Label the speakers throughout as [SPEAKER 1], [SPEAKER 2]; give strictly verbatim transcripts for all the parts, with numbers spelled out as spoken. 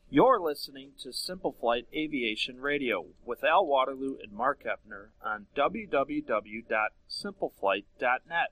[SPEAKER 1] You're listening to Simple Flight Aviation Radio with Al Waterloo and Mark Eppner on w w w dot simple flight dot net.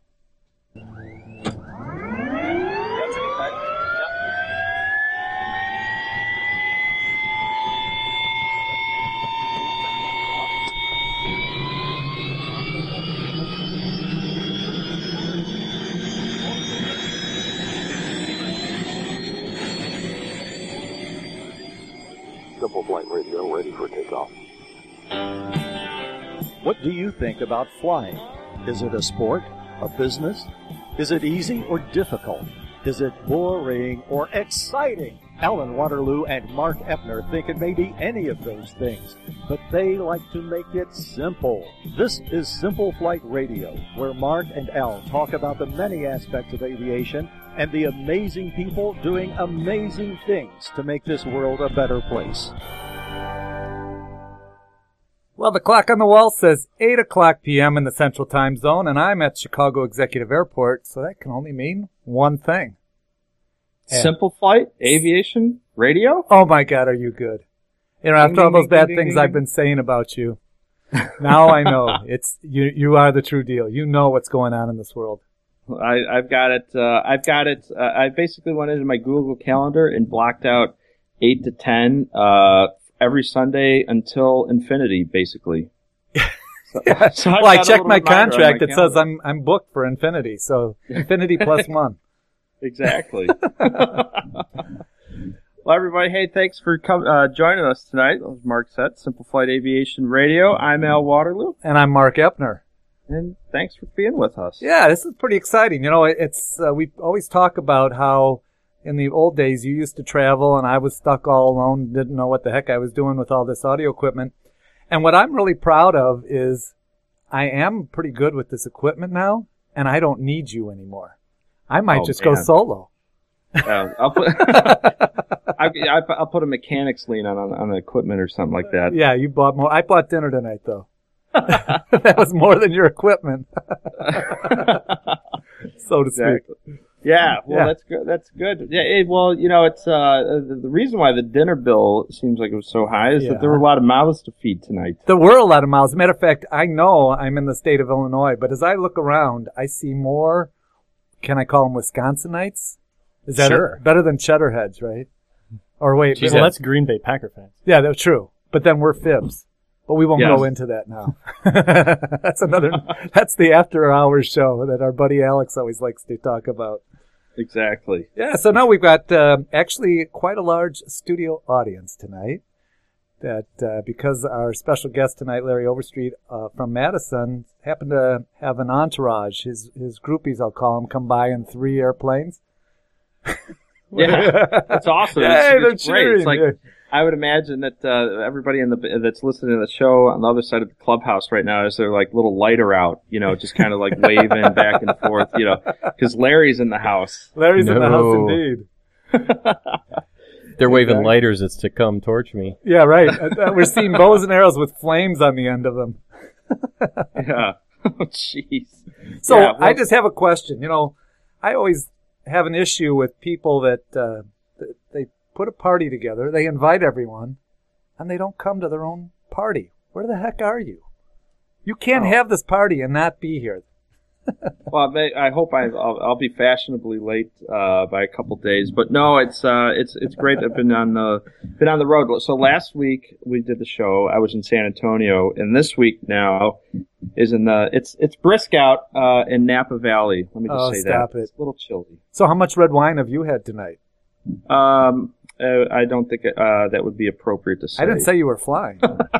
[SPEAKER 2] Simple Flight Radio ready for takeoff.
[SPEAKER 3] What do you think about flying? Is it a sport? A business? Is it easy or difficult? Is it boring or exciting? Alan Waterloo and Mark Eppner think it may be any of those things, but they like to make it simple. This is Simple Flight Radio, where Mark and Al talk about the many aspects of aviation and the amazing people doing amazing things to make this world a better place.
[SPEAKER 4] Well, the clock on the wall says eight o'clock p.m. in the Central Time Zone, and I'm at Chicago Executive Airport, so that can only mean one thing. And
[SPEAKER 5] Simple Flight Aviation Radio?
[SPEAKER 4] Oh, my God, are you good? You know, after all those bad things I've been saying about you, now I know. It's you. You are the true deal. You know what's going on in this world.
[SPEAKER 5] I, I've got it. Uh, I've got it. Uh, I basically went into my Google Calendar and blocked out eight to ten uh, every Sunday until infinity, basically. So,
[SPEAKER 4] yeah.
[SPEAKER 5] so
[SPEAKER 4] well, I checked my contract. My it says I'm I'm booked for infinity, so infinity plus one.
[SPEAKER 5] Exactly. Well, everybody, hey, thanks for com- uh, joining us tonight. As Mark said, Simple Flight Aviation Radio. I'm Al Waterloo.
[SPEAKER 4] And I'm Mark Eppner.
[SPEAKER 5] And thanks for being with us.
[SPEAKER 4] Yeah, this is pretty exciting. You know, it's uh, we always talk about how in the old days you used to travel and I was stuck all alone, didn't know what the heck I was doing with all this audio equipment. And what I'm really proud of is I am pretty good with this equipment now, and I don't need you anymore. I might oh, just man. go solo.
[SPEAKER 5] Uh, I'll put I, I, I'll put a mechanics lien on, on on the equipment or something like that.
[SPEAKER 4] Yeah, you bought more. I bought dinner tonight, though. That was more than your equipment, so to
[SPEAKER 5] exactly.
[SPEAKER 4] speak.
[SPEAKER 5] Yeah, well,
[SPEAKER 4] yeah.
[SPEAKER 5] that's good. That's good. Yeah, it, well, you know, it's uh, the, the reason why the dinner bill seems like it was so high is yeah. that there were a lot of mouths to feed tonight.
[SPEAKER 4] There were a lot of mouths. As a matter of fact, I know I'm in the state of Illinois, but as I look around, I see more. Can I call them Wisconsinites? Is that
[SPEAKER 6] sure.
[SPEAKER 4] a, better than Cheddarheads, right? Or wait,
[SPEAKER 6] Jeez, well, that's Green Bay Packer fans.
[SPEAKER 4] Yeah, that's true. But then we're fibs. But we won't
[SPEAKER 5] yes.
[SPEAKER 4] go into that now. That's another. That's the after hours show that our buddy Alex always likes to talk about.
[SPEAKER 5] Exactly.
[SPEAKER 4] Yeah. So now we've got uh, actually quite a large studio audience tonight. That uh, because our special guest tonight, Larry Overstreet uh, from Madison, happened to have an entourage. His his groupies, I'll call them, come by in three airplanes.
[SPEAKER 5] Yeah, that's awesome.
[SPEAKER 4] Hey,
[SPEAKER 5] it's, it's
[SPEAKER 4] they're
[SPEAKER 5] great.
[SPEAKER 4] cheering.
[SPEAKER 5] It's like I would imagine that uh, everybody in the that's listening to the show on the other side of the clubhouse right now is their like little lighter out, you know, just kind of like waving back and forth, you know, because Larry's in the house.
[SPEAKER 4] Larry's
[SPEAKER 6] no.
[SPEAKER 4] in the house, indeed.
[SPEAKER 6] They're waving exactly. lighters as to come torch me.
[SPEAKER 4] Yeah, right. We're seeing bows and arrows with flames on the end of them.
[SPEAKER 5] Yeah. Oh, jeez.
[SPEAKER 4] So
[SPEAKER 5] yeah, well,
[SPEAKER 4] I just have a question. You know, I always have an issue with people that uh, they put a party together, they invite everyone, and they don't come to their own party. Where the heck are you? You can't oh. have this party and not be here.
[SPEAKER 5] Well, I hope I, I'll, I'll be fashionably late uh, by a couple days, but no, it's uh, it's it's great. I've been on the been on the road. So last week we did the show. I was in San Antonio, and this week now is in the it's it's brisk out uh, in Napa Valley. Let me just
[SPEAKER 4] oh,
[SPEAKER 5] say
[SPEAKER 4] stop
[SPEAKER 5] that
[SPEAKER 4] it.
[SPEAKER 5] It's a little chilly.
[SPEAKER 4] So how much red wine have you had tonight?
[SPEAKER 5] Um, uh, I don't think uh, that would be appropriate to say.
[SPEAKER 4] I didn't say you were flying.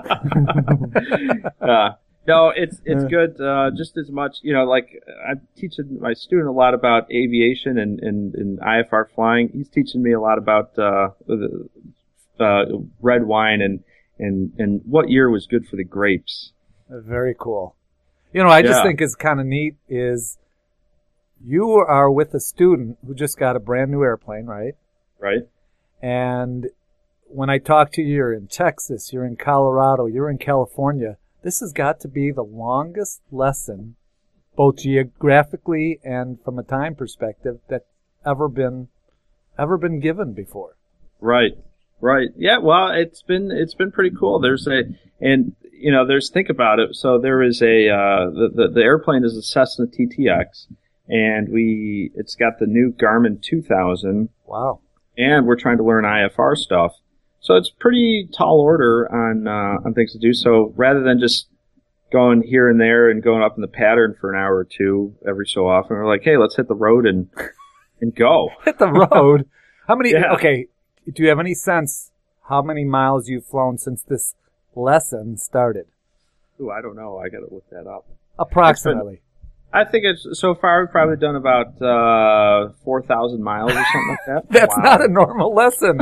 [SPEAKER 5] uh, No, it's it's good. Uh, just as much, you know, like I'm teaching my student a lot about aviation and, and, and I F R flying. He's teaching me a lot about uh, uh, red wine and, and and what year was good for the grapes.
[SPEAKER 4] Very cool. You know, I just
[SPEAKER 5] Yeah.
[SPEAKER 4] think is kind of neat is you are with a student who just got a brand new airplane, right?
[SPEAKER 5] Right.
[SPEAKER 4] And when I talk to you, you're in Texas, you're in Colorado, you're in California. This has got to be the longest lesson, both geographically and from a time perspective, that's ever been ever been given before.
[SPEAKER 5] Right. Right. Yeah. Well, it's been it's been pretty cool. There's a and you know there's think about it. So there is a uh, the, the the airplane is a Cessna T T X, and we it's got the new Garmin two thousand.
[SPEAKER 4] Wow.
[SPEAKER 5] And we're trying to learn I F R stuff. So it's pretty tall order on uh, on things to do. So rather than just going here and there and going up in the pattern for an hour or two every so often, we're like, hey, let's hit the road and and go.
[SPEAKER 4] Hit the road. How many?
[SPEAKER 5] Yeah.
[SPEAKER 4] Okay. Do you have any sense how many miles you've flown since this lesson started?
[SPEAKER 5] Ooh, I don't know. I got to look that up.
[SPEAKER 4] Approximately.
[SPEAKER 5] I think it's so far we've probably done about uh, four thousand miles or something like that.
[SPEAKER 4] That's
[SPEAKER 5] Wow.
[SPEAKER 4] not a normal lesson.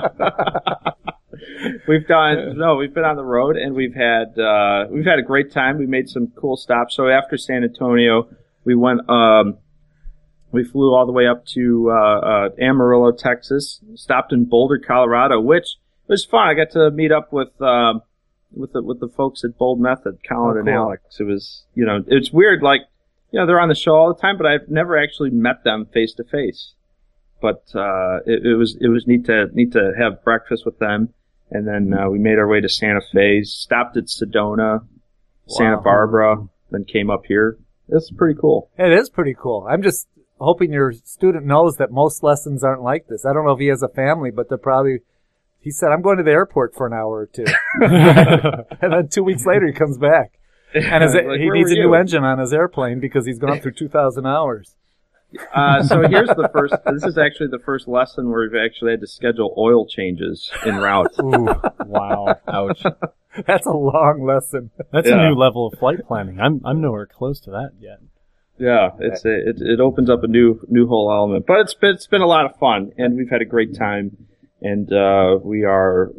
[SPEAKER 5] We've done no, we've been on the road and we've had uh, we've had a great time. We made some cool stops. So after San Antonio, we went um, we flew all the way up to uh, uh, Amarillo, Texas. Stopped in Boulder, Colorado, which was fun. I got to meet up with um, with the with the folks at Bold Method, Colin
[SPEAKER 4] Oh,
[SPEAKER 5] and
[SPEAKER 4] cool.
[SPEAKER 5] Alex. It was you know it's weird. Like you know they're on the show all the time, but I've never actually met them face to face. But uh, it, it was it was neat to neat to have breakfast with them. And then uh, we made our way to Santa Fe, stopped at Sedona, Santa
[SPEAKER 4] Wow.
[SPEAKER 5] Barbara, then came up here. It's pretty cool.
[SPEAKER 4] It is pretty cool. I'm just hoping your student knows that most lessons aren't like this. I don't know if he has a family, but they're probably, he said, I'm going to the airport for an hour or two. And then two weeks later he comes back. And his,
[SPEAKER 5] Like,
[SPEAKER 4] he
[SPEAKER 5] where
[SPEAKER 4] needs
[SPEAKER 5] were
[SPEAKER 4] a new
[SPEAKER 5] you?
[SPEAKER 4] engine on his airplane because he's gone through two thousand hours.
[SPEAKER 5] Uh, so here's the first, this is actually the first lesson where we've actually had to schedule oil changes en route.
[SPEAKER 6] Ooh, wow. Ouch.
[SPEAKER 4] That's a long lesson.
[SPEAKER 7] That's
[SPEAKER 5] Yeah.
[SPEAKER 7] a new level of flight planning. I'm I'm nowhere close to that yet.
[SPEAKER 5] Yeah, it's a, it it opens up a new new whole element, but it's been, it's been a lot of fun, and we've had a great time, and uh, we are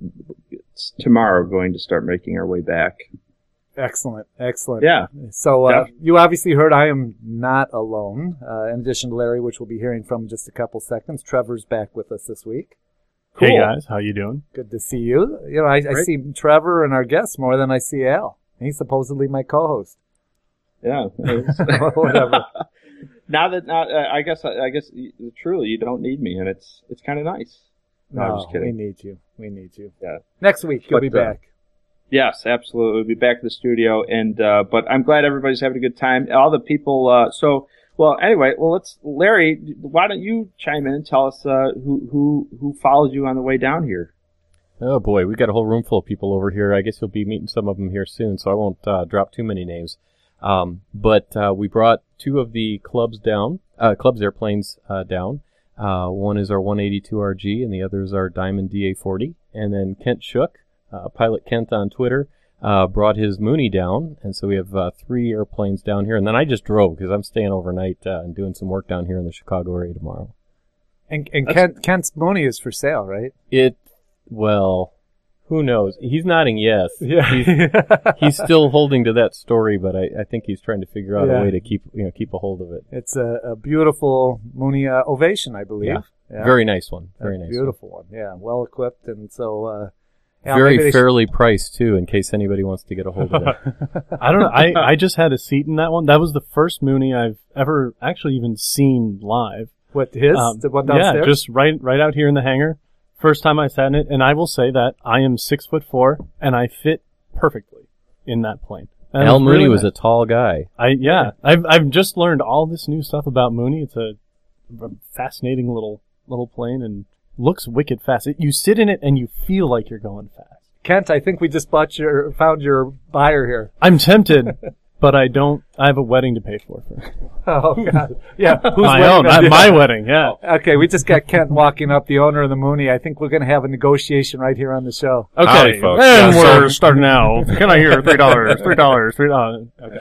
[SPEAKER 5] tomorrow going to start making our way back.
[SPEAKER 4] Excellent. Excellent.
[SPEAKER 5] Yeah.
[SPEAKER 4] So uh,
[SPEAKER 5] Def-
[SPEAKER 4] you obviously heard I am not alone. Uh, in addition to Larry, which we'll be hearing from in just a couple seconds, Trevor's back with us this week.
[SPEAKER 7] Hey
[SPEAKER 5] Cool.
[SPEAKER 7] guys, how you doing?
[SPEAKER 4] Good to see you. You know, I, I
[SPEAKER 5] Great.
[SPEAKER 4] see Trevor and our guests more than I see Al. He's supposedly my co-host.
[SPEAKER 5] Yeah.
[SPEAKER 4] Whatever.
[SPEAKER 5] Now that now, uh, I guess I guess y- truly you don't need me, and it's it's kind of nice. No, I'm just
[SPEAKER 4] we
[SPEAKER 5] kidding.
[SPEAKER 4] need you. We need you.
[SPEAKER 5] Yeah.
[SPEAKER 4] Next week, you'll
[SPEAKER 5] But,
[SPEAKER 4] be
[SPEAKER 5] uh,
[SPEAKER 4] back.
[SPEAKER 5] Yes, absolutely. We'll be back in the studio, and uh, but I'm glad everybody's having a good time. All the people. Uh, so, well, anyway, well, let's Larry. Why don't you chime in and tell us uh, who who who followed you on the way down here?
[SPEAKER 6] Oh boy, we got a whole room full of people over here. I guess you'll be meeting some of them here soon, so I won't uh, drop too many names. Um, but uh, we brought two of the clubs down, uh, clubs airplanes uh, down. Uh, one is our one eighty-two R G, and the other is our Diamond D A forty. And then Kent Shook, uh, Pilot Kent on Twitter, uh, brought his Mooney down, and so we have uh, three airplanes down here. And then I just drove because I'm staying overnight uh, and doing some work down here in the Chicago area tomorrow.
[SPEAKER 4] And, and Kent, Kent's Mooney is for sale, right?
[SPEAKER 6] It, well, who knows? He's nodding yes.
[SPEAKER 4] Yeah.
[SPEAKER 6] He's, he's still holding to that story, but I, I think he's trying to figure out
[SPEAKER 4] Yeah.
[SPEAKER 6] a way to keep you know keep a hold of it.
[SPEAKER 4] It's a, a beautiful Mooney uh, Ovation, I believe.
[SPEAKER 6] Yeah.
[SPEAKER 4] Yeah.
[SPEAKER 6] Very nice one.
[SPEAKER 4] A
[SPEAKER 6] Very nice.
[SPEAKER 4] beautiful one. Yeah, well equipped, and so uh,
[SPEAKER 6] One.
[SPEAKER 4] Al, maybe
[SPEAKER 6] Very
[SPEAKER 4] they should-
[SPEAKER 6] fairly priced too, in case anybody wants to get a hold of it.
[SPEAKER 7] I don't know. I, I just had a seat in that one. That was the first Mooney I've ever actually even seen live.
[SPEAKER 4] What his
[SPEAKER 7] Um,
[SPEAKER 4] the one
[SPEAKER 7] yeah,
[SPEAKER 4] downstairs?
[SPEAKER 7] just right right out here in the hangar. First time I sat in it, and I will say that I am six foot four, and I fit perfectly in that plane. And
[SPEAKER 6] Al
[SPEAKER 7] it
[SPEAKER 6] Mooney
[SPEAKER 7] really
[SPEAKER 6] was a
[SPEAKER 7] nice.
[SPEAKER 6] tall guy.
[SPEAKER 7] I yeah, I've I've just learned all this new stuff about Mooney. It's a, a fascinating little little plane and looks wicked fast. It, you sit in it and you feel like you're going fast.
[SPEAKER 4] Kent, I think we just bought your found your buyer here.
[SPEAKER 7] I'm tempted, but I don't. I have a wedding to pay for. for
[SPEAKER 4] Oh God, yeah, who's
[SPEAKER 7] my
[SPEAKER 4] wedding
[SPEAKER 7] own,
[SPEAKER 4] is-
[SPEAKER 7] not my wedding. Yeah.
[SPEAKER 4] Okay, we just got Kent walking up, the owner of the Mooney. I think we're going to have a negotiation right here on the show.
[SPEAKER 7] Okay,
[SPEAKER 8] Howdy, folks.
[SPEAKER 7] and
[SPEAKER 8] Yeah,
[SPEAKER 7] we're
[SPEAKER 8] so-
[SPEAKER 7] starting now. Can I hear three dollars? Three dollars? Three dollars? Okay.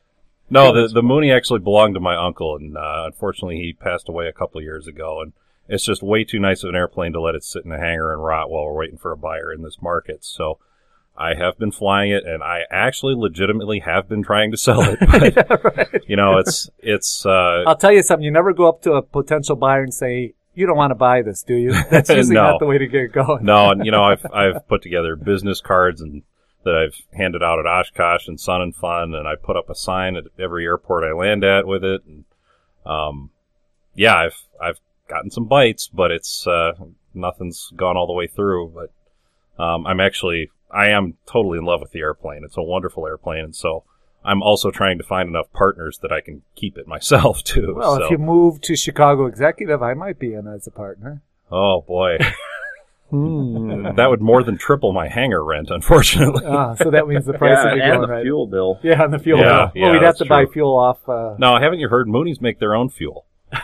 [SPEAKER 8] No, the the Mooney actually belonged to my uncle, and uh, unfortunately he passed away a couple of years ago. And it's just way too nice of an airplane to let it sit in a hangar and rot while we're waiting for a buyer in this market. So I have been flying it, and I actually legitimately have been trying to sell it. But,
[SPEAKER 4] Yeah, right.
[SPEAKER 8] you know, it's it's. Uh,
[SPEAKER 4] I'll tell you something. You never go up to a potential buyer and say, "You don't want to buy this, do you?" That's usually
[SPEAKER 8] No.
[SPEAKER 4] not the way to get going.
[SPEAKER 8] No, and you know, I've I've put together business cards and that I've handed out at Oshkosh and Sun and Fun, and I put up a sign at every airport I land at with it. And um, yeah, I've I've gotten some bites, but it's uh, nothing's gone all the way through. But um, I'm actually, I am totally in love with the airplane. It's a wonderful airplane, and so I'm also trying to find enough partners that I can keep it myself too.
[SPEAKER 4] Well,
[SPEAKER 8] so.
[SPEAKER 4] if you move to Chicago Executive, I might be in as a partner.
[SPEAKER 8] Oh boy.
[SPEAKER 7] Hmm.
[SPEAKER 8] That would more than triple my hangar rent, unfortunately.
[SPEAKER 4] Ah, so that means the price
[SPEAKER 5] Yeah,
[SPEAKER 4] would be
[SPEAKER 5] and
[SPEAKER 4] going
[SPEAKER 5] the
[SPEAKER 4] right.
[SPEAKER 5] fuel bill.
[SPEAKER 4] Yeah, and the fuel.
[SPEAKER 8] Yeah,
[SPEAKER 4] bill.
[SPEAKER 8] yeah,
[SPEAKER 4] well, we'd have
[SPEAKER 8] that's
[SPEAKER 4] to buy
[SPEAKER 8] true.
[SPEAKER 4] fuel off. Uh...
[SPEAKER 8] No, haven't you heard Moonies make their own fuel?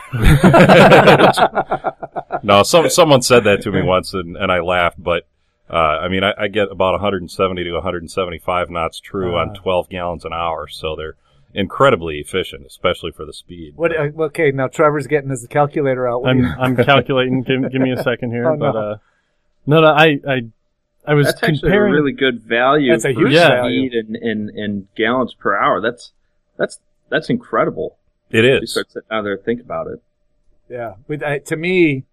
[SPEAKER 8] No, some someone said that to me once, and, and I laughed. But uh, I mean, I, I get about one hundred seventy to one hundred seventy-five knots true
[SPEAKER 4] Uh.
[SPEAKER 8] on twelve gallons an hour, so they're incredibly efficient, especially for the speed.
[SPEAKER 4] What? Uh, okay, now Trevor's getting his calculator out. What do
[SPEAKER 7] I'm
[SPEAKER 4] you-
[SPEAKER 7] I'm calculating. Give, give me a second here.
[SPEAKER 4] Oh, no.
[SPEAKER 7] But uh, no, no, I I I was
[SPEAKER 5] That's actually a
[SPEAKER 7] comparing.
[SPEAKER 5] really good value
[SPEAKER 4] That's a
[SPEAKER 5] for
[SPEAKER 4] huge
[SPEAKER 7] Yeah.
[SPEAKER 4] value.
[SPEAKER 5] speed and, and, and gallons per hour. That's that's that's incredible.
[SPEAKER 8] It
[SPEAKER 5] You
[SPEAKER 8] is.
[SPEAKER 5] start sitting out there and think about it.
[SPEAKER 4] Yeah, with, uh, to me,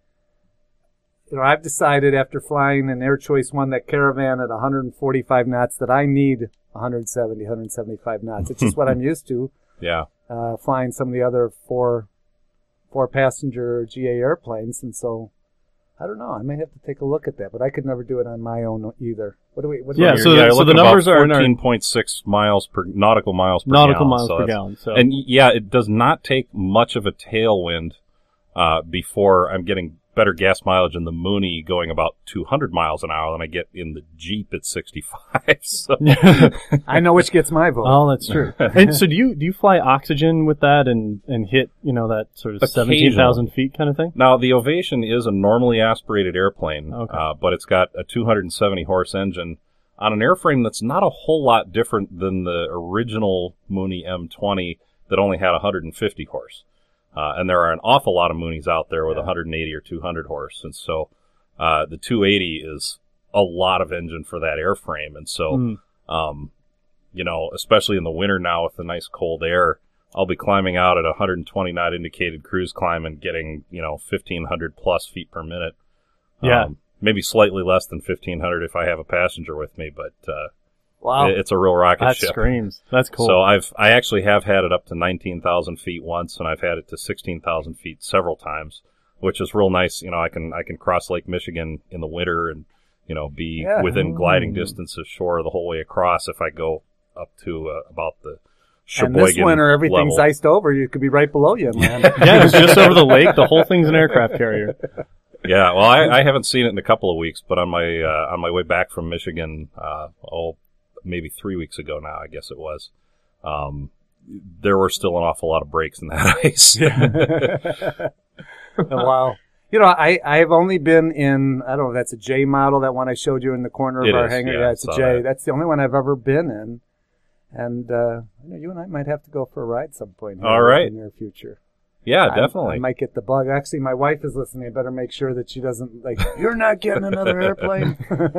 [SPEAKER 4] you know, I've decided after flying an Air Choice One, that Caravan at one hundred forty-five knots, that I need one hundred seventy, one hundred seventy-five knots. It's just what I'm used to.
[SPEAKER 8] Yeah.
[SPEAKER 4] Uh, flying some of the other four, four passenger G A airplanes, and so I don't know. I may have to take a look at that, but I could never do it on my own either. What do we? What do
[SPEAKER 7] Yeah,
[SPEAKER 4] we,
[SPEAKER 7] so
[SPEAKER 8] You're-
[SPEAKER 7] the-
[SPEAKER 8] you're
[SPEAKER 7] so
[SPEAKER 8] looking
[SPEAKER 7] the numbers
[SPEAKER 8] about
[SPEAKER 7] are in our-
[SPEAKER 8] fourteen point six miles per nautical miles per
[SPEAKER 7] nautical
[SPEAKER 8] gallon.
[SPEAKER 7] miles
[SPEAKER 8] so
[SPEAKER 7] per
[SPEAKER 8] that's-
[SPEAKER 7] gallon. So
[SPEAKER 8] And y- yeah, it does not take much of a tailwind uh, before I'm getting better gas mileage in the Mooney going about two hundred miles an hour than I get in the Jeep at sixty-five. So
[SPEAKER 4] I know which gets my vote.
[SPEAKER 7] oh, that's true. And so do you do you fly oxygen with that and and hit you know that sort of seventeen thousand feet kind of thing?
[SPEAKER 8] now the Ovation is a normally aspirated airplane,
[SPEAKER 7] Okay.
[SPEAKER 8] uh, but it's got a two hundred seventy horse engine on an airframe that's not a whole lot different than the original Mooney M twenty that only had one hundred fifty horse. Uh, and there are an awful lot of Moonies out there with
[SPEAKER 4] Yeah.
[SPEAKER 8] one hundred eighty or two hundred horse. And so uh, the two eighty is a lot of engine for that airframe. And so,
[SPEAKER 7] Mm.
[SPEAKER 8] um, you know, especially in the winter now with the nice cold air, I'll be climbing out at one hundred twenty knot indicated cruise climb and getting, you know, fifteen hundred plus feet per minute.
[SPEAKER 7] Yeah.
[SPEAKER 8] Um, maybe slightly less than fifteen hundred if I have a passenger with me, but uh,
[SPEAKER 4] Wow.
[SPEAKER 8] it- it's a real rocket
[SPEAKER 7] That
[SPEAKER 8] ship.
[SPEAKER 7] screams. That's cool.
[SPEAKER 8] So I've I actually have had it up to nineteen thousand feet once, and I've had it to sixteen thousand feet several times, which is real nice. You know, I can I can cross Lake Michigan in the winter and you know be
[SPEAKER 4] Yeah.
[SPEAKER 8] within gliding
[SPEAKER 7] Mm.
[SPEAKER 8] distance of shore the whole way across if I go up to uh, about the
[SPEAKER 4] And this
[SPEAKER 8] Sheboygan
[SPEAKER 4] winter, everything's
[SPEAKER 8] level.
[SPEAKER 4] iced over. You could be right below you, man.
[SPEAKER 7] yeah, it's just over the lake. The whole thing's an aircraft carrier.
[SPEAKER 8] Yeah, well, I, I haven't seen it in a couple of weeks, but on my uh, on my way back from Michigan, uh, oh, maybe three weeks ago now, I guess it was. Um, there were still an awful lot of breaks in that ice.
[SPEAKER 4] Oh, wow. You know, I, I've only been in, I don't know if that's a J model, that one I showed you in the corner of
[SPEAKER 8] It
[SPEAKER 4] our
[SPEAKER 8] is,
[SPEAKER 4] hangar.
[SPEAKER 8] yeah,
[SPEAKER 4] Yeah,
[SPEAKER 8] I
[SPEAKER 4] it's a
[SPEAKER 8] saw
[SPEAKER 4] J.
[SPEAKER 8] that.
[SPEAKER 4] That's the only one I've ever been in. And uh, you know, you and I might have to go for a ride some point here
[SPEAKER 8] All right.
[SPEAKER 4] in the near future.
[SPEAKER 8] Yeah,
[SPEAKER 4] I-
[SPEAKER 8] definitely.
[SPEAKER 4] I, might get the bug. Actually, my wife is listening. I better make sure that she doesn't, like, you're not getting another airplane.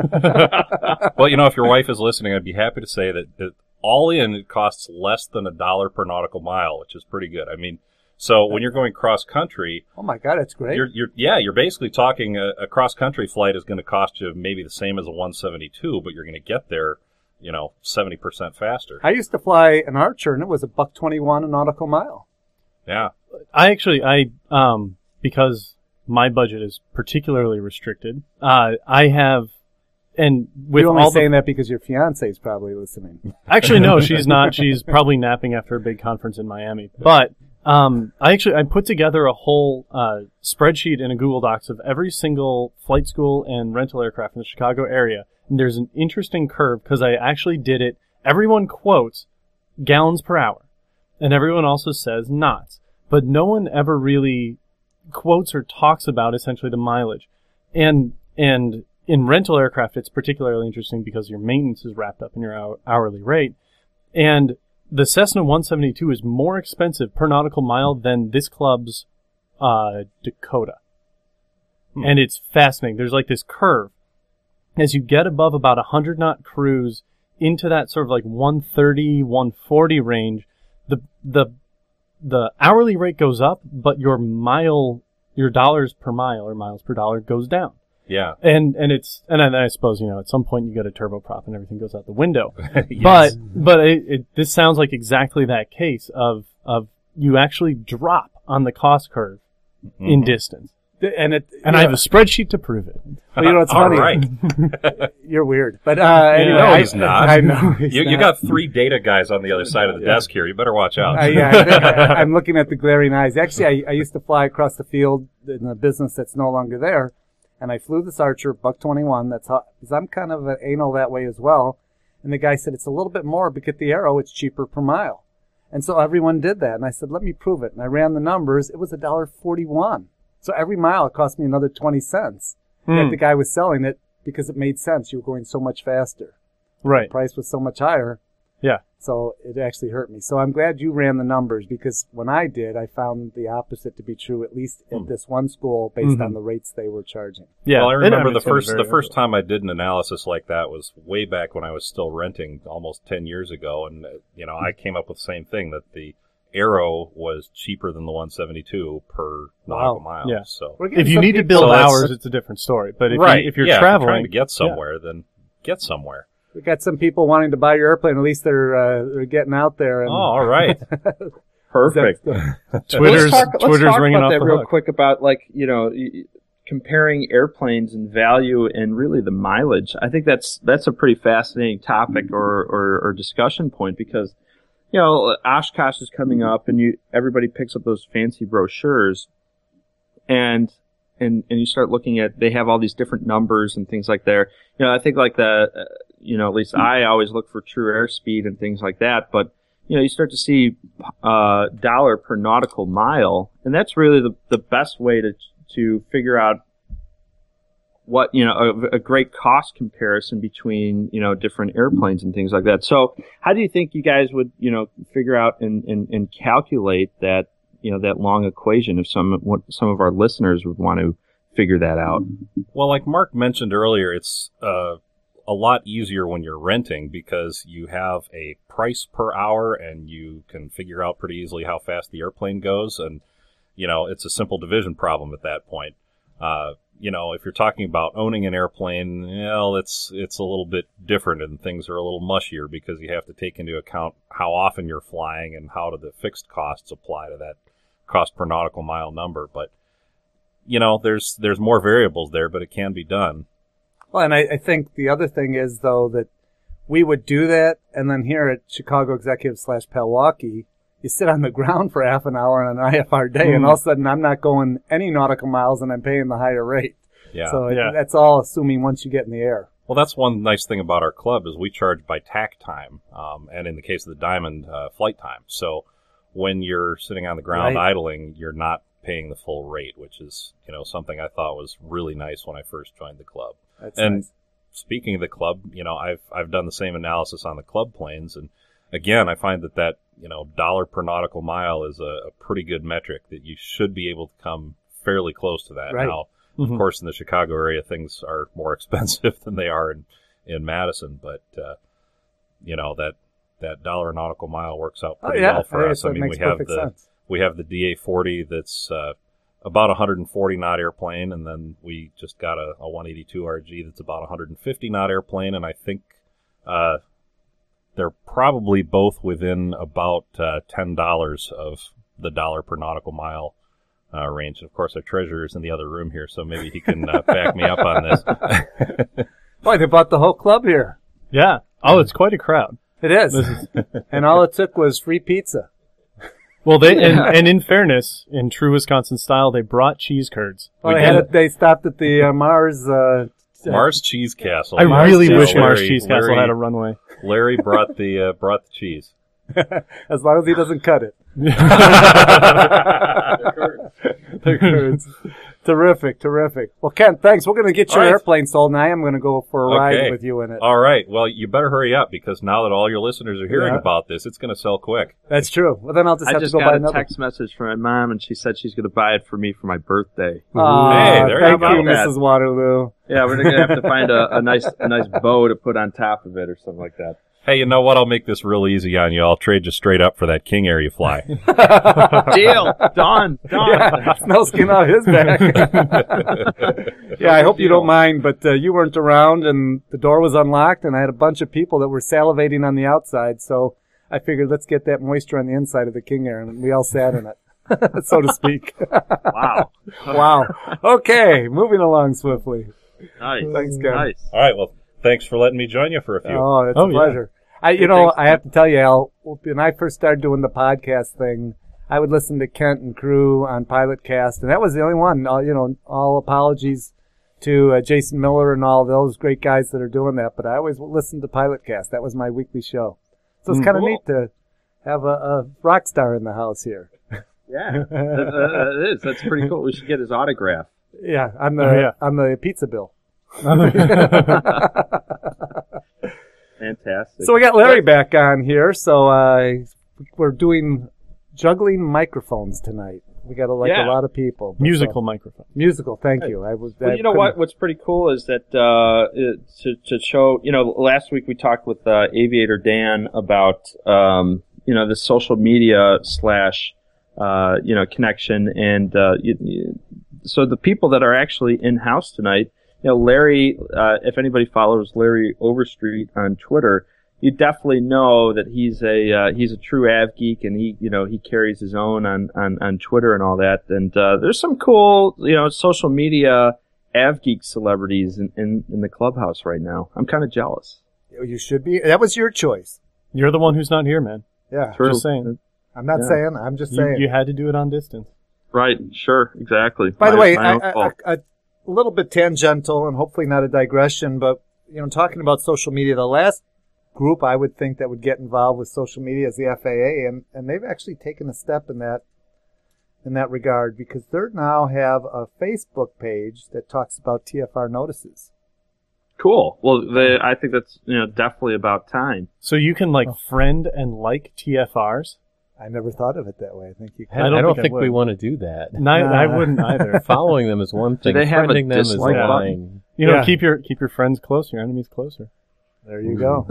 [SPEAKER 8] Well, you know, if your wife is listening, I'd be happy to say that, that all in it costs less than a dollar per nautical mile, which is pretty good. I mean, so when you're going cross country,
[SPEAKER 4] Oh, my God, that's great.
[SPEAKER 8] you're, you're yeah, you're basically talking a, a cross country flight is going to cost you maybe the same as a one seventy-two, but you're going to get there, you know, seventy percent faster.
[SPEAKER 4] I used to fly an Archer, and it was a buck twenty-one a nautical mile.
[SPEAKER 8] Yeah.
[SPEAKER 7] I actually, I um, because my budget is particularly restricted. Uh, I have, and with
[SPEAKER 4] You're only
[SPEAKER 7] all the
[SPEAKER 4] saying that because your fiance is probably listening.
[SPEAKER 7] Actually, no, she's not. She's probably napping after a big conference in Miami. But um, I actually I put together a whole uh, spreadsheet in a Google Docs of every single flight school and rental aircraft in the Chicago area. And there's an interesting curve because I actually did it. Everyone quotes gallons per hour, and everyone also says knots. But no one ever really quotes or talks about essentially the mileage. And and in rental aircraft, it's particularly interesting because your maintenance is wrapped up in your hour, hourly rate. And the Cessna one seventy-two is more expensive per nautical mile than this club's uh, Dakota.
[SPEAKER 8] Hmm.
[SPEAKER 7] And it's fascinating. There's like this curve. As you get above about a one hundred knot cruise into that sort of like one thirty, one forty range, the the the hourly rate goes up, but your mile, your dollars per mile or miles per dollar goes down.
[SPEAKER 8] Yeah.
[SPEAKER 7] And and it's and I, I suppose you know at some point you get a turboprop and everything goes out the window.
[SPEAKER 8] Yes.
[SPEAKER 7] But but it, it, this sounds like exactly that case of of you actually drop on the cost curve in
[SPEAKER 8] Mhm.
[SPEAKER 7] distance.
[SPEAKER 4] And it
[SPEAKER 7] And
[SPEAKER 4] yeah.
[SPEAKER 7] I have a spreadsheet to prove it.
[SPEAKER 4] Well, you know, it's
[SPEAKER 8] All
[SPEAKER 4] funny.
[SPEAKER 8] right.
[SPEAKER 4] You're weird, but uh, anyway,
[SPEAKER 8] No,
[SPEAKER 4] I,
[SPEAKER 8] he's not.
[SPEAKER 4] I know he's
[SPEAKER 8] You, you
[SPEAKER 4] not.
[SPEAKER 8] got three data guys on the other side of the desk here. You better watch out.
[SPEAKER 4] I, yeah, I think I, I'm looking at the glaring eyes. Actually, I, I used to fly across the field in a business that's no longer there, and I flew this Archer Buck twenty-one. That's how, because I'm kind of an anal that way as well. And the guy said it's a little bit more, but get the Arrow, it's cheaper per mile. And so everyone did that, and I said, let me prove it. And I ran the numbers. It was a dollar forty-one. So every mile it cost me another twenty cents.
[SPEAKER 7] Hmm.
[SPEAKER 4] Yet the guy was selling it because it made sense. You were going so much faster.
[SPEAKER 7] Right.
[SPEAKER 4] The price was so much higher.
[SPEAKER 7] Yeah.
[SPEAKER 4] So it actually hurt me. So I'm glad you ran the numbers, because when I did, I found the opposite to be true, at least at
[SPEAKER 8] Hmm.
[SPEAKER 4] this one school, based
[SPEAKER 7] Mhm.
[SPEAKER 4] on the rates they were charging.
[SPEAKER 7] Yeah.
[SPEAKER 8] Well, I
[SPEAKER 7] And
[SPEAKER 8] remember
[SPEAKER 7] mean,
[SPEAKER 8] the
[SPEAKER 7] it's gonna
[SPEAKER 8] first
[SPEAKER 7] vary
[SPEAKER 8] the first
[SPEAKER 7] over.
[SPEAKER 8] time I did an analysis like that was way back when I was still renting, almost ten years ago, and uh, you know I came up with the same thing, that the Arrow was cheaper than the one seventy-two per nautical mile.
[SPEAKER 7] Yeah.
[SPEAKER 8] So
[SPEAKER 4] We're getting
[SPEAKER 7] If you
[SPEAKER 4] some
[SPEAKER 7] need to
[SPEAKER 4] people-
[SPEAKER 7] build
[SPEAKER 8] So that's-
[SPEAKER 7] hours, it's a different story. But if,
[SPEAKER 8] right,
[SPEAKER 7] you, if you're
[SPEAKER 8] yeah,
[SPEAKER 7] traveling,
[SPEAKER 8] trying to get somewhere, then get somewhere.
[SPEAKER 4] We got some people wanting to buy your airplane. At least they're uh, they're getting out there. And
[SPEAKER 8] Oh, all right.
[SPEAKER 5] Perfect.
[SPEAKER 7] Twitter's
[SPEAKER 5] let's talk, let's
[SPEAKER 7] Twitter's
[SPEAKER 5] talk
[SPEAKER 7] ringing
[SPEAKER 5] about
[SPEAKER 7] off
[SPEAKER 5] that
[SPEAKER 7] the
[SPEAKER 5] real
[SPEAKER 7] hook.
[SPEAKER 5] quick about like you know y- y- comparing airplanes and value and really the mileage. I think that's that's a pretty fascinating topic or, or, or discussion point, because you know Oshkosh is coming up and you everybody picks up those fancy brochures and and and you start looking at, they have all these different numbers and things like that. You know I think like the uh, you know at least I always look for true airspeed and things like that, but you know, you start to see uh, dollar per nautical mile, and that's really the the best way to to figure out what you know a, a great cost comparison between you know different airplanes and things like that. So, how do you think you guys would you know figure out and, and, and calculate that you know that long equation? If some what some of our listeners would want to figure that out.
[SPEAKER 8] Well, like Mark mentioned earlier, it's uh, a lot easier when you're renting, because you have a price per hour and you can figure out pretty easily how fast the airplane goes. And, you know, it's a simple division problem at that point. Uh, you know, if you're talking about owning an airplane, well, it's, it's a little bit different and things are a little mushier, because you have to take into account how often you're flying and how do the fixed costs apply to that cost per nautical mile number. But, you know, there's, there's more variables there, but it can be done.
[SPEAKER 4] Well, and I, I think the other thing is, though, that we would do that, and then here at Chicago Executive slash Pewaukee, you sit on the ground for half an hour on an I F R day,
[SPEAKER 7] Mm.
[SPEAKER 4] and all of a sudden I'm not going any nautical miles, and I'm paying the higher rate.
[SPEAKER 8] Yeah.
[SPEAKER 4] So it,
[SPEAKER 7] Yeah.
[SPEAKER 4] that's all assuming once you get in the air.
[SPEAKER 8] Well, that's one nice thing about our club is we charge by tack time, um, and in the case of the Diamond, uh, flight time. So when you're sitting on the ground
[SPEAKER 4] Right.
[SPEAKER 8] idling, you're not paying the full rate, which is, you know, something I thought was really nice when I first joined the club.
[SPEAKER 4] That's
[SPEAKER 8] And
[SPEAKER 4] nice.
[SPEAKER 8] speaking of the club, you know, I've I've done the same analysis on the club planes, and again, I find that that you know dollar per nautical mile is a, a pretty good metric that you should be able to come fairly close to that.
[SPEAKER 4] Right.
[SPEAKER 8] Now,
[SPEAKER 7] Mhm.
[SPEAKER 8] of course, in the Chicago area, things are more expensive than they are in in Madison, but uh, you know that that dollar a nautical mile works out
[SPEAKER 4] Oh,
[SPEAKER 8] pretty
[SPEAKER 4] yeah.
[SPEAKER 8] well for
[SPEAKER 4] Yeah,
[SPEAKER 8] us.
[SPEAKER 4] so
[SPEAKER 8] I
[SPEAKER 4] it
[SPEAKER 8] mean, we
[SPEAKER 4] makes
[SPEAKER 8] have
[SPEAKER 4] perfect
[SPEAKER 8] the
[SPEAKER 4] sense.
[SPEAKER 8] we have the D A forty that's uh, about a one hundred forty knot airplane, and then we just got a, a one eighty-two R G that's about a one hundred fifty knot airplane, and I think uh, they're probably both within about uh, ten dollars of the dollar per nautical mile uh, range. And of course, our treasurer is in the other room here, so maybe he can uh, back me up on this.
[SPEAKER 4] Boy, they bought the whole club here.
[SPEAKER 7] Yeah. Oh, it's quite a crowd.
[SPEAKER 4] It is. And all it took was free pizza.
[SPEAKER 7] Well, they and, and in fairness, in true Wisconsin style, they brought cheese curds.
[SPEAKER 4] Well,
[SPEAKER 8] We
[SPEAKER 4] they, had
[SPEAKER 8] did.
[SPEAKER 4] it, they stopped at the uh, Mars. Uh,
[SPEAKER 8] Mars Cheese Castle.
[SPEAKER 7] I
[SPEAKER 8] Mars
[SPEAKER 7] really
[SPEAKER 8] Cheese-
[SPEAKER 7] wish Mars
[SPEAKER 8] Larry-
[SPEAKER 7] Cheese Castle
[SPEAKER 8] Larry-
[SPEAKER 7] had a runway.
[SPEAKER 8] Larry brought the uh, brought the cheese.
[SPEAKER 4] as long as he doesn't cut it. The curds. Terrific, terrific. Well, Ken, thanks. We're going to get your
[SPEAKER 8] All right.
[SPEAKER 4] airplane sold, and I am going to go for a ride
[SPEAKER 8] Okay.
[SPEAKER 4] with you in it.
[SPEAKER 8] All right. Well, you better hurry up, because now that all your listeners are hearing
[SPEAKER 4] Yeah.
[SPEAKER 8] about this, it's going to sell quick.
[SPEAKER 4] That's true. Well, then I'll just
[SPEAKER 5] I
[SPEAKER 4] have
[SPEAKER 5] just
[SPEAKER 4] to go
[SPEAKER 5] got
[SPEAKER 4] buy
[SPEAKER 5] a
[SPEAKER 4] another.
[SPEAKER 5] text message from my mom, and she said she's going to buy it for me for my birthday.
[SPEAKER 4] Aw,
[SPEAKER 8] Hey, there you
[SPEAKER 4] thank
[SPEAKER 8] go.
[SPEAKER 4] you, Missus Waterloo.
[SPEAKER 5] Yeah, we're gonna have to find a, a nice a nice bow to put on top of it or something like that.
[SPEAKER 8] Hey, you know what? I'll make this real easy on you. I'll trade you straight up for that King Air you fly.
[SPEAKER 5] Deal, done, done.
[SPEAKER 4] Yeah, no skin off his back. Yeah, I hope you don't mind, but uh, you weren't around, and the door was unlocked, and I had a bunch of people that were salivating on the outside, so I figured let's get that moisture on the inside of the King Air, and we all sat in it. so to speak.
[SPEAKER 1] Wow.
[SPEAKER 4] Wow. Okay, moving along swiftly.
[SPEAKER 1] Nice.
[SPEAKER 4] Thanks, Ken.
[SPEAKER 1] Nice.
[SPEAKER 8] All right. Well, thanks for letting me join you for a few.
[SPEAKER 4] Oh, it's
[SPEAKER 7] Oh,
[SPEAKER 4] a
[SPEAKER 7] yeah.
[SPEAKER 4] pleasure. I, you
[SPEAKER 1] Hey,
[SPEAKER 4] know,
[SPEAKER 1] thanks,
[SPEAKER 4] I have to tell you, Al, when I first started doing the podcast thing, I would listen to Kent and crew on Pilotcast, and that was the only one. All, you know, all apologies to uh, Jason Miller and all those great guys that are doing that, but I always listened to Pilotcast. That was my weekly show. So it's kind of
[SPEAKER 1] Cool.
[SPEAKER 4] neat to have a, a rock star in the house here.
[SPEAKER 5] Yeah, uh, uh, it is. That's pretty cool. We should get his autograph.
[SPEAKER 4] Yeah, on the
[SPEAKER 7] Oh, yeah.
[SPEAKER 4] on the pizza bill.
[SPEAKER 5] Fantastic.
[SPEAKER 4] So we got Larry back on here. So uh, we're doing juggling microphones tonight. We got like
[SPEAKER 5] Yeah.
[SPEAKER 4] a lot of people.
[SPEAKER 7] Musical
[SPEAKER 4] So-
[SPEAKER 7] microphone.
[SPEAKER 4] musical. Thank you. I was.
[SPEAKER 5] Well,
[SPEAKER 4] I
[SPEAKER 5] you know
[SPEAKER 4] couldn't-
[SPEAKER 5] what? What's pretty cool is that uh, it, to, to show, you know, last week we talked with uh, Aviator Dan about, um, you know, the social media slash, uh, you know, connection, and uh, you, you, so the people that are actually in house tonight, you know, Larry. Uh, if anybody follows Larry Overstreet on Twitter, you definitely know that he's a uh, he's a true Av geek, and he you know he carries his own on, on, on Twitter and all that. And uh, there's some cool you know social media Av geek celebrities in, in, in the clubhouse right now. I'm kind of jealous.
[SPEAKER 4] You should be. That was your choice.
[SPEAKER 7] You're the one who's not here, man.
[SPEAKER 4] Yeah.
[SPEAKER 5] True.
[SPEAKER 7] Just saying.
[SPEAKER 4] I'm not
[SPEAKER 5] Yeah.
[SPEAKER 4] saying. I'm just
[SPEAKER 7] You,
[SPEAKER 4] saying.
[SPEAKER 7] you had to do it on distance.
[SPEAKER 5] Right. Sure. Exactly.
[SPEAKER 4] By the
[SPEAKER 5] My-
[SPEAKER 4] way,
[SPEAKER 5] my
[SPEAKER 4] I,
[SPEAKER 5] own
[SPEAKER 4] I,
[SPEAKER 5] fault.
[SPEAKER 4] I, a little bit tangential and hopefully not a digression, but you know, talking about social media, the last group I would think that would get involved with social media is the F A A, and, and they've actually taken a step in that in that regard because they now have a Facebook page that talks about T F R notices.
[SPEAKER 5] Cool. Well, they, I think that's you know definitely about time.
[SPEAKER 7] So you can like
[SPEAKER 4] Oh.
[SPEAKER 7] friend and like T F Rs.
[SPEAKER 4] I never thought of it that way. I think you
[SPEAKER 7] I
[SPEAKER 4] can.
[SPEAKER 7] don't
[SPEAKER 6] I don't
[SPEAKER 7] think I
[SPEAKER 6] think we
[SPEAKER 7] would.
[SPEAKER 6] want to do that.
[SPEAKER 7] Ni- I
[SPEAKER 4] Nah.
[SPEAKER 7] wouldn't either.
[SPEAKER 6] Following them is one thing.
[SPEAKER 5] they have a
[SPEAKER 6] Friending them is
[SPEAKER 5] dislike button?
[SPEAKER 6] nine.
[SPEAKER 7] You know,
[SPEAKER 4] Yeah.
[SPEAKER 7] keep your keep your friends close, your enemies closer.
[SPEAKER 4] There you go.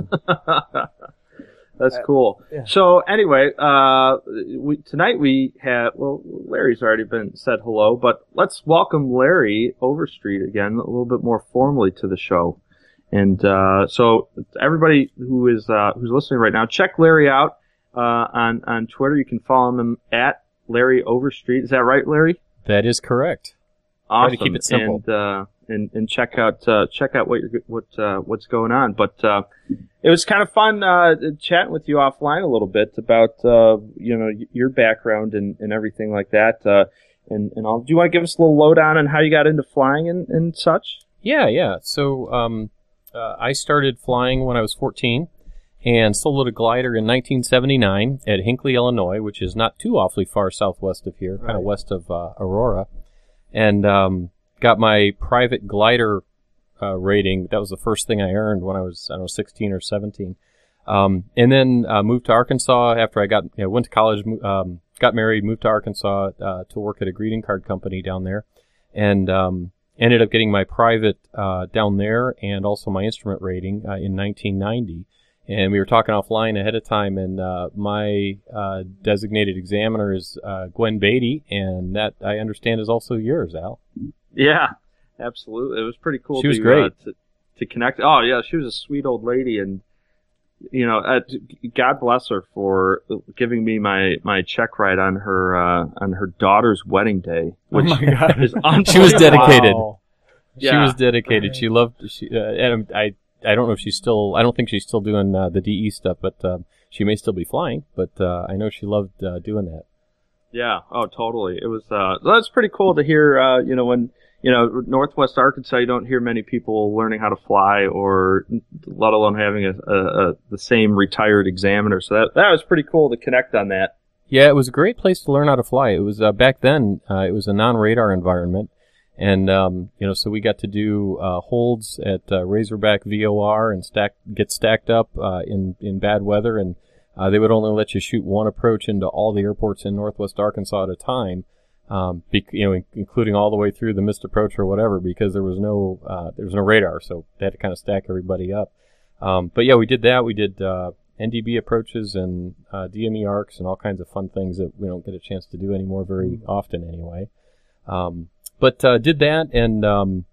[SPEAKER 5] That's
[SPEAKER 4] Uh,
[SPEAKER 5] cool.
[SPEAKER 4] yeah.
[SPEAKER 5] So anyway, uh, we, tonight we have, well, Larry's already been said hello, but let's welcome Larry Overstreet again, a little bit more formally to the show. And, uh, so everybody who is, uh, who's listening right now, check Larry out, uh, on, on Twitter. You can follow him at Larry Overstreet. Is that right, Larry?
[SPEAKER 6] That is correct.
[SPEAKER 5] Awesome.
[SPEAKER 6] to keep it simple.
[SPEAKER 5] And, uh, and, and check out, uh, check out what you're, what, uh, what's going on. But, uh, it was kind of fun, uh, chatting with you offline a little bit about, uh, you know, y- your background and, and everything like that. Uh, and, and all. Do you want to give us a little lowdown on how you got into flying and, and such?
[SPEAKER 6] Yeah, yeah. So um, uh, I started flying when I was fourteen and soloed a glider in nineteen seventy-nine at Hinckley, Illinois, which is not too awfully far southwest of here, kind of
[SPEAKER 4] Right.
[SPEAKER 6] west of uh, Aurora. And um, got my private glider uh, rating. That was the first thing I earned when I was, I don't know, sixteen or seventeen. Um, and then uh, moved to Arkansas after I got, you know, went to college, mo- um, got married, moved to Arkansas uh, to work at a greeting card company down there. And um, ended up getting my private uh, down there and also my instrument rating uh, in nineteen ninety. And we were talking offline ahead of time, and uh, my uh, designated examiner is uh, Gwen Beatty, and that, I understand, is also yours, Al.
[SPEAKER 5] Yeah, absolutely. It was pretty cool.
[SPEAKER 6] She was
[SPEAKER 5] to,
[SPEAKER 6] great.
[SPEAKER 5] Uh, to, to connect. Oh yeah, she was a sweet old lady, and you know, uh, God bless her for giving me my, my check ride on her uh, on her daughter's wedding day, which
[SPEAKER 7] oh my God.
[SPEAKER 5] is
[SPEAKER 6] She was dedicated.
[SPEAKER 7] Wow.
[SPEAKER 6] She
[SPEAKER 5] Yeah.
[SPEAKER 6] was dedicated. She loved. She, uh, and I I don't know if she's still. I don't think she's still doing uh, the D E stuff, but uh, she may still be flying. But uh, I know she loved uh, doing that.
[SPEAKER 5] Yeah. Oh, totally. It was. Uh, that's pretty cool to hear. Uh, you know, when you know Northwest Arkansas, you don't hear many people learning how to fly, or let alone having a, a, a the same retired examiner. So that that was pretty cool to connect on that.
[SPEAKER 6] Yeah, it was a great place to learn how to fly. It was uh, back then. Uh, it was a non-radar environment, and um, you know, so we got to do uh, holds at uh, Razorback V O R and stack get stacked up uh, in in bad weather, and uh, they would only let you shoot one approach into all the airports in Northwest Arkansas at a time, um, be, you know, in- including all the way through the missed approach or whatever, because there was no uh, there was no radar, so they had to kind of stack everybody up. Um, but yeah, we did that. We did. Uh, N D B approaches and uh, D M E arcs and all kinds of fun things that we don't get a chance to do anymore very often anyway. Um, but uh, did that and um,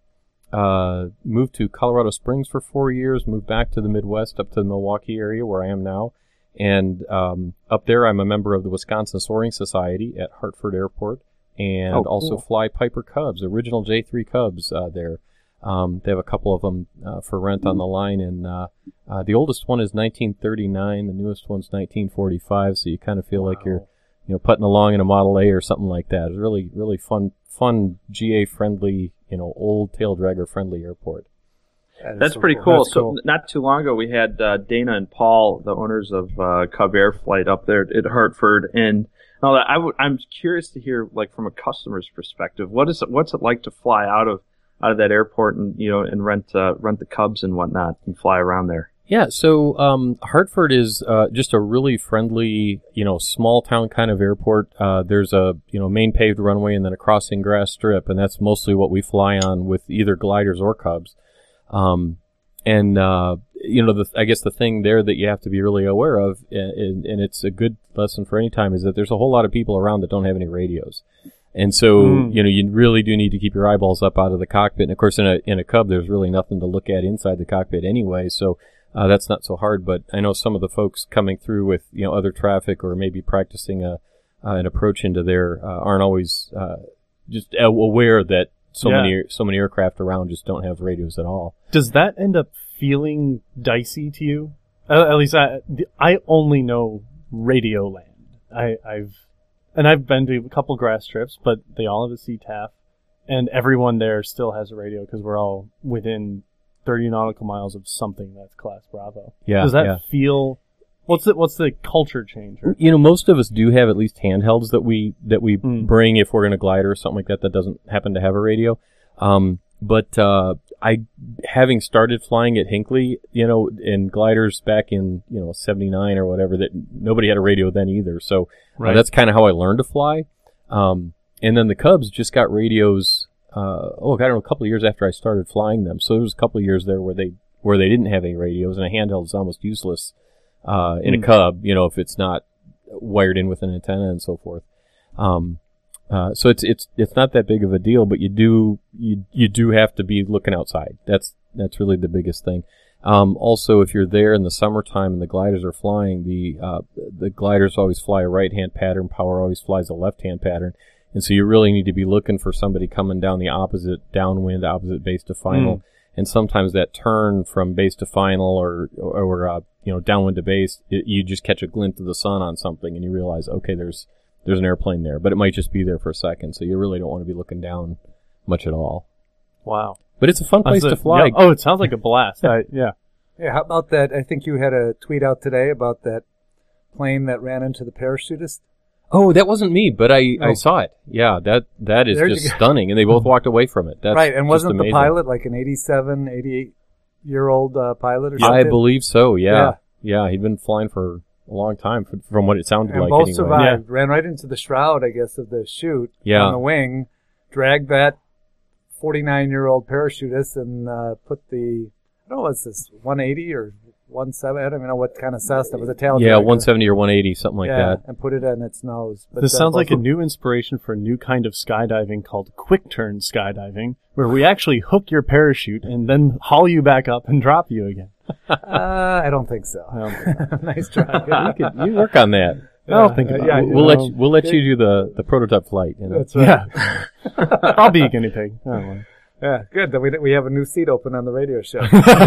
[SPEAKER 6] uh, moved to Colorado Springs for four years, moved back to the Midwest up to the Milwaukee area where I am now, And um, up there, I'm a member of the Wisconsin Soaring Society at Hartford Airport, and
[SPEAKER 5] Oh, cool.
[SPEAKER 6] also fly Piper Cubs, original J three Cubs uh, there. Um, they have a couple of them uh, for rent on the line, and uh, uh, the oldest one is nineteen thirty-nine. The newest one's nineteen forty-five. So you kind of feel wow. like you're, you know, putting along in a Model A or something like that. It's really, really fun, fun G A friendly, you know, old tail dragger friendly airport.
[SPEAKER 5] That That's so pretty cool. cool. That's so cool. Not too long ago, we had uh, Dana and Paul, the owners of uh, Cub Air Flight, up there at Hartford, and all that. I w- I'm curious to hear, like, from a customer's perspective, what is it, what's it like to fly out of out of that airport and you know and rent uh, rent the Cubs and whatnot and fly around there?
[SPEAKER 6] Yeah, so um, Hartford is uh, just a really friendly, you know, small town kind of airport. Uh, there's a you know main paved runway and then a crossing grass strip, and that's mostly what we fly on with either gliders or Cubs. Um, and, uh, you know, the, I guess the thing there that you have to be really aware of, and, and it's a good lesson for any time, is that there's a whole lot of people around that don't have any radios. And so, mm. you know, you really do need to keep your eyeballs up out of the cockpit. And of course, in a, in a Cub, there's really nothing to look at inside the cockpit anyway. So, uh, that's not so hard. But I know some of the folks coming through with, you know, other traffic or maybe practicing a, uh, an approach into there, uh, aren't always, uh, just aware that So yeah. many so many aircraft around just don't have radios at all.
[SPEAKER 7] Does that end up feeling dicey to you? Uh, at least I I only know Radioland. I, I've and I've been to a couple grass trips, but they all have a C T A F, and everyone there still has a radio because we're all within thirty nautical miles of something that's Class Bravo.
[SPEAKER 6] Yeah.
[SPEAKER 7] Does that
[SPEAKER 6] yeah.
[SPEAKER 7] feel? What's the what's the culture change? Or?
[SPEAKER 6] You know, most of us do have at least handhelds that we that we
[SPEAKER 7] Mm.
[SPEAKER 6] bring if we're in a glider or something like that that doesn't happen to have a radio. Um, but uh, I, having started flying at Hinckley, you know, in gliders back in you know seventy-nine or whatever, that nobody had a radio then either. So
[SPEAKER 7] Right.
[SPEAKER 6] uh, that's kind of how I learned to fly. Um, and then the Cubs just got radios. Uh, oh, I don't know, a couple of years after I started flying them. So there was a couple of years there where they where they didn't have any radios, and a handheld is almost useless. Uh, in
[SPEAKER 7] Mm.
[SPEAKER 6] a Cub, you know, if it's not wired in with an antenna and so forth. Um, uh, so it's, it's, it's not that big of a deal, but you do, you, you do have to be looking outside. That's, that's really the biggest thing. Um, also, if you're there in the summertime and the gliders are flying, the, uh, the gliders always fly a right-hand pattern, power always flies a left-hand pattern. And so you really need to be looking for somebody coming down the opposite downwind, opposite base to final.
[SPEAKER 7] Mm.
[SPEAKER 6] And sometimes that turn from base to final or, or, or uh, you know, downwind to base, it, you just catch a glint of the sun on something and you realize, okay, there's, there's an airplane there, but it might just be there for a second. So you really don't want to be looking down much at all.
[SPEAKER 7] Wow.
[SPEAKER 6] But it's a fun place
[SPEAKER 7] That's
[SPEAKER 6] to
[SPEAKER 7] a-
[SPEAKER 6] fly.
[SPEAKER 7] yeah. Oh, it sounds like a blast. I, yeah.
[SPEAKER 4] Yeah, how about that? I think you had a tweet out today about that plane that ran into the parachutist.
[SPEAKER 6] Oh, that wasn't me, but I,
[SPEAKER 4] Oh.
[SPEAKER 6] I saw it. Yeah, that, that is
[SPEAKER 4] There you
[SPEAKER 6] just
[SPEAKER 4] go.
[SPEAKER 6] stunning. And they both walked away from it. That's
[SPEAKER 4] right, and
[SPEAKER 6] just
[SPEAKER 4] wasn't
[SPEAKER 6] amazing.
[SPEAKER 4] the pilot like an eighty-seven, eighty-eight-year-old uh, pilot or something?
[SPEAKER 6] I believe so, yeah.
[SPEAKER 4] Yeah.
[SPEAKER 6] Yeah, he'd been flying for a long time, f- from what it sounded
[SPEAKER 4] And
[SPEAKER 6] like
[SPEAKER 4] both
[SPEAKER 6] anyway.
[SPEAKER 4] survived. Ran right into the shroud, I guess, of the chute
[SPEAKER 6] Yeah.
[SPEAKER 4] on the wing. Dragged that forty-nine-year-old parachutist and uh, put the, I don't know, what's this, one eighty or one seventy? I don't even know what kind of Cessna. It was a tail
[SPEAKER 6] Yeah,
[SPEAKER 4] dragger.
[SPEAKER 6] one seventy or one eighty, something like
[SPEAKER 4] yeah,
[SPEAKER 6] that.
[SPEAKER 4] and put it on its nose. But,
[SPEAKER 7] This
[SPEAKER 4] uh,
[SPEAKER 7] sounds like a
[SPEAKER 4] both-
[SPEAKER 7] new inspiration for a new kind of skydiving called quick turn skydiving, where we actually hook your parachute and then haul you back up and drop you again.
[SPEAKER 4] Uh, I don't think so.
[SPEAKER 7] I don't think
[SPEAKER 4] Nice try.
[SPEAKER 6] You could you work on that.
[SPEAKER 7] I'll think about
[SPEAKER 4] yeah,
[SPEAKER 7] it.
[SPEAKER 6] we'll we'll let
[SPEAKER 4] know,
[SPEAKER 6] you, we'll let you do the, the prototype flight. You know?
[SPEAKER 4] That's right.
[SPEAKER 7] Yeah. I'll be a guinea pig. I don't mind.
[SPEAKER 4] Yeah, good. Then we we have a new seat open on the radio show.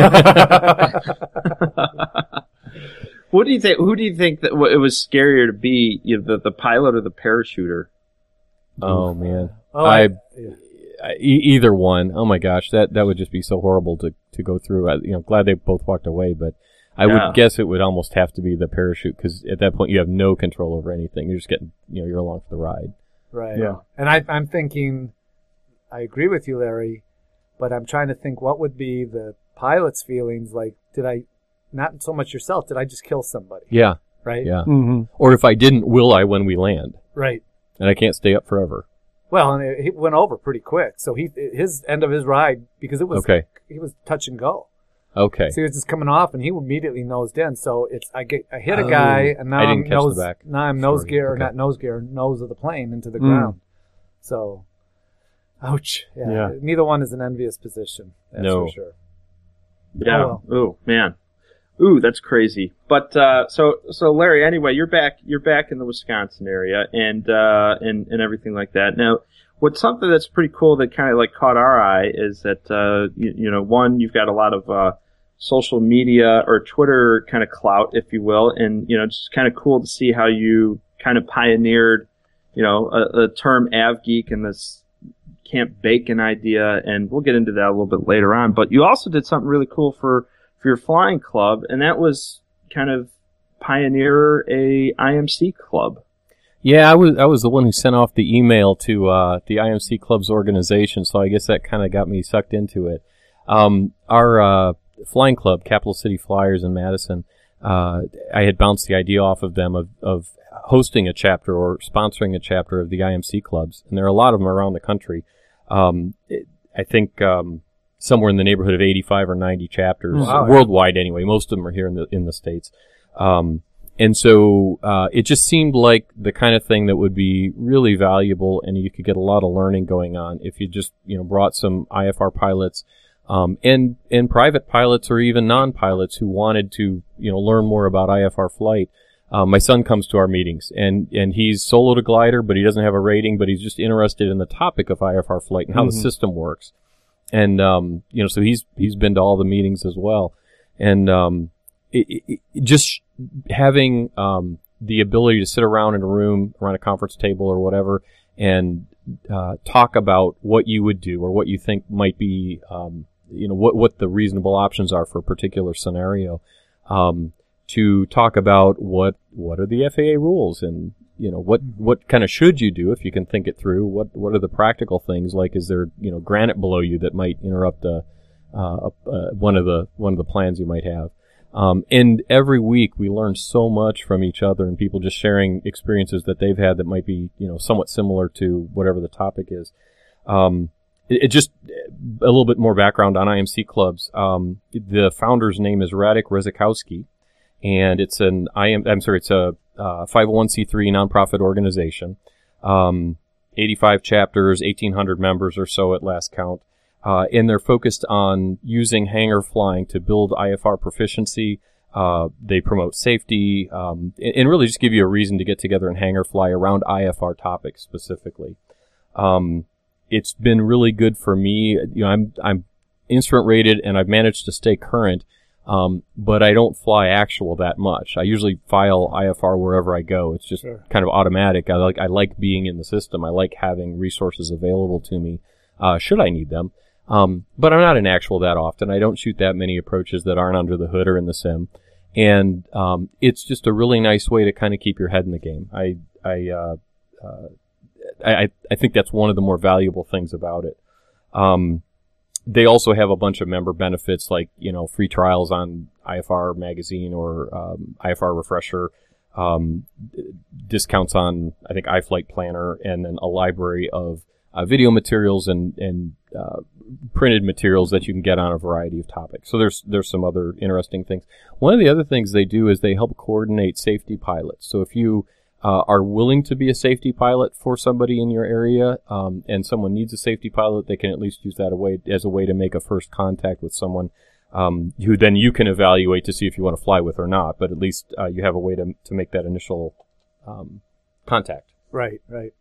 [SPEAKER 5] What do you think? Who do you think that w- it was scarier to be, you know, the the pilot or the parachuter?
[SPEAKER 6] Oh man,
[SPEAKER 4] Oh,
[SPEAKER 6] I,
[SPEAKER 4] yeah.
[SPEAKER 6] I- e- either one. Oh my gosh, that that would just be so horrible to to go through. I, you know, glad they both walked away, but I
[SPEAKER 5] Yeah.
[SPEAKER 6] would guess it would almost have to be the parachute because at that point you have no control over anything. You're just getting, you know, you're along for the ride.
[SPEAKER 4] Right.
[SPEAKER 7] Yeah.
[SPEAKER 4] And I, I'm thinking, I agree with you, Larry, but I'm trying to think what would be the pilot's feelings like. Did I, not so much yourself, did I just kill somebody?
[SPEAKER 6] Yeah,
[SPEAKER 4] Right?
[SPEAKER 6] yeah.
[SPEAKER 7] Mm-hmm.
[SPEAKER 6] Or if I didn't, will I when we land?
[SPEAKER 4] Right.
[SPEAKER 6] And I can't stay up forever.
[SPEAKER 4] Well, and it, he went over pretty quick. So he, his end of his ride, because it was,
[SPEAKER 6] Okay.
[SPEAKER 4] he was touch and go.
[SPEAKER 6] Okay.
[SPEAKER 4] So he was just coming off, and he immediately nosed in. So it's I get I hit a
[SPEAKER 6] Oh,
[SPEAKER 4] guy, and now
[SPEAKER 6] I didn't
[SPEAKER 4] am
[SPEAKER 6] catch the
[SPEAKER 4] nose
[SPEAKER 6] back
[SPEAKER 4] now I'm nose
[SPEAKER 6] story.
[SPEAKER 4] gear or
[SPEAKER 6] Okay.
[SPEAKER 4] not nose gear nose of the plane into the
[SPEAKER 7] Mm.
[SPEAKER 4] ground. So, ouch. Yeah.
[SPEAKER 7] Yeah.
[SPEAKER 4] Neither one is an envious position. That's
[SPEAKER 6] No.
[SPEAKER 4] for sure.
[SPEAKER 5] Yeah.
[SPEAKER 4] Oh,
[SPEAKER 5] Oh man. Ooh, that's crazy. But uh, so so Larry, anyway, you're back you're back in the Wisconsin area and uh, and and everything like that. Now, what's something that's pretty cool that kind of like caught our eye is that uh, you, you know, one, you've got a lot of uh, social media or Twitter kind of clout, if you will, and you know, it's kind of cool to see how you kind of pioneered, you know, a, a term AvGeek and this Camp Bacon idea, and we'll get into that a little bit later on. But you also did something really cool for for your flying club, and that was kind of pioneer a I M C club.
[SPEAKER 6] Yeah, I was I was the one who sent off the email to uh, the I M C club's organization, so I guess that kind of got me sucked into it. Um, our uh, flying club, Capital City Flyers in Madison, uh, I had bounced the idea off of them of, of hosting a chapter or sponsoring a chapter of the I M C clubs, and there are a lot of them around the country. Um, it, I think um, somewhere in the neighborhood of eighty-five or ninety chapters,
[SPEAKER 4] Wow.
[SPEAKER 6] worldwide anyway. Most of them are here in the in the States. Um, and so uh, it just seemed like the kind of thing that would be really valuable, and you could get a lot of learning going on if you just you know brought some I F R pilots um, and and private pilots or even non-pilots who wanted to you know learn more about I F R flight. Um, my son comes to our meetings, and, and he's soloed a glider, but he doesn't have a rating, but he's just interested in the topic of I F R flight and how
[SPEAKER 7] Mm-hmm.
[SPEAKER 6] the system works. And, um, you know, so he's, he's been to all the meetings as well. And, um, it, it, it just having, um, the ability to sit around in a room, around a conference table or whatever, and, uh, talk about what you would do or what you think might be, um, you know, what, what the reasonable options are for a particular scenario. Um, to talk about what what are the F A A rules and you know what what kind of should you do if you can think it through. What what are the practical things, like is there you know granite below you that might interrupt a, uh, uh, one of the one of the plans you might have. Um, and every week we learn so much from each other and people just sharing experiences that they've had that might be you know somewhat similar to whatever the topic is. Um, it, it just a little bit more background on I M C clubs. Um, the founder's name is Radek Rizikowski. And it's an I am I'm sorry it's a uh, five oh one c three nonprofit organization, um, eighty-five chapters, eighteen hundred members or so at last count, uh, and they're focused on using hangar flying to build I F R proficiency. Uh, they promote safety, um, and, and really just give you a reason to get together and hangar fly around I F R topics specifically. Um, it's been really good for me. You know, I'm I'm instrument rated and I've managed to stay current. Um, but I don't fly actual that much. I usually file I F R wherever I go. It's just
[SPEAKER 4] Sure.
[SPEAKER 6] kind of automatic. I like I like being in the system. I like having resources available to me, uh, should I need them. Um, but I'm not in actual that often. I don't shoot that many approaches that aren't under the hood or in the sim. And um, it's just a really nice way to kind of keep your head in the game. I I uh, uh, I I think that's one of the more valuable things about it. Um, They also have a bunch of member benefits like, you know, free trials on I F R Magazine or um, I F R Refresher, um, discounts on, I think, iFlight Planner, and then a library of uh, video materials and, and uh, printed materials that you can get on a variety of topics. So there's there's some other interesting things. One of the other things they do is they help coordinate safety pilots. So if you Uh, are willing to be a safety pilot for somebody in your area, um, and someone needs a safety pilot, they can at least use that a way, as a way to make a first contact with someone um, who then you can evaluate to see if you want to fly with or not. But at least uh, you have a way to to make that initial um, contact.
[SPEAKER 4] Right, right.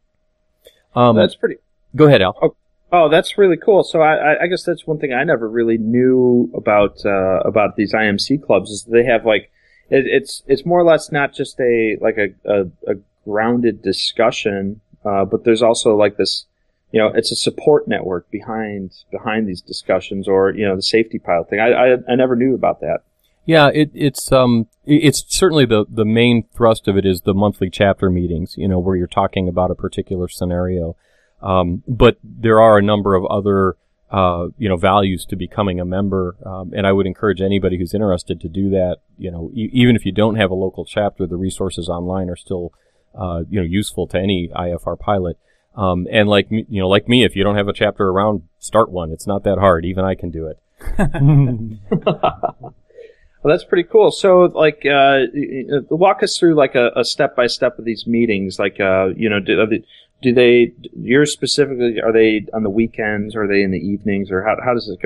[SPEAKER 6] Um,
[SPEAKER 5] That's pretty.
[SPEAKER 6] Go ahead, Al.
[SPEAKER 5] Oh, oh, that's really cool. So I, I, I guess that's one thing I never really knew about uh, about these I M C clubs is they have like. It, it's it's more or less not just a like a, a, a grounded discussion, uh, but there's also like this, you know, it's a support network behind behind these discussions, or you know, the safety pilot thing. I I, I never knew about that.
[SPEAKER 6] Yeah, it, it's um, it's certainly the the main thrust of it is the monthly chapter meetings, you know, where you're talking about a particular scenario. Um, but there are a number of other Uh, you know, values to becoming a member, um, and I would encourage anybody who's interested to do that. You know, e- even if you don't have a local chapter, the resources online are still, uh, you know, useful to any I F R pilot. Um, and like me, you know, like me, if you don't have a chapter around, start one. It's not that hard. Even I can do it.
[SPEAKER 5] Well, that's pretty cool. So, like, uh, walk us through like a, a step by step of these meetings. Like, uh, you know, do, they, do they? You're specifically, are they on the weekends? Or are they in the evenings? Or how how does it go?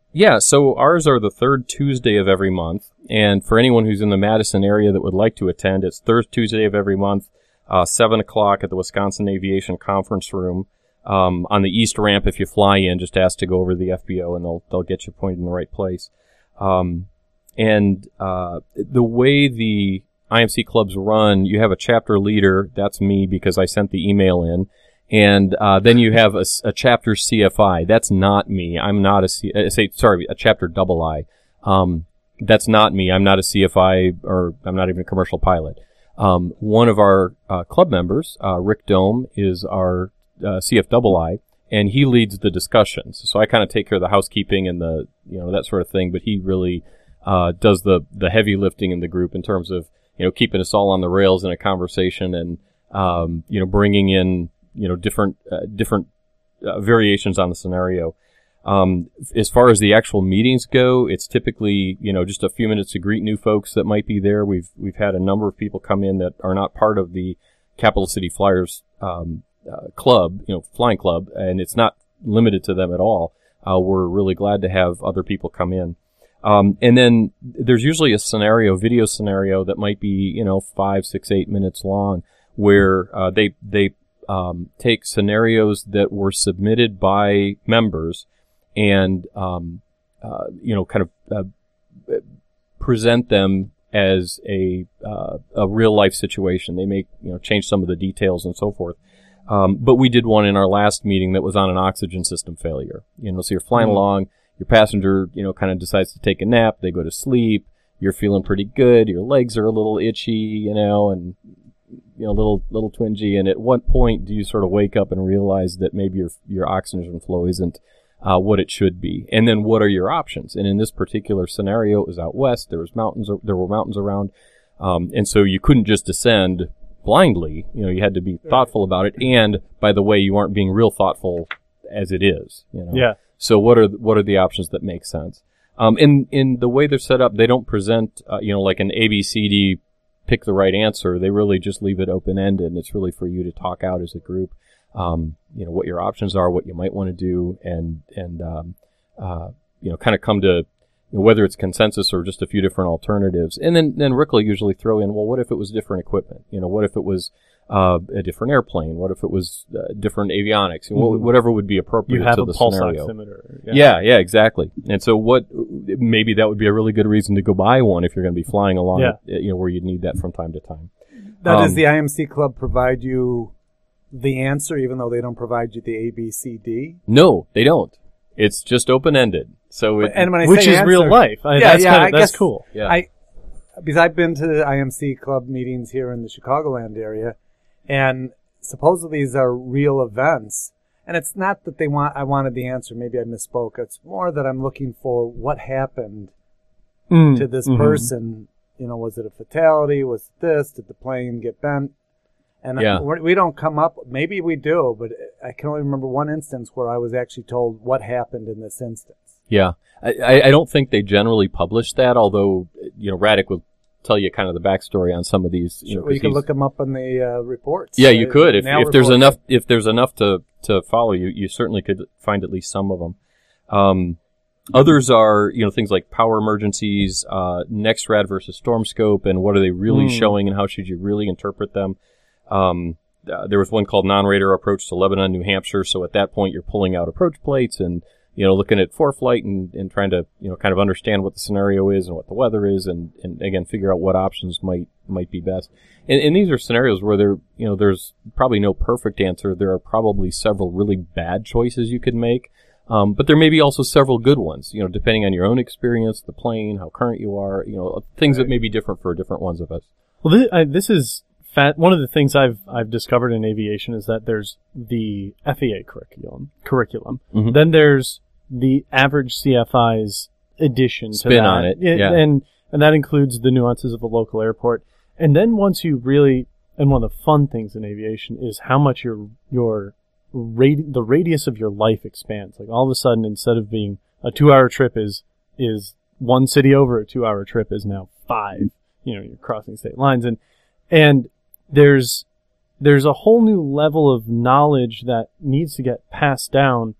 [SPEAKER 6] Yeah, so ours are the third Tuesday of every month, and for anyone who's in the Madison area that would like to attend, it's third Tuesday of every month, uh, seven o'clock at the Wisconsin Aviation Conference Room. Um, on the east ramp, if you fly in, just ask to go over to the F B O, and they'll they'll get you pointed in the right place. Um, and uh, the way the I M C clubs run, you have a chapter leader. That's me because I sent the email in. And uh, then you have a, a chapter C F I. That's not me. I'm not a C. Uh, say sorry, a chapter double I. Um, that's not me. I'm not a C F I, or I'm not even a commercial pilot. Um, one of our uh, club members, uh, Rick Dome, is our uh, C F double I, and he leads the discussions. So I kind of take care of the housekeeping and the you know that sort of thing. But he really uh, does the the heavy lifting in the group in terms of you know keeping us all on the rails in a conversation and um, you know bringing in. you know, different, uh, different, uh, variations on the scenario. Um, as far as the actual meetings go, it's typically, you know, just a few minutes to greet new folks that might be there. We've, we've had a number of people come in that are not part of the Capital City Flyers, um, uh, club, you know, flying club, and it's not limited to them at all. Uh, we're really glad to have other people come in. Um, and then there's usually a scenario, video scenario that might be, you know, five, six, eight minutes long where, uh, they, they, Um, take scenarios that were submitted by members and, um, uh, you know, kind of uh, present them as a uh, a real life situation. They may, you know, change some of the details and so forth. Um, but we did one in our last meeting that was on an oxygen system failure. You know, so you're flying mm-hmm. along, your passenger, you know, kind of decides to take a nap. They go to sleep. You're feeling pretty good. Your legs are a little itchy, you know, and you know, little, little twingy. And at what point do you sort of wake up and realize that maybe your, your oxygen flow isn't, uh, what it should be? And then what are your options? And in this particular scenario, it was out west. There was mountains, there were mountains around. Um, and so you couldn't just descend blindly. You know, you had to be thoughtful about it. And by the way, you aren't being real thoughtful as it is, you know?
[SPEAKER 7] Yeah.
[SPEAKER 6] So what are, what are the options that make sense? Um, in, in the way they're set up, they don't present, uh, you know, like an A B C D pick the right answer. They really just leave it open-ended, and it's really for you to talk out as a group, um, you know, what your options are, what you might want to do, and, and, um, uh, you know, kind of come to, you know, whether it's consensus or just a few different alternatives. And then, then Rick will usually throw in, well, what if it was different equipment? You know, what if it was, uh, a different airplane? What if it was uh, different avionics? Mm-hmm. Whatever would be appropriate
[SPEAKER 7] you have
[SPEAKER 6] to
[SPEAKER 7] a
[SPEAKER 6] the
[SPEAKER 7] pulse
[SPEAKER 6] scenario.
[SPEAKER 7] Oximeter.
[SPEAKER 6] Yeah. yeah, yeah, exactly. And so what, maybe that would be a really good reason to go buy one if you're going to be flying along,
[SPEAKER 7] yeah.
[SPEAKER 6] it, you know, where you'd need that from time to time.
[SPEAKER 4] Now,
[SPEAKER 6] um,
[SPEAKER 4] does the I M C Club provide you the answer, even though they don't provide you the A, B, C, D?
[SPEAKER 6] No, they don't. It's just open-ended. So it,
[SPEAKER 4] and when I
[SPEAKER 7] which
[SPEAKER 4] say
[SPEAKER 7] is
[SPEAKER 4] answer,
[SPEAKER 7] real life. I,
[SPEAKER 4] yeah,
[SPEAKER 7] that's
[SPEAKER 4] yeah,
[SPEAKER 7] kinda,
[SPEAKER 4] I
[SPEAKER 7] that's
[SPEAKER 4] guess
[SPEAKER 7] cool.
[SPEAKER 6] Yeah.
[SPEAKER 4] I, because I've been to the I M C Club meetings here in the Chicagoland area, and supposedly these are real events. And it's not that they want, I wanted the answer. Maybe I misspoke. It's more that I'm looking for what happened
[SPEAKER 7] mm,
[SPEAKER 4] to this
[SPEAKER 7] mm-hmm.
[SPEAKER 4] person. You know, was it a fatality? Was it this? Did the plane get bent? And
[SPEAKER 6] yeah.
[SPEAKER 4] I, we don't come up, maybe we do, but I can only remember one instance where I was actually told what happened in this instance.
[SPEAKER 6] Yeah. I, I don't think they generally publish that, although, you know, Radek will tell you kind of the backstory on some of these. You
[SPEAKER 4] Sure,
[SPEAKER 6] know,
[SPEAKER 4] well, you can look them up on the uh, reports.
[SPEAKER 6] Yeah, you
[SPEAKER 4] uh,
[SPEAKER 6] could. If,
[SPEAKER 4] Now
[SPEAKER 6] if there's
[SPEAKER 4] reports.
[SPEAKER 6] enough, if there's enough to, to follow, you, you certainly could find at least some of them. Um, others are, you know, things like power emergencies, uh, NEXRAD versus Storm Scope, and what are they really
[SPEAKER 7] Mm.
[SPEAKER 6] showing and how should you really interpret them? Um, uh, there was one called non-radar approach to Lebanon, New Hampshire. So at that point, you're pulling out approach plates and, you know, looking at ForeFlight and, and trying to, you know, kind of understand what the scenario is and what the weather is and, and again, figure out what options might, might be best. And, and these are scenarios where there, you know, there's probably no perfect answer. There are probably several really bad choices you could make. Um, but there may be also several good ones, you know, depending on your own experience, the plane, how current you are, you know, things that may be different for different ones of us.
[SPEAKER 7] Well, this, I, this is fat. One of the things I've I've discovered in aviation is that there's the F A A curriculum. Curriculum.
[SPEAKER 6] Mm-hmm.
[SPEAKER 7] Then there's the average C F I's addition
[SPEAKER 6] Spin
[SPEAKER 7] to that,
[SPEAKER 6] on it, yeah.
[SPEAKER 7] and and that includes the nuances of a local airport. And then once you really, and one of the fun things in aviation is how much your your radi- the radius of your life expands. Like all of a sudden, instead of being a two-hour trip is is one city over, a two-hour trip is now five. You know, you're crossing state lines, and and there's there's a whole new level of knowledge that needs to get passed down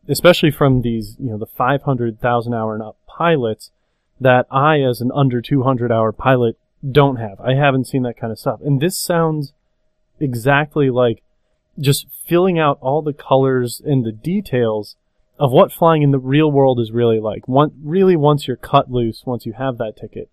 [SPEAKER 7] especially from these, you know, the five hundred thousand hour and up pilots that I, as an under two hundred hour pilot, don't have. I haven't seen that kind of stuff. And this sounds exactly like just filling out all the colors and the details of what flying in the real world is really like. One, really, once you're cut loose, once you have that ticket,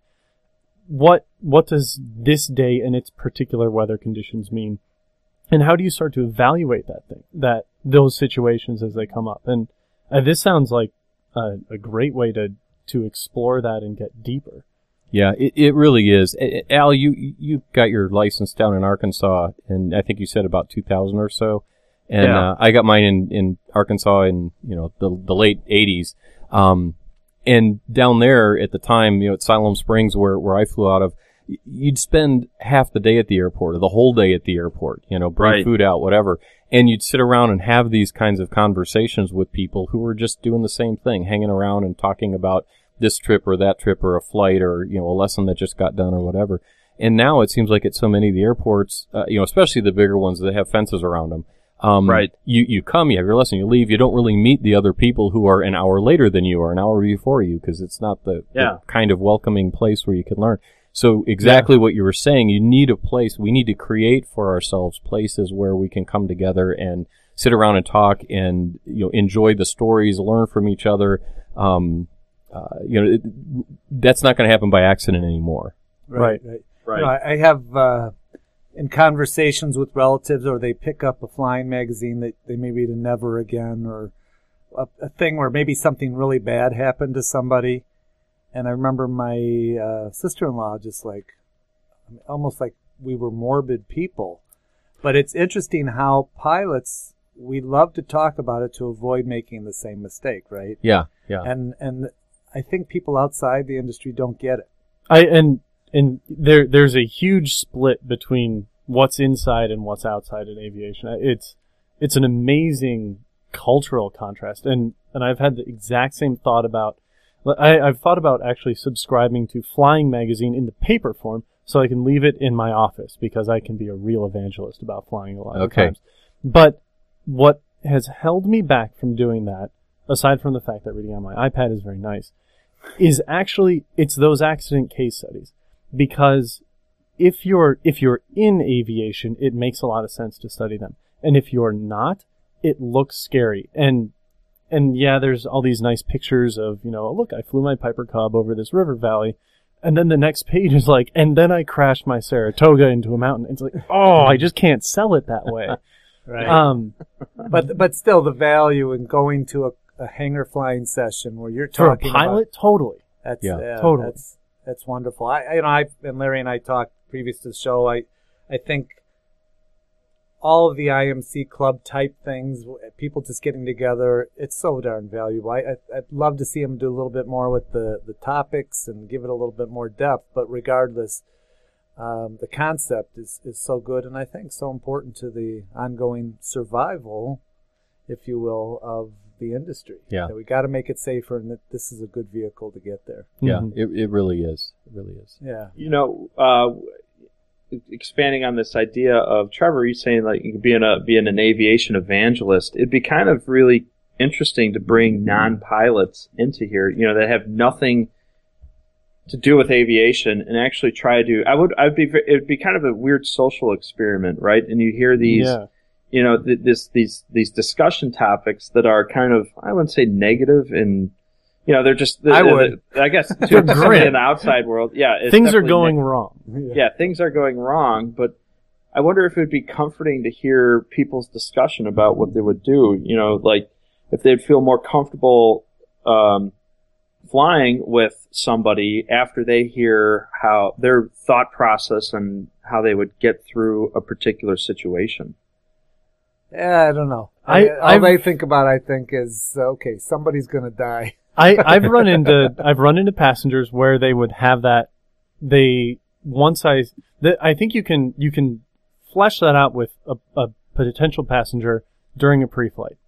[SPEAKER 7] what what does this day and its particular weather conditions mean? And how do you start to evaluate that thing, that those situations as they come up? And uh, this sounds like a, a great way to, to explore that and get deeper.
[SPEAKER 6] Yeah, it, it really is. Al, you you got your license down in Arkansas, and I think you said about two thousand or so. And
[SPEAKER 5] Yeah.
[SPEAKER 6] uh, I got mine in, in Arkansas in, you know, the the late eighties. Um, and down there at the time, you know, at Siloam Springs, where, where I flew out of, y- you'd spend half the day at the airport, or the whole day at the airport, you know, bring
[SPEAKER 5] Right.
[SPEAKER 6] food out, whatever. And you'd sit around and have these kinds of conversations with people who were just doing the same thing, hanging around and talking about this trip or that trip or a flight or, you know, a lesson that just got done or whatever. And now it seems like at so many of the airports, uh, you know, especially the bigger ones that have fences around them. Um,
[SPEAKER 5] Right.
[SPEAKER 6] You, you come, you have your lesson, you leave, you don't really meet the other people who are an hour later than you or an hour before you, because it's not the,
[SPEAKER 5] Yeah.
[SPEAKER 6] the kind of welcoming place where you can learn. So exactly what you were saying, you need a place, we need to create for ourselves places where we can come together and sit around and talk and, you know, enjoy the stories, learn from each other. Um, uh, you know, it, that's not going to happen by accident anymore.
[SPEAKER 4] Right. right.
[SPEAKER 5] Right.
[SPEAKER 4] You know, I, I have uh, in conversations with relatives, or they pick up a flying magazine that they maybe to Never Again, or a, a thing where maybe something really bad happened to somebody. And I remember my uh, sister-in-law just like, almost like we were morbid people. But it's interesting how pilots, we love to talk about it to avoid making the same mistake, right?
[SPEAKER 6] Yeah, yeah.
[SPEAKER 4] And and I think people outside the industry don't get it.
[SPEAKER 7] I and and there there's a huge split between what's inside and what's outside in aviation. It's it's an amazing cultural contrast, and and I've had the exact same thought about. I, I've thought about actually subscribing to Flying Magazine in the paper form, so I can leave it in my office, because I can be a real evangelist about flying a lot of
[SPEAKER 6] Okay.
[SPEAKER 7] times. But what has held me back from doing that, aside from the fact that reading on my iPad is very nice, is actually it's those accident case studies. Because if you're if you're in aviation, it makes a lot of sense to study them, and if you're not, it looks scary. And and yeah, there's all these nice pictures of, you know, oh, look, I flew my Piper Cub over this river valley, and then the next page is like, and then I crashed my Saratoga into a mountain. It's like, oh, I just can't sell it that way.
[SPEAKER 4] Right.
[SPEAKER 7] Um,
[SPEAKER 4] But but still, the value in going to a, a hangar flying session where you're
[SPEAKER 7] for a
[SPEAKER 4] talking
[SPEAKER 7] pilot,
[SPEAKER 4] about,
[SPEAKER 7] totally.
[SPEAKER 4] that's
[SPEAKER 6] Yeah.
[SPEAKER 4] yeah,
[SPEAKER 7] Totally.
[SPEAKER 4] that's that's wonderful. I you know I and Larry and I talked previous to the show. I I think all of the I M C club type things, people just getting together, it's so darn valuable. I, I I'd love to see them do a little bit more with the the topics and give it a little bit more depth. But regardless, um, the concept is is so good, and I think so important to the ongoing survival, if you will, of the industry.
[SPEAKER 6] Yeah.
[SPEAKER 4] That we got to make it safer, and that this is a good vehicle to get there.
[SPEAKER 6] Yeah,
[SPEAKER 7] Mhm.
[SPEAKER 6] it it really is. It really is.
[SPEAKER 4] Yeah.
[SPEAKER 5] You know, uh, expanding on this idea of Trevor, you saying like you could being a being an aviation evangelist, it'd be kind of really interesting to bring non-pilots into here, you know, that have nothing to do with aviation, and actually try to. I would. I'd be. It'd be kind of a weird social experiment, right? And you hear these.
[SPEAKER 7] Yeah.
[SPEAKER 5] You know, th- this these these discussion topics that are kind of, I wouldn't say negative, and you know, they're just.
[SPEAKER 4] I would.
[SPEAKER 5] I guess to
[SPEAKER 7] They're
[SPEAKER 5] somebody
[SPEAKER 7] grim.
[SPEAKER 5] in the outside world, yeah, it's
[SPEAKER 7] Things are
[SPEAKER 5] definitely
[SPEAKER 7] going
[SPEAKER 5] neg-
[SPEAKER 7] wrong.
[SPEAKER 5] yeah, things are going wrong, but I wonder if it would be comforting to hear people's discussion about what they would do. You know, like if they'd feel more comfortable um, flying with somebody after they hear how their thought process and how they would get through a particular situation.
[SPEAKER 4] Yeah, I don't know.
[SPEAKER 7] I-
[SPEAKER 4] I, all
[SPEAKER 7] I've-
[SPEAKER 4] they think about, I think, is okay. Somebody's gonna die.
[SPEAKER 7] I, I've run into I've run into passengers where they would have that. They once I the, I think you can you can flesh that out with a, a potential passenger during a pre-flight.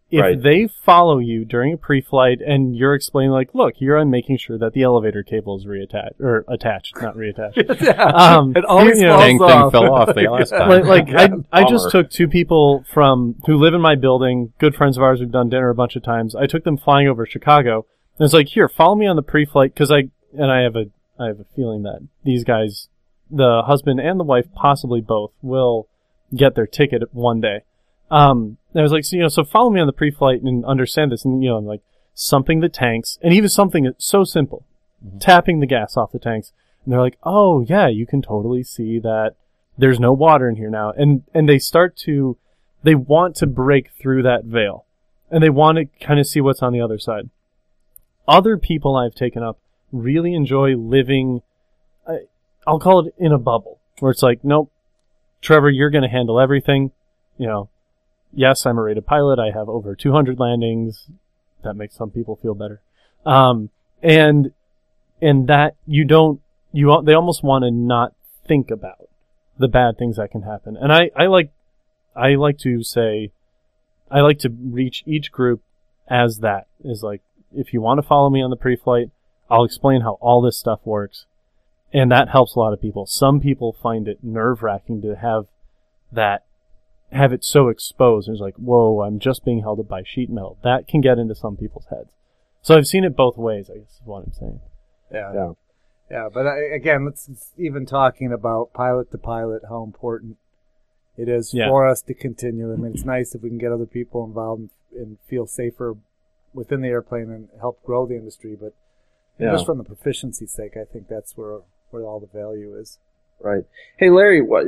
[SPEAKER 7] if
[SPEAKER 5] Right.
[SPEAKER 7] they follow you during a pre-flight and you're explaining, like, look, here I'm making sure that the elevator cable is reattached, or attached, not reattached.
[SPEAKER 4] yeah.
[SPEAKER 7] Um,
[SPEAKER 4] It always
[SPEAKER 7] you know,
[SPEAKER 4] falls
[SPEAKER 6] Dang thing
[SPEAKER 4] off.
[SPEAKER 6] fell off the last time.
[SPEAKER 7] like, like I, I just
[SPEAKER 6] Bummer.
[SPEAKER 7] took two people from who live in my building, good friends of ours. We've done dinner a bunch of times. I took them flying over Chicago, and it's like, here, follow me on the pre-flight, because I and I have a I have a feeling that these guys, the husband and the wife, possibly both, will get their ticket one day. Um, and I was like, so, you know, so follow me on the pre-flight and understand this, and you know, I'm like sumping the tanks, and even something that's so simple, mm-hmm. tapping the gas off the tanks, and they're like, oh yeah, you can totally see that there's no water in here now, and and they start to, they want to break through that veil, and they want to kind of see what's on the other side. Other people I've taken up really enjoy living, I, I'll call it in a bubble, where it's like, nope, Trevor, you're going to handle everything, you know. Yes, I'm a rated pilot. I have over two hundred landings. That makes some people feel better. Um, and, and that you don't, you, they almost want to not think about the bad things that can happen. And I, I like, I like to say, I like to reach each group as that is like, if you want to follow me on the pre-flight, I'll explain how all this stuff works. And that helps a lot of people. Some people find it nerve-wracking to have that, have it so exposed. It's like, whoa, I'm just being held up by sheet metal. That can get into some people's heads. So I've seen it both ways, I guess is what I'm saying.
[SPEAKER 4] Yeah.
[SPEAKER 5] Yeah.
[SPEAKER 4] Yeah, but I, again, let's it's even talking about pilot to pilot, how important it is
[SPEAKER 7] Yeah.
[SPEAKER 4] for us to continue. I mean, it's nice if we can get other people involved and, and feel safer within the airplane and help grow the industry. But
[SPEAKER 5] Yeah.
[SPEAKER 4] just from the proficiency's sake, I think that's where where all the value is.
[SPEAKER 5] Right. Hey, Larry, what,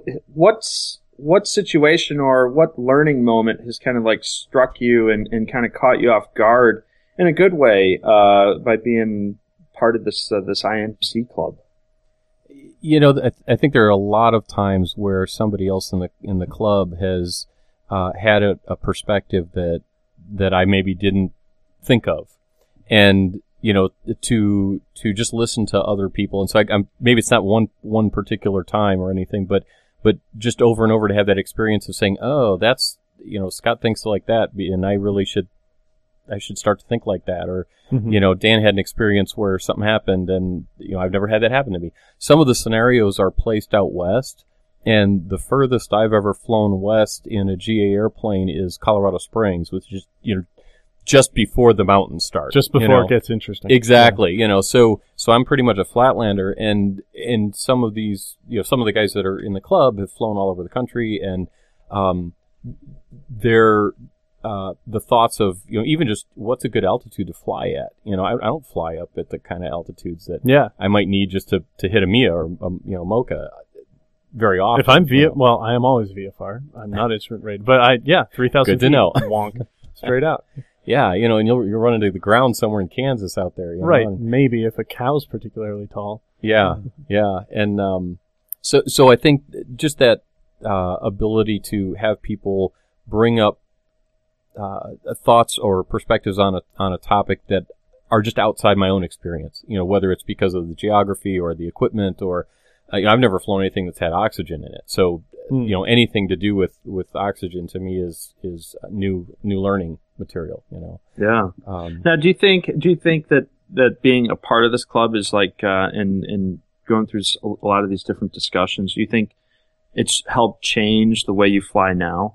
[SPEAKER 5] what's what situation or what learning moment has kind of like struck you and, and kind of caught you off guard in a good way uh, by being part of this uh, this I M C club?
[SPEAKER 6] You know, th- I think there are a lot of times where somebody else in the in the club has uh, had a, a perspective that that I maybe didn't think of, and you know, to to just listen to other people. And so I, I'm maybe it's not one one particular time or anything, but but just over and over to have that experience of saying, oh, that's, you know, Scott thinks like that, and I really should I should start to think like that. Or
[SPEAKER 7] Mm-hmm.
[SPEAKER 6] you know, Dan had an experience where something happened, and you know, I've never had that happen to me. Some of the scenarios are placed out west, and the furthest I've ever flown west in a G A airplane is Colorado Springs, which is, you know, just before the mountains start.
[SPEAKER 7] Just before
[SPEAKER 6] you know?
[SPEAKER 7] it gets interesting.
[SPEAKER 6] Exactly. You know, so so I'm pretty much a flatlander, and and some of these, you know, some of the guys that are in the club have flown all over the country, and um, they're uh, the thoughts of, you know, even just what's a good altitude to fly at. You know, I, I don't fly up at the kind of altitudes that
[SPEAKER 7] Yeah.
[SPEAKER 6] I might need just to, to hit a Mia or um, you know, Mocha very often.
[SPEAKER 7] If I'm
[SPEAKER 6] you
[SPEAKER 7] V,
[SPEAKER 6] know.
[SPEAKER 7] well, I am always V F R. I'm not instrument rated, but I, yeah, three thousand
[SPEAKER 6] Good to know.
[SPEAKER 7] Wonk. Straight out.
[SPEAKER 6] Yeah, you know, and you'll you'll run into the ground somewhere in Kansas out there. You know,
[SPEAKER 7] Right.
[SPEAKER 6] and-
[SPEAKER 7] Maybe if a cow's particularly tall.
[SPEAKER 6] Yeah, yeah, and um, so so I think just that uh, ability to have people bring up uh, thoughts or perspectives on a on a topic that are just outside my own experience. You know, whether it's because of the geography or the equipment, or uh, you know, I've never flown anything that's had oxygen in it. So
[SPEAKER 7] Hmm.
[SPEAKER 6] you know, anything to do with, with oxygen to me is is new new learning material. You know.
[SPEAKER 5] Yeah.
[SPEAKER 6] Um,
[SPEAKER 5] Now, do you think do you think that, that being a part of this club is like uh, and and going through s- a lot of these different discussions, do you think it's helped change the way you fly now?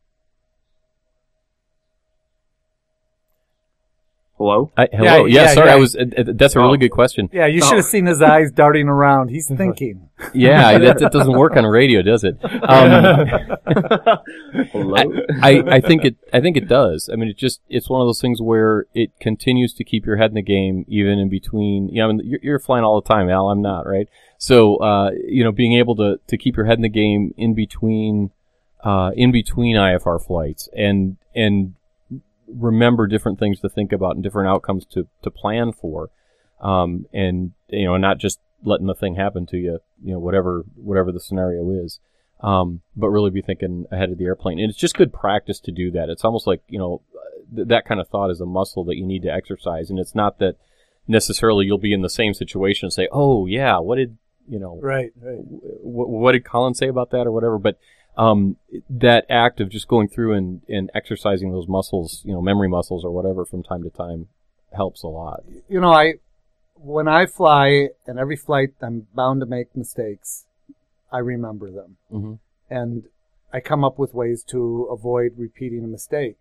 [SPEAKER 5] Hello?
[SPEAKER 6] I, hello. Yeah,
[SPEAKER 4] yeah,
[SPEAKER 6] sorry.
[SPEAKER 4] yeah.
[SPEAKER 6] I was. Uh, uh, that's a really
[SPEAKER 5] Oh.
[SPEAKER 6] good question.
[SPEAKER 4] Yeah, you should have seen his eyes darting around. He's thinking.
[SPEAKER 6] Yeah, that, that doesn't work on radio, does it? Um,
[SPEAKER 5] Hello?
[SPEAKER 6] I, I think it. I think it does. I mean, it just. It's one of those things where it continues to keep your head in the game, even in between. You know, I mean, you're, you're flying all the time, Al. I'm not, right? So, uh, you know, being able to to keep your head in the game in between, uh, in between I F R flights, and and remember different things to think about and different outcomes to to plan for, um, and you know, not just letting the thing happen to you. You know, whatever whatever the scenario is. Um, but really be thinking ahead of the airplane. And it's just good practice to do that. It's almost like, you know, th- that kind of thought is a muscle that you need to exercise. And it's not that necessarily you'll be in the same situation and say, oh, yeah, what did, you know,
[SPEAKER 4] Right, right.
[SPEAKER 6] w- what did Colin say about that or whatever? But um, that act of just going through and, and exercising those muscles, you know, memory muscles or whatever from time to time helps a lot.
[SPEAKER 4] You know, I when I fly, and every flight I'm bound to make mistakes, I remember them.
[SPEAKER 6] Mm-hmm.
[SPEAKER 4] And I come up with ways to avoid repeating a mistake.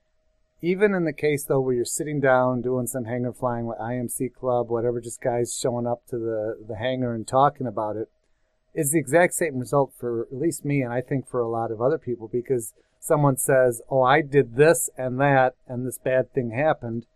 [SPEAKER 4] Even in the case, though, where you're sitting down doing some hangar flying with I M C Club, whatever, just guys showing up to the, the hangar and talking about it, is the exact same result for at least me, and I think for a lot of other people, because someone says, oh, I did this and that, and this bad thing happened.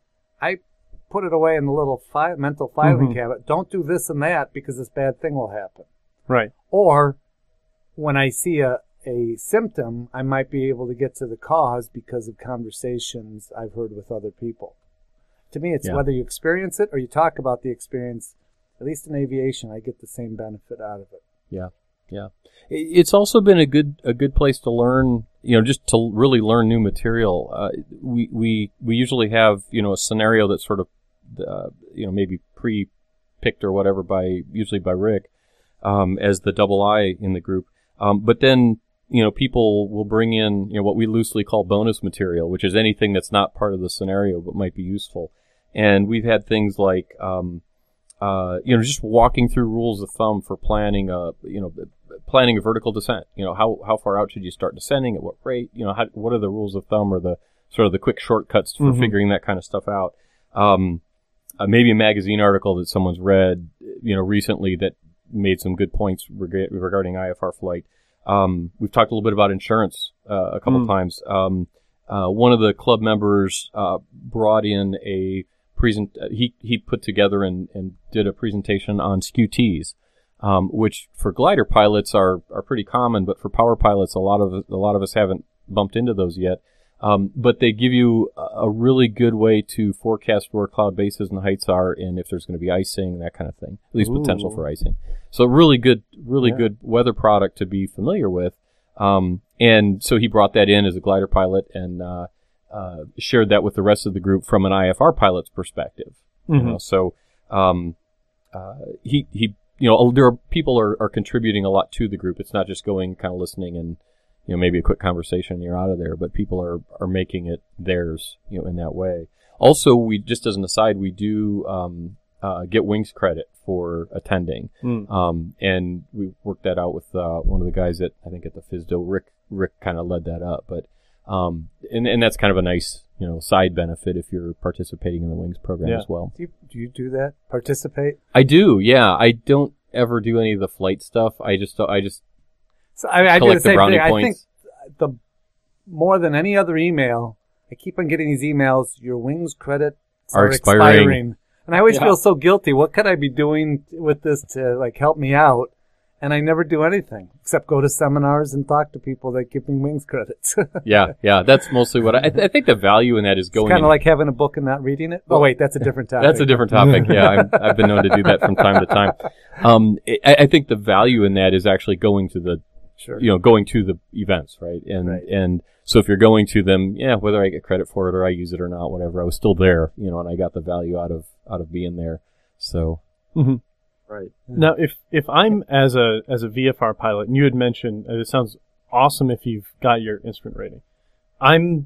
[SPEAKER 4] I put it away in the little fi- mental filing
[SPEAKER 7] Mm-hmm.
[SPEAKER 4] cabinet. Don't do this and that because this bad thing will happen.
[SPEAKER 7] Right.
[SPEAKER 4] Or when I see a, a symptom, I might be able to get to the cause because of conversations I've heard with other people. To me, it's
[SPEAKER 6] Yeah.
[SPEAKER 4] whether you experience it or you talk about the experience. At least in aviation, I get the same benefit out of it.
[SPEAKER 6] Yeah, yeah. It's also been a good a good place to learn, you know, just to really learn new material. Uh, we we we usually have, you know, a scenario that's sort of, uh, you know, maybe pre-picked or whatever by usually by Rick um, as the double I in the group. Um, but then, you know, people will bring in, you know, what we loosely call bonus material, which is anything that's not part of the scenario but might be useful. And we've had things like, um, Uh, you know, just walking through rules of thumb for planning a, you know, planning a vertical descent. You know, how how far out should you start descending, at what rate? You know, how, what are the rules of thumb or the sort of the quick shortcuts for
[SPEAKER 7] Mm-hmm.
[SPEAKER 6] figuring that kind of stuff out? Um, uh, maybe a magazine article that someone's read, you know, recently that made some good points reg- regarding I F R flight. Um, we've talked a little bit about insurance uh, a couple
[SPEAKER 7] Mm.
[SPEAKER 6] times. Um, uh, one of the club members uh, brought in a Present, uh, he he put together and, and did a presentation on S K U Ts, um, which for glider pilots are, are pretty common, but for power pilots, a lot of a lot of us haven't bumped into those yet. Um, but they give you a, a really good way to forecast where cloud bases and heights are, and if there's going to be icing, that kind of thing. At least
[SPEAKER 4] Ooh.
[SPEAKER 6] potential for icing. So really good, really
[SPEAKER 4] Yeah.
[SPEAKER 6] good weather product to be familiar with. Um, and so he brought that in as a glider pilot and. Uh, Uh, shared that with the rest of the group from an I F R pilot's perspective.
[SPEAKER 7] Mm-hmm.
[SPEAKER 6] You know, so um, uh, he he you know there are people are, are contributing a lot to the group. It's not just going kind of listening and you know maybe a quick conversation and you're out of there, but people are are making it theirs you know in that way. Also, we just as an aside, we do um, uh, get wings credit for attending,
[SPEAKER 7] Mm.
[SPEAKER 6] um, and we worked that out with uh, one of the guys at I think at the F I S D O. Rick Rick kind of led that up, but. Um, and, and that's kind of a nice, you know, side benefit if you're participating in the Wings program
[SPEAKER 7] Yeah.
[SPEAKER 6] as well.
[SPEAKER 4] Do you, do you do that? Participate?
[SPEAKER 6] I do, yeah. I don't ever do any of the flight stuff. I just, I just
[SPEAKER 4] So I, mean, I do the
[SPEAKER 6] collect the
[SPEAKER 4] same
[SPEAKER 6] brownie
[SPEAKER 4] thing. I think
[SPEAKER 6] points.
[SPEAKER 4] the more than any other email, I keep on getting these emails. Your wings credits
[SPEAKER 6] Are
[SPEAKER 4] are,
[SPEAKER 6] expiring.
[SPEAKER 4] expiring. and I always
[SPEAKER 5] Yeah.
[SPEAKER 4] feel so guilty. What could I be doing with this to like help me out? And I never do anything except go to seminars and talk to people that give me wings credits. It's
[SPEAKER 6] Yeah, yeah. That's mostly what I, I, th- I think the value in that is going.
[SPEAKER 4] kind
[SPEAKER 6] in-
[SPEAKER 4] of like having a book and not reading it. Oh wait, that's a different topic.
[SPEAKER 6] That's a different topic. Yeah, I'm, I've been known to do that from time to time. Um, I, I think the value in that is actually going to the,
[SPEAKER 4] Sure.
[SPEAKER 6] you know, going to the events, right? And
[SPEAKER 4] Right.
[SPEAKER 6] and so if you're going to them, yeah, whether I get credit for it or I use it or not, whatever, I was still there, you know, and I got the value out of out of being there. So,
[SPEAKER 7] Mm-hmm.
[SPEAKER 5] Right.
[SPEAKER 7] Now, if if I'm as a as a V F R pilot, and you had mentioned uh, it sounds awesome if you've got your instrument rating. I'm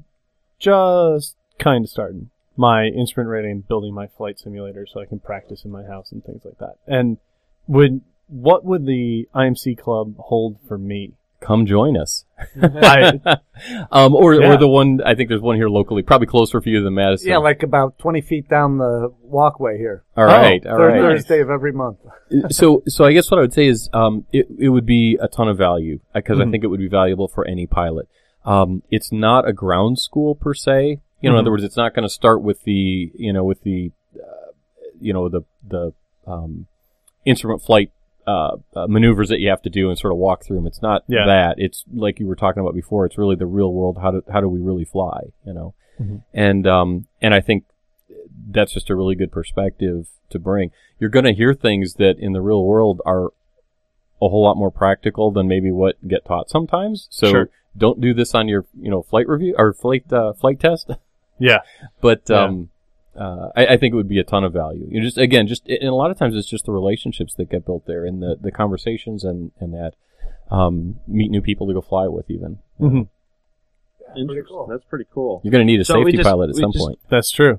[SPEAKER 7] just kind of starting my instrument rating, building my flight simulator so I can practice in my house and things like that. And would what would the I M C Club hold for me?
[SPEAKER 6] come join us.
[SPEAKER 7] I,
[SPEAKER 6] um, or
[SPEAKER 7] Yeah.
[SPEAKER 6] or the one I think there's one here locally, probably closer for you than Madison.
[SPEAKER 4] Yeah, like about twenty feet down the walkway here.
[SPEAKER 6] all right, all
[SPEAKER 4] Third
[SPEAKER 6] right.
[SPEAKER 4] Thursday of every month.
[SPEAKER 6] so so I guess what I would say is um it it would be a ton of value because I
[SPEAKER 7] Mhm.
[SPEAKER 6] think it would be valuable for any pilot. Um, it's not a ground school per se. You know, in
[SPEAKER 7] Mhm.
[SPEAKER 6] other words, it's not going to start with the you know with the uh, you know the the um, instrument flight uh, uh, maneuvers that you have to do and sort of walk through them. It's not
[SPEAKER 7] Yeah.
[SPEAKER 6] that. It's like you were talking about before. It's really the real world. How do how do we really fly? You know,
[SPEAKER 7] Mhm.
[SPEAKER 6] and um and I think that's just a really good perspective to bring. You're going to hear things that in the real world are a whole lot more practical than maybe what get taught sometimes. So
[SPEAKER 7] Sure.
[SPEAKER 6] don't do this on your, you know, flight review or flight, uh, flight test.
[SPEAKER 7] yeah.
[SPEAKER 6] But,
[SPEAKER 7] Yeah.
[SPEAKER 6] um, uh, I, I think it would be a ton of value. You just, again, just, and a lot of times it's just the relationships that get built there and the, the conversations and, and that. um, meet new people to go fly with even.
[SPEAKER 7] Mm-hmm.
[SPEAKER 5] Interesting. Cool. That's pretty cool.
[SPEAKER 6] You're going to need a
[SPEAKER 5] So we
[SPEAKER 6] safety
[SPEAKER 5] just-
[SPEAKER 6] pilot at
[SPEAKER 5] we
[SPEAKER 6] some
[SPEAKER 5] just-
[SPEAKER 6] point.
[SPEAKER 7] That's true.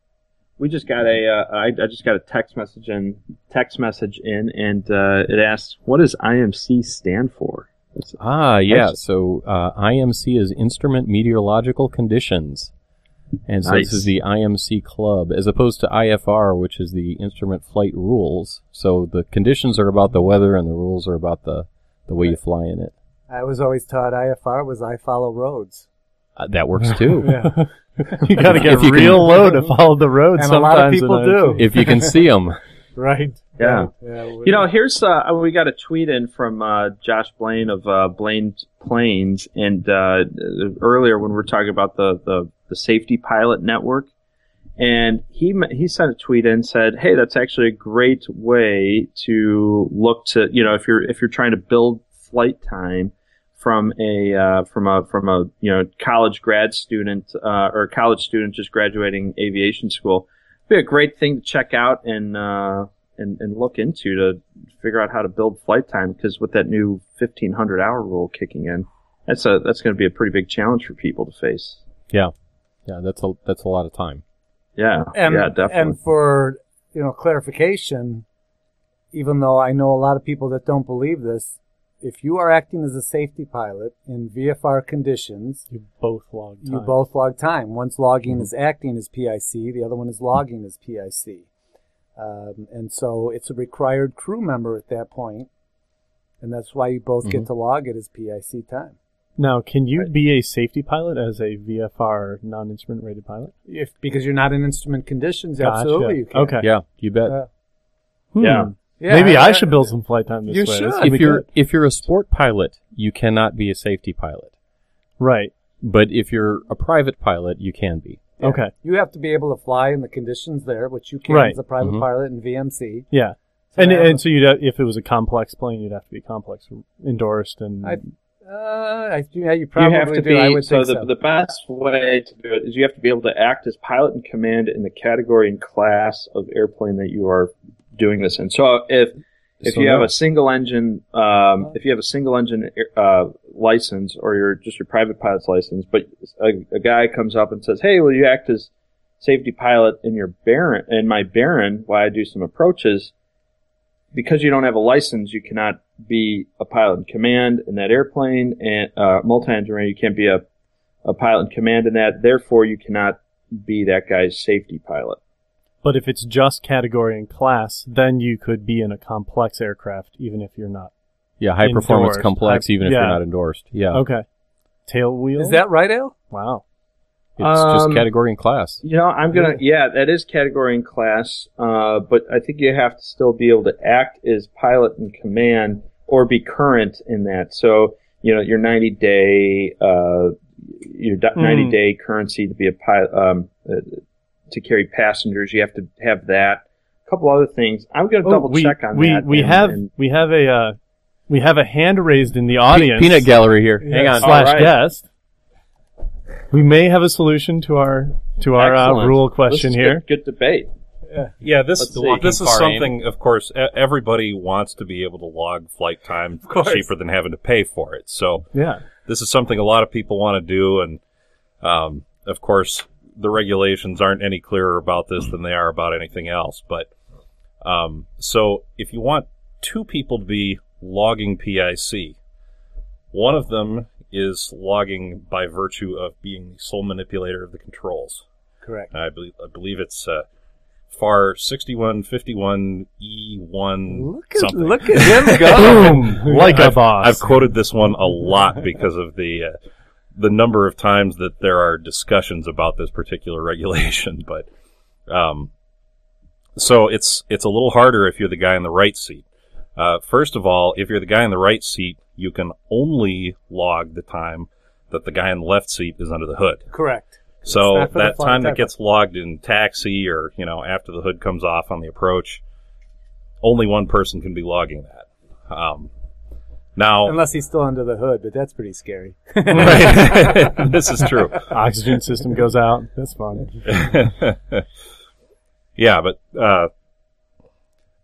[SPEAKER 5] We just got a, uh, I, I just got a text message in, text message in, and uh, it asked, "What does I M C stand for?" It's-
[SPEAKER 6] Ah, yeah.
[SPEAKER 5] Actually-
[SPEAKER 6] So uh, I M C is Instrument Meteorological Conditions. And so
[SPEAKER 5] Nice.
[SPEAKER 6] this is the I M C club, as opposed to I F R, which is the Instrument Flight Rules. So the conditions are about the weather, and the rules are about the, the way you fly in it.
[SPEAKER 4] I was always taught I F R was I follow roads.
[SPEAKER 6] Uh, that works too.
[SPEAKER 4] Yeah.
[SPEAKER 7] You got to get
[SPEAKER 6] If you
[SPEAKER 7] real
[SPEAKER 6] can-
[SPEAKER 7] low to follow the road.
[SPEAKER 4] And a
[SPEAKER 7] sometimes
[SPEAKER 4] lot of people
[SPEAKER 7] in
[SPEAKER 4] do.
[SPEAKER 6] If you can see them.
[SPEAKER 4] Right.
[SPEAKER 5] Yeah.
[SPEAKER 4] Yeah.
[SPEAKER 5] You know, here's uh, we got a tweet in from uh, Josh Blaine of uh, Blaine Planes, and uh, earlier when we were talking about the, the, the Safety Pilot Network, and he he sent a tweet in and said, "Hey, that's actually a great way to look to, you know, if you're if you're trying to build flight time from a uh, from a from a you know college grad student uh, or a college student just graduating aviation school, it'd be a great thing to check out and." Uh, And, and look into to figure out how to build flight time, because with that new fifteen hundred hour rule kicking in, that's a that's going to be a pretty big challenge for people to face.
[SPEAKER 6] Yeah. Yeah, that's a, that's a lot of time.
[SPEAKER 5] Yeah,
[SPEAKER 4] And,
[SPEAKER 5] yeah, definitely.
[SPEAKER 4] and for, you know, clarification, even though I know a lot of people that don't believe this, if you are acting as a safety pilot in V F R conditions,
[SPEAKER 7] You both log time.
[SPEAKER 4] you both log time. One's logging as acting as P I C, the other one is logging as P I C. Um, and so it's a required crew member at that point, and that's why you both
[SPEAKER 6] Mhm.
[SPEAKER 4] get to log it as P I C time.
[SPEAKER 7] Now, can you be a safety pilot as a V F R non-instrument rated pilot?
[SPEAKER 4] If because you're not in instrument conditions,
[SPEAKER 7] Gotcha.
[SPEAKER 4] absolutely you can.
[SPEAKER 7] Okay.
[SPEAKER 6] Yeah, you bet.
[SPEAKER 4] Uh,
[SPEAKER 7] Hmm.
[SPEAKER 5] Yeah.
[SPEAKER 4] yeah,
[SPEAKER 7] Maybe I should build some flight time this
[SPEAKER 4] You
[SPEAKER 7] way.
[SPEAKER 4] should.
[SPEAKER 7] This would be
[SPEAKER 6] if you're
[SPEAKER 7] good.
[SPEAKER 6] if you're a sport pilot, you cannot be a safety pilot.
[SPEAKER 7] Right.
[SPEAKER 6] But if you're a private pilot, you can be.
[SPEAKER 4] Yeah.
[SPEAKER 7] Okay.
[SPEAKER 4] You have to be able to fly in the conditions there, which you can
[SPEAKER 7] Right.
[SPEAKER 4] as a private
[SPEAKER 6] Mhm.
[SPEAKER 4] pilot in V M C.
[SPEAKER 7] Yeah.
[SPEAKER 4] So
[SPEAKER 7] And
[SPEAKER 4] now-
[SPEAKER 7] and so you'd have, if it was a complex plane, you'd have to be complex endorsed and
[SPEAKER 4] I, uh, I, yeah, you probably
[SPEAKER 5] you have to
[SPEAKER 4] do.
[SPEAKER 5] be
[SPEAKER 4] I would
[SPEAKER 5] so
[SPEAKER 4] think
[SPEAKER 5] the
[SPEAKER 4] so.
[SPEAKER 5] the best way to do it is you have to be able to act as pilot in command in the category and class of airplane that you are doing this in. So if if
[SPEAKER 6] So
[SPEAKER 5] you have
[SPEAKER 6] no.
[SPEAKER 5] a single engine, um, if you have a single engine uh, license, or your just your private pilot's license, but a, a guy comes up and says, "Hey, will you act as safety pilot in your Baron in my Baron while I do some approaches?" Because you don't have a license, you cannot be a pilot in command in that airplane, and uh, multi-engine range, you can't be a, a pilot in command in that. Therefore, you cannot be that guy's safety pilot.
[SPEAKER 7] But if it's just category and class, then you could be in a complex aircraft, even if you're not.
[SPEAKER 6] Yeah, high performance
[SPEAKER 7] Endorsed.
[SPEAKER 6] complex,
[SPEAKER 7] High-
[SPEAKER 6] even if
[SPEAKER 7] yeah.
[SPEAKER 6] you're not endorsed. Yeah,
[SPEAKER 7] Okay. Tail wheel?
[SPEAKER 4] Is that right, Al?
[SPEAKER 7] Wow.
[SPEAKER 6] it's just
[SPEAKER 5] Um,
[SPEAKER 6] category and class.
[SPEAKER 5] You know, I'm gonna, yeah, that is category and class, uh, but I think you have to still be able to act as pilot in command or be current in that. So, you know, your ninety day, uh, your ninety day currency to be a pilot, um, uh, to carry passengers, you have to have that. A couple other things. I'm gonna
[SPEAKER 7] Oh,
[SPEAKER 5] double
[SPEAKER 7] we,
[SPEAKER 5] check on
[SPEAKER 7] we,
[SPEAKER 5] that.
[SPEAKER 7] We
[SPEAKER 5] and-
[SPEAKER 7] have
[SPEAKER 5] and-
[SPEAKER 7] we have a uh, we have a hand raised in the audience.
[SPEAKER 6] Peanut gallery here. Hang on.
[SPEAKER 7] Slash
[SPEAKER 5] All right.
[SPEAKER 7] guest. We may have a solution to our to our uh,
[SPEAKER 5] Excellent.
[SPEAKER 7] rule
[SPEAKER 5] This
[SPEAKER 7] question
[SPEAKER 5] is
[SPEAKER 7] here.
[SPEAKER 5] Good, good debate.
[SPEAKER 8] Yeah, this
[SPEAKER 5] Let's see.
[SPEAKER 8] this is
[SPEAKER 6] Car aim.
[SPEAKER 8] something. Of course, e- everybody wants to be able to log flight time cheaper than having to pay for it. So
[SPEAKER 7] Yeah.
[SPEAKER 8] this is something a lot of people want to do, and um, of course, the regulations aren't any clearer about this than they are about anything else. But um, so if you want two people to be logging P I C, one of them is logging by virtue of being the sole manipulator of the controls.
[SPEAKER 4] Correct.
[SPEAKER 8] I believe I believe it's uh, FAR sixty-one fifty-one E one
[SPEAKER 4] Look at,
[SPEAKER 8] something.
[SPEAKER 4] look at him go.
[SPEAKER 7] Boom! Like a
[SPEAKER 8] I've,
[SPEAKER 7] boss.
[SPEAKER 8] I've quoted this one a lot because of the uh, the number of times that there are discussions about this particular regulation. But um, so it's it's a little harder if you're the guy in the right seat. Uh, first of all, if you're the guy in the right seat, you can only log the time that the guy in the left seat is under the hood.
[SPEAKER 4] Correct.
[SPEAKER 8] So
[SPEAKER 4] not for the
[SPEAKER 8] that
[SPEAKER 4] flight
[SPEAKER 8] time that
[SPEAKER 4] attendant.
[SPEAKER 8] gets logged in taxi, or you know after the hood comes off on the approach, only one person can be logging that. Um, now,
[SPEAKER 4] Unless he's still under the hood, but that's pretty scary.
[SPEAKER 8] right. This is true.
[SPEAKER 7] Oxygen system goes out. That's fun.
[SPEAKER 8] Yeah, but uh,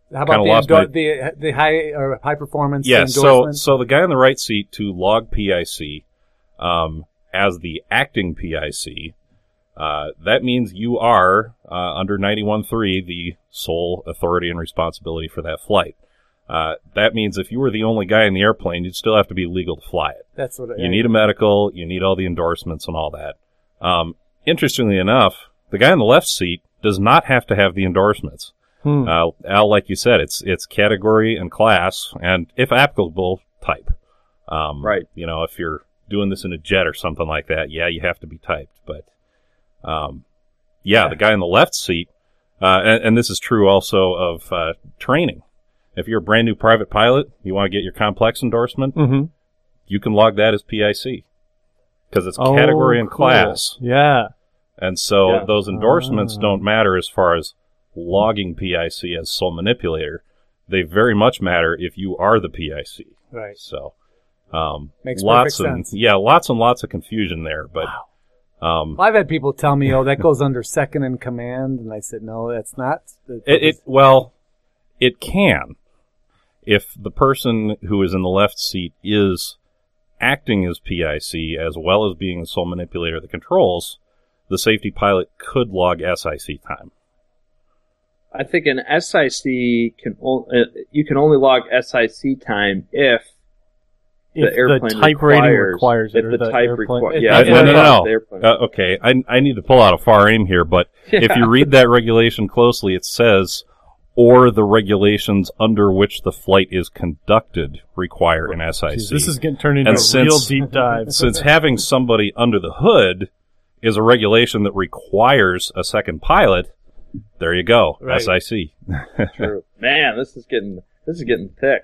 [SPEAKER 4] How about
[SPEAKER 8] Kinda
[SPEAKER 4] the,
[SPEAKER 8] lost
[SPEAKER 4] endor-
[SPEAKER 8] my-
[SPEAKER 4] the the high or high performance
[SPEAKER 8] Yes, so
[SPEAKER 4] endorsement?
[SPEAKER 8] so the guy in the right seat to log P I C um, as the acting P I C, uh, that means you are, uh, under ninety-one point three, the sole authority and responsibility for that flight. Uh, that means if you were the only guy in the airplane, you'd still have to be legal to fly it.
[SPEAKER 4] That's what it,
[SPEAKER 8] You need a medical, you need all the endorsements and all that. Um, interestingly enough, the guy in the left seat does not have to have the endorsements.
[SPEAKER 7] Hmm.
[SPEAKER 8] Uh, Al, like you said, it's it's category and class, and if applicable, type. Um,
[SPEAKER 5] Right.
[SPEAKER 8] You know, if you're doing this in a jet or something like that, yeah, you have to be typed. But, um, yeah, the guy in the left seat, uh, and, and this is true also of uh, training. If you're a brand new private pilot, you want to get your complex endorsement,
[SPEAKER 7] Mm-hmm.
[SPEAKER 8] you can log that as P I C because it's
[SPEAKER 7] Oh,
[SPEAKER 8] category and
[SPEAKER 7] cool.
[SPEAKER 8] class.
[SPEAKER 7] Yeah.
[SPEAKER 8] And so
[SPEAKER 5] Yeah.
[SPEAKER 8] those endorsements
[SPEAKER 7] Ah.
[SPEAKER 8] don't matter as far as logging P I C as sole manipulator. They very much matter if you are the P I C.
[SPEAKER 4] right.
[SPEAKER 8] So, um,
[SPEAKER 4] Makes
[SPEAKER 8] lots
[SPEAKER 4] perfect
[SPEAKER 8] and
[SPEAKER 4] sense.
[SPEAKER 8] yeah, lots and lots of confusion there. But um,
[SPEAKER 4] Well, I've had people tell me, "Oh, that goes under second in command," and I said, "No, that's not."
[SPEAKER 8] it, it well, it can if the person who is in the left seat is acting as P I C as well as being the sole manipulator of the controls. The safety pilot could log S I C time.
[SPEAKER 5] I think an S I C can o- uh, you can only log S I C time if
[SPEAKER 7] If
[SPEAKER 5] the airplane
[SPEAKER 7] type rating
[SPEAKER 5] requires,
[SPEAKER 7] requires it,
[SPEAKER 5] if
[SPEAKER 7] or
[SPEAKER 5] the,
[SPEAKER 7] the
[SPEAKER 5] type
[SPEAKER 7] airplane-
[SPEAKER 5] requires.
[SPEAKER 7] if
[SPEAKER 5] Yeah,
[SPEAKER 7] the
[SPEAKER 8] no, no,
[SPEAKER 5] that's
[SPEAKER 8] no.
[SPEAKER 5] the airplane.
[SPEAKER 8] Uh, okay, I, I need to pull out a far aim here, but if you read that regulation closely, it says, or the regulations under which the flight is conducted require an S I C.
[SPEAKER 7] Jeez, this is getting turned into
[SPEAKER 8] And
[SPEAKER 7] a
[SPEAKER 8] since-
[SPEAKER 7] real deep dive.
[SPEAKER 8] Since having somebody under the hood is a regulation that requires a second pilot, there you go,
[SPEAKER 4] Right.
[SPEAKER 8] S I C.
[SPEAKER 5] True. Man, this is getting this is getting thick.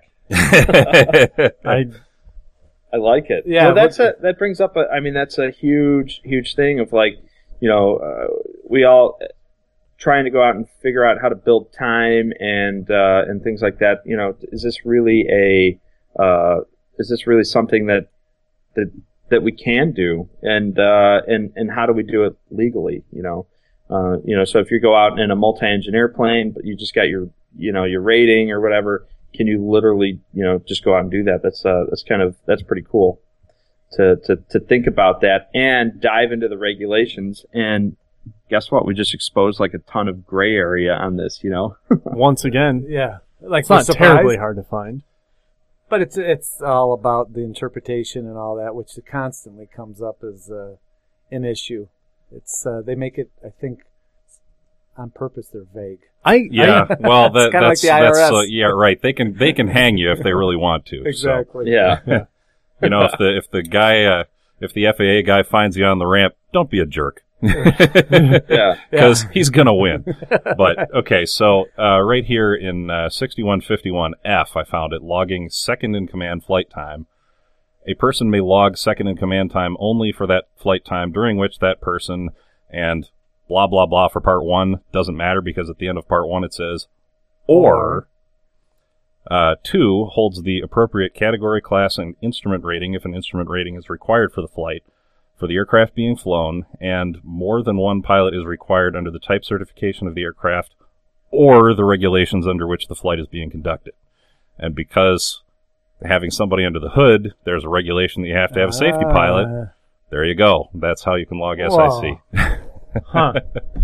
[SPEAKER 7] I
[SPEAKER 5] I like it.
[SPEAKER 4] Yeah,
[SPEAKER 5] well, that's
[SPEAKER 4] but-
[SPEAKER 5] a that brings up a. I mean, that's a huge huge thing of like, you know, uh, we all trying to go out and figure out how to build time and uh, and things like that. You know, is this really a uh, is this really something that that that we can do, and uh, and and how do we do it legally? You know, uh, you know. So if you go out in a multi-engine airplane, but you just got your you know your rating or whatever, can you literally you know just go out and do that? That's uh, that's kind of that's pretty cool to to to think about that and dive into the regulations. And guess what? We just exposed like a ton of gray area on this. You know.
[SPEAKER 7] once again,
[SPEAKER 4] Yeah, like
[SPEAKER 7] it's not
[SPEAKER 4] we're
[SPEAKER 7] terribly
[SPEAKER 4] surprised,
[SPEAKER 7] hard to find.
[SPEAKER 4] but it's it's all about the interpretation and all that, which constantly comes up as uh, an issue. It's uh, they make it, I think, on purpose. They're vague.
[SPEAKER 7] I
[SPEAKER 8] Yeah, well, that,
[SPEAKER 4] kinda like
[SPEAKER 8] that's
[SPEAKER 4] the I R S.
[SPEAKER 8] that's uh, yeah, right. They can they can hang you if they really want to. So,
[SPEAKER 4] Exactly.
[SPEAKER 5] Yeah.
[SPEAKER 8] you know, if the if the guy uh, if the F A A guy finds you on the ramp, don't be a jerk.
[SPEAKER 5] Yeah.
[SPEAKER 8] Because he's going to win. But, okay, so uh, right here in uh, sixty-one fifty-one F, I found it, logging second-in-command flight time. A person may log second-in-command time only for that flight time during which that person, and blah, blah, blah for part one, doesn't matter because at the end of part one it says, or, uh, two, holds the appropriate category, class, and instrument rating if an instrument rating is required for the flight, for the aircraft being flown, and more than one pilot is required under the type certification of the aircraft or the regulations under which the flight is being conducted. And because having somebody under the hood, there's a regulation that you have to have a safety pilot,
[SPEAKER 4] Uh,
[SPEAKER 8] there you go. That's how you can log S I C.
[SPEAKER 7] huh.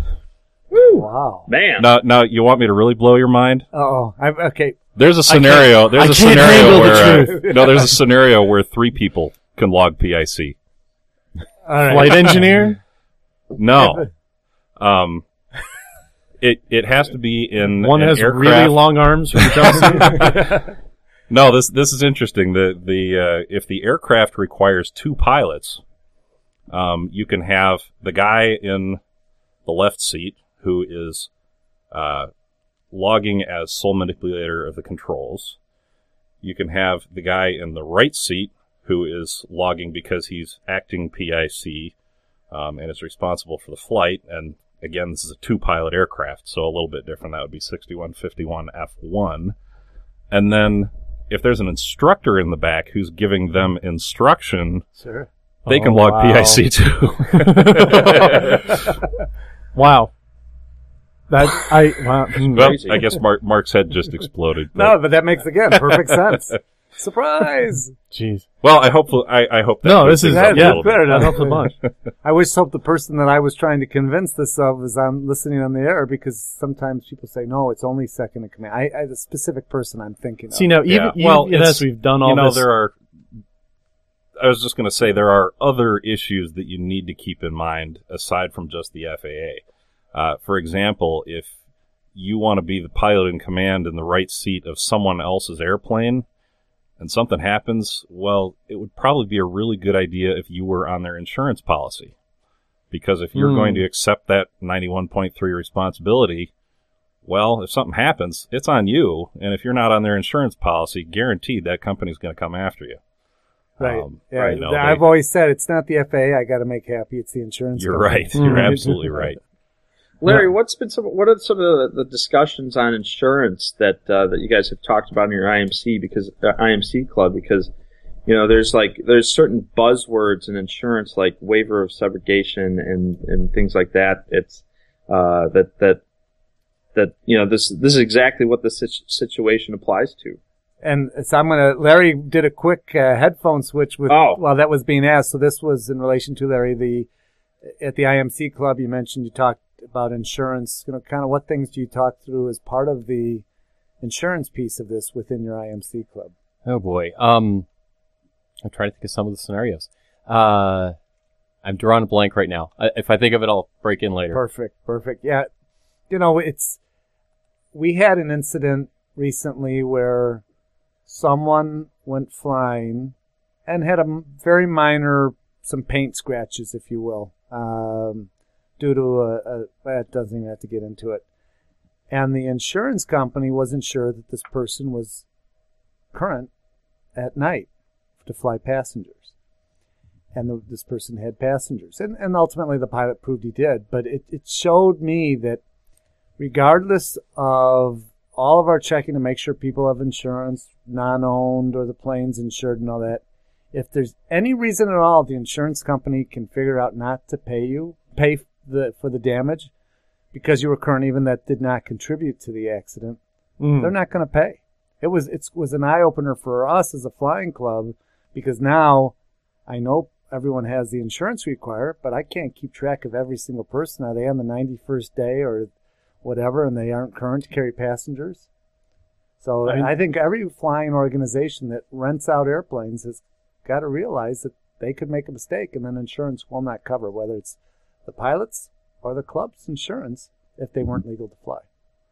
[SPEAKER 4] wow.
[SPEAKER 5] Man.
[SPEAKER 8] Now, now, you want me to really blow your mind?
[SPEAKER 4] Oh, I'm okay.
[SPEAKER 8] There's a scenario. There's
[SPEAKER 7] I
[SPEAKER 8] a
[SPEAKER 7] can't
[SPEAKER 8] scenario
[SPEAKER 7] handle the
[SPEAKER 8] where uh,
[SPEAKER 7] truth.
[SPEAKER 8] no, there's a scenario where three people can log P I C.
[SPEAKER 4] All right.
[SPEAKER 7] Flight engineer.
[SPEAKER 8] No, um, it it has to be in
[SPEAKER 7] One
[SPEAKER 8] an
[SPEAKER 7] has
[SPEAKER 8] aircraft.
[SPEAKER 7] really long arms from Johnson.
[SPEAKER 8] No, this this is interesting. The the uh, if the aircraft requires two pilots, um, you can have the guy in the left seat who is uh, logging as sole manipulator of the controls. You can have the guy in the right seat who is logging because he's acting P I C um, and is responsible for the flight. And again, this is a two-pilot aircraft, so a little bit different. That would be sixty-one fifty-one F one. And then if there's an instructor in the back who's giving them instruction,
[SPEAKER 4] Sure.
[SPEAKER 8] they can
[SPEAKER 7] Oh,
[SPEAKER 8] log
[SPEAKER 7] wow.
[SPEAKER 8] P I C too.
[SPEAKER 7] Wow. That I wow, hmm.
[SPEAKER 8] Well, I guess Mark, Mark's head just exploded. But,
[SPEAKER 4] No, but that makes, again, perfect sense. Surprise!
[SPEAKER 7] Jeez.
[SPEAKER 8] well, I hope I, I hope that
[SPEAKER 7] No,
[SPEAKER 8] goes
[SPEAKER 7] this is
[SPEAKER 8] up
[SPEAKER 4] That-
[SPEAKER 8] a
[SPEAKER 7] yeah,
[SPEAKER 8] little bit.
[SPEAKER 4] better.
[SPEAKER 7] that helps a bunch.
[SPEAKER 4] I wish hope the person that I was trying to convince this of was on listening on the air, because sometimes people say, no, it's only second in command. I, I the specific person I'm thinking of.
[SPEAKER 7] See now, even,
[SPEAKER 8] Yeah.
[SPEAKER 7] even
[SPEAKER 8] Well,
[SPEAKER 7] yes,
[SPEAKER 8] it's-
[SPEAKER 7] we've done all
[SPEAKER 8] you know,
[SPEAKER 7] this.
[SPEAKER 8] there are. I was just going to say there are other issues that you need to keep in mind aside from just the F A A. Uh, for example, if you want to be the pilot in command in the right seat of someone else's airplane and something happens, well, it would probably be a really good idea if you were on their insurance policy. Because if you're
[SPEAKER 7] Hmm.
[SPEAKER 8] going to accept that ninety-one point three responsibility, well, if something happens, it's on you. And if you're not on their insurance policy, guaranteed that company's going to come after you.
[SPEAKER 4] Right.
[SPEAKER 8] Um,
[SPEAKER 4] yeah,
[SPEAKER 8] you know,
[SPEAKER 4] I've
[SPEAKER 8] they-
[SPEAKER 4] always said it's not the F A A I got to make happy, it's the insurance
[SPEAKER 8] You're
[SPEAKER 4] company.
[SPEAKER 8] right. You're
[SPEAKER 7] Mhm.
[SPEAKER 8] absolutely right.
[SPEAKER 5] Larry, what's been some? What are some of the, the discussions on insurance that uh, that you guys have talked about in your I M C because uh, I M C club? Because you know, there's like there's certain buzzwords in insurance like waiver of subrogation and, and things like that. It's uh, that that that you know this this is exactly what the situ- situation applies to.
[SPEAKER 4] And so I'm going to, Larry did a quick uh, headphone switch with,
[SPEAKER 5] Oh.
[SPEAKER 4] while that was being asked. So this was in relation to, Larry, the, at the I M C club, you mentioned you talked about insurance. You know, kind of what things do you talk through as part of the insurance piece of this within your I M C club?
[SPEAKER 6] Oh boy. Um, I'm trying to think of some of the scenarios. Uh, I'm drawing a blank right now. I, if I think of it, I'll break in later.
[SPEAKER 4] Perfect, perfect. Yeah. You know, it's, we had an incident recently where someone went flying and had a m- very minor, some paint scratches, if you will, um, due to a, a, well, it doesn't even have to get into it. And the insurance company wasn't sure that this person was current at night to fly passengers. And the, this person had passengers. And, and ultimately the pilot proved he did. But it, it showed me that regardless of all of our checking to make sure people have insurance, non-owned, or the plane's insured and all that, if there's any reason at all the insurance company can figure out not to pay you, pay the, for the damage because you were current, even that did not contribute to the accident,
[SPEAKER 7] Mm.
[SPEAKER 4] they're not going to pay. It was it was an eye-opener for us as a flying club, because now I know everyone has the insurance required, but I can't keep track of every single person. Are they on the ninety-first day or whatever, and they aren't current to carry passengers? So
[SPEAKER 7] I-
[SPEAKER 4] I think every flying organization that rents out airplanes has got to realize that they could make a mistake, and then insurance will not cover, whether it's the pilots or the club's insurance, if they weren't legal to fly.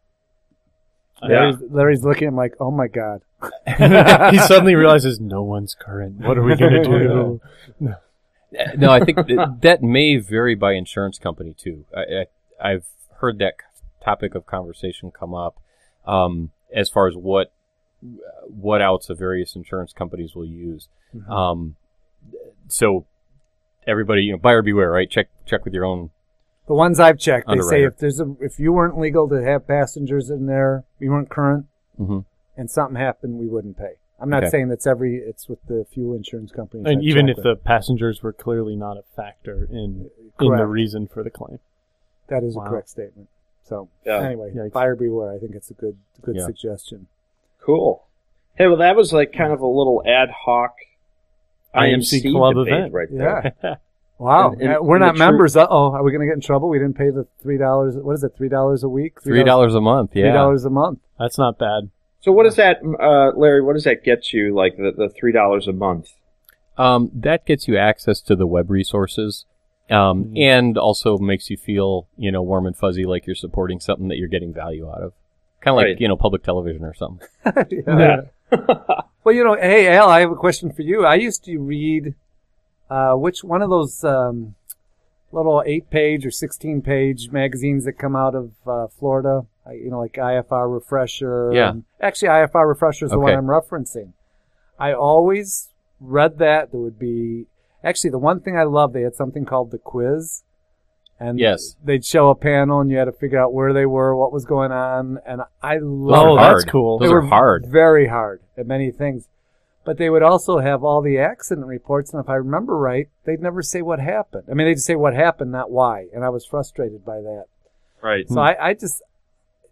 [SPEAKER 4] Larry's, Larry's looking at him like, oh my God.
[SPEAKER 7] He suddenly realizes no one's current. What are we going to do?
[SPEAKER 6] No, I think th- that may vary by insurance company too. I, I, I've heard that topic of conversation come up um, as far as what what outs of various insurance companies will use.
[SPEAKER 4] Mm-hmm.
[SPEAKER 6] Um, so everybody, you know, buyer beware, right? Check check with your own.
[SPEAKER 4] The ones I've checked, they say
[SPEAKER 6] Underwriter.
[SPEAKER 4] if there's a if you weren't legal to have passengers in there, you weren't current,
[SPEAKER 6] Mhm.
[SPEAKER 4] and something happened, we wouldn't pay. I'm not
[SPEAKER 6] Okay.
[SPEAKER 4] saying that's every. It's with the few insurance companies.
[SPEAKER 7] And
[SPEAKER 4] I've
[SPEAKER 7] even if
[SPEAKER 4] checked
[SPEAKER 7] the
[SPEAKER 4] with.
[SPEAKER 7] passengers were clearly not a factor in in the
[SPEAKER 4] Correct.
[SPEAKER 7] reason for the claim.
[SPEAKER 4] That is
[SPEAKER 7] Wow.
[SPEAKER 4] a correct statement. So
[SPEAKER 5] Yeah.
[SPEAKER 4] anyway,
[SPEAKER 7] Yikes.
[SPEAKER 4] buyer beware. I think it's a good good
[SPEAKER 6] Yeah.
[SPEAKER 4] suggestion.
[SPEAKER 5] Cool. Hey, well, that was like kind of a little ad hoc I M C
[SPEAKER 7] I M C club
[SPEAKER 5] debate
[SPEAKER 7] event.
[SPEAKER 5] right there.
[SPEAKER 4] Yeah. Wow.
[SPEAKER 5] And- and-
[SPEAKER 4] Uh, we're
[SPEAKER 5] and the
[SPEAKER 4] not
[SPEAKER 5] true-
[SPEAKER 4] members. Uh oh. Are we going to get in trouble? We didn't pay the three dollars. What is it? Three dollars a week.
[SPEAKER 6] Three dollars a month.
[SPEAKER 4] Three
[SPEAKER 6] Yeah.
[SPEAKER 4] dollars a month.
[SPEAKER 7] That's not bad.
[SPEAKER 5] So what does that, uh, Larry? What does that get you? Like the, the three dollars a month?
[SPEAKER 6] Um, that gets you access to the web resources, um,
[SPEAKER 7] Mm-hmm.
[SPEAKER 6] and also makes you feel, you know, warm and fuzzy, like you're supporting something that you're getting value out of. Kind of like,
[SPEAKER 5] Right.
[SPEAKER 6] you know, public television or something.
[SPEAKER 4] Yeah. Well, you know, hey Al, I have a question for you. I used to read uh, which one of those um, little eight-page or sixteen-page magazines that come out of uh, Florida. I, you know, like I F R Refresher.
[SPEAKER 6] Yeah.
[SPEAKER 4] And actually, I F R Refresher is the one
[SPEAKER 6] Okay.
[SPEAKER 4] I'm referencing. I always read that. There would be actually the one thing I love. They had something called the quiz. And
[SPEAKER 6] Yes.
[SPEAKER 4] they'd show a panel, and you had to figure out where they were, what was going on, and I
[SPEAKER 6] Those
[SPEAKER 4] love
[SPEAKER 7] Oh,
[SPEAKER 6] are
[SPEAKER 7] that's
[SPEAKER 6] hard.
[SPEAKER 7] cool.
[SPEAKER 6] Those
[SPEAKER 4] they
[SPEAKER 6] are
[SPEAKER 4] were
[SPEAKER 6] hard.
[SPEAKER 4] very hard at many things. But they would also have all the accident reports, and if I remember right, they'd never say what happened. I mean, they'd say what happened, not why, and I was frustrated by that.
[SPEAKER 5] Right.
[SPEAKER 4] So I, I just,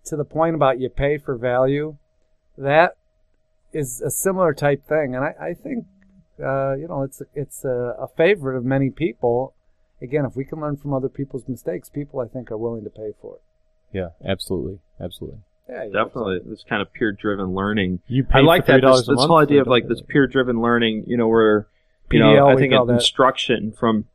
[SPEAKER 4] to the point about you pay for value, that is a similar type thing. And I, I think, uh, you know, it's, it's a, a favorite of many people. Again, if we can learn from other people's mistakes, people, I think, are willing to pay for it.
[SPEAKER 6] Yeah, absolutely. Absolutely.
[SPEAKER 4] Yeah,
[SPEAKER 5] Definitely, this kind of peer-driven learning.
[SPEAKER 7] You pay
[SPEAKER 5] I like
[SPEAKER 7] for
[SPEAKER 5] that.
[SPEAKER 7] three dollars
[SPEAKER 5] This,
[SPEAKER 7] a
[SPEAKER 5] this
[SPEAKER 7] month
[SPEAKER 5] whole idea
[SPEAKER 7] for
[SPEAKER 5] of like this peer-driven learning. You know, where you
[SPEAKER 4] P D L,
[SPEAKER 5] know, I
[SPEAKER 4] we
[SPEAKER 5] think
[SPEAKER 4] call
[SPEAKER 5] in
[SPEAKER 4] that.
[SPEAKER 5] instruction from,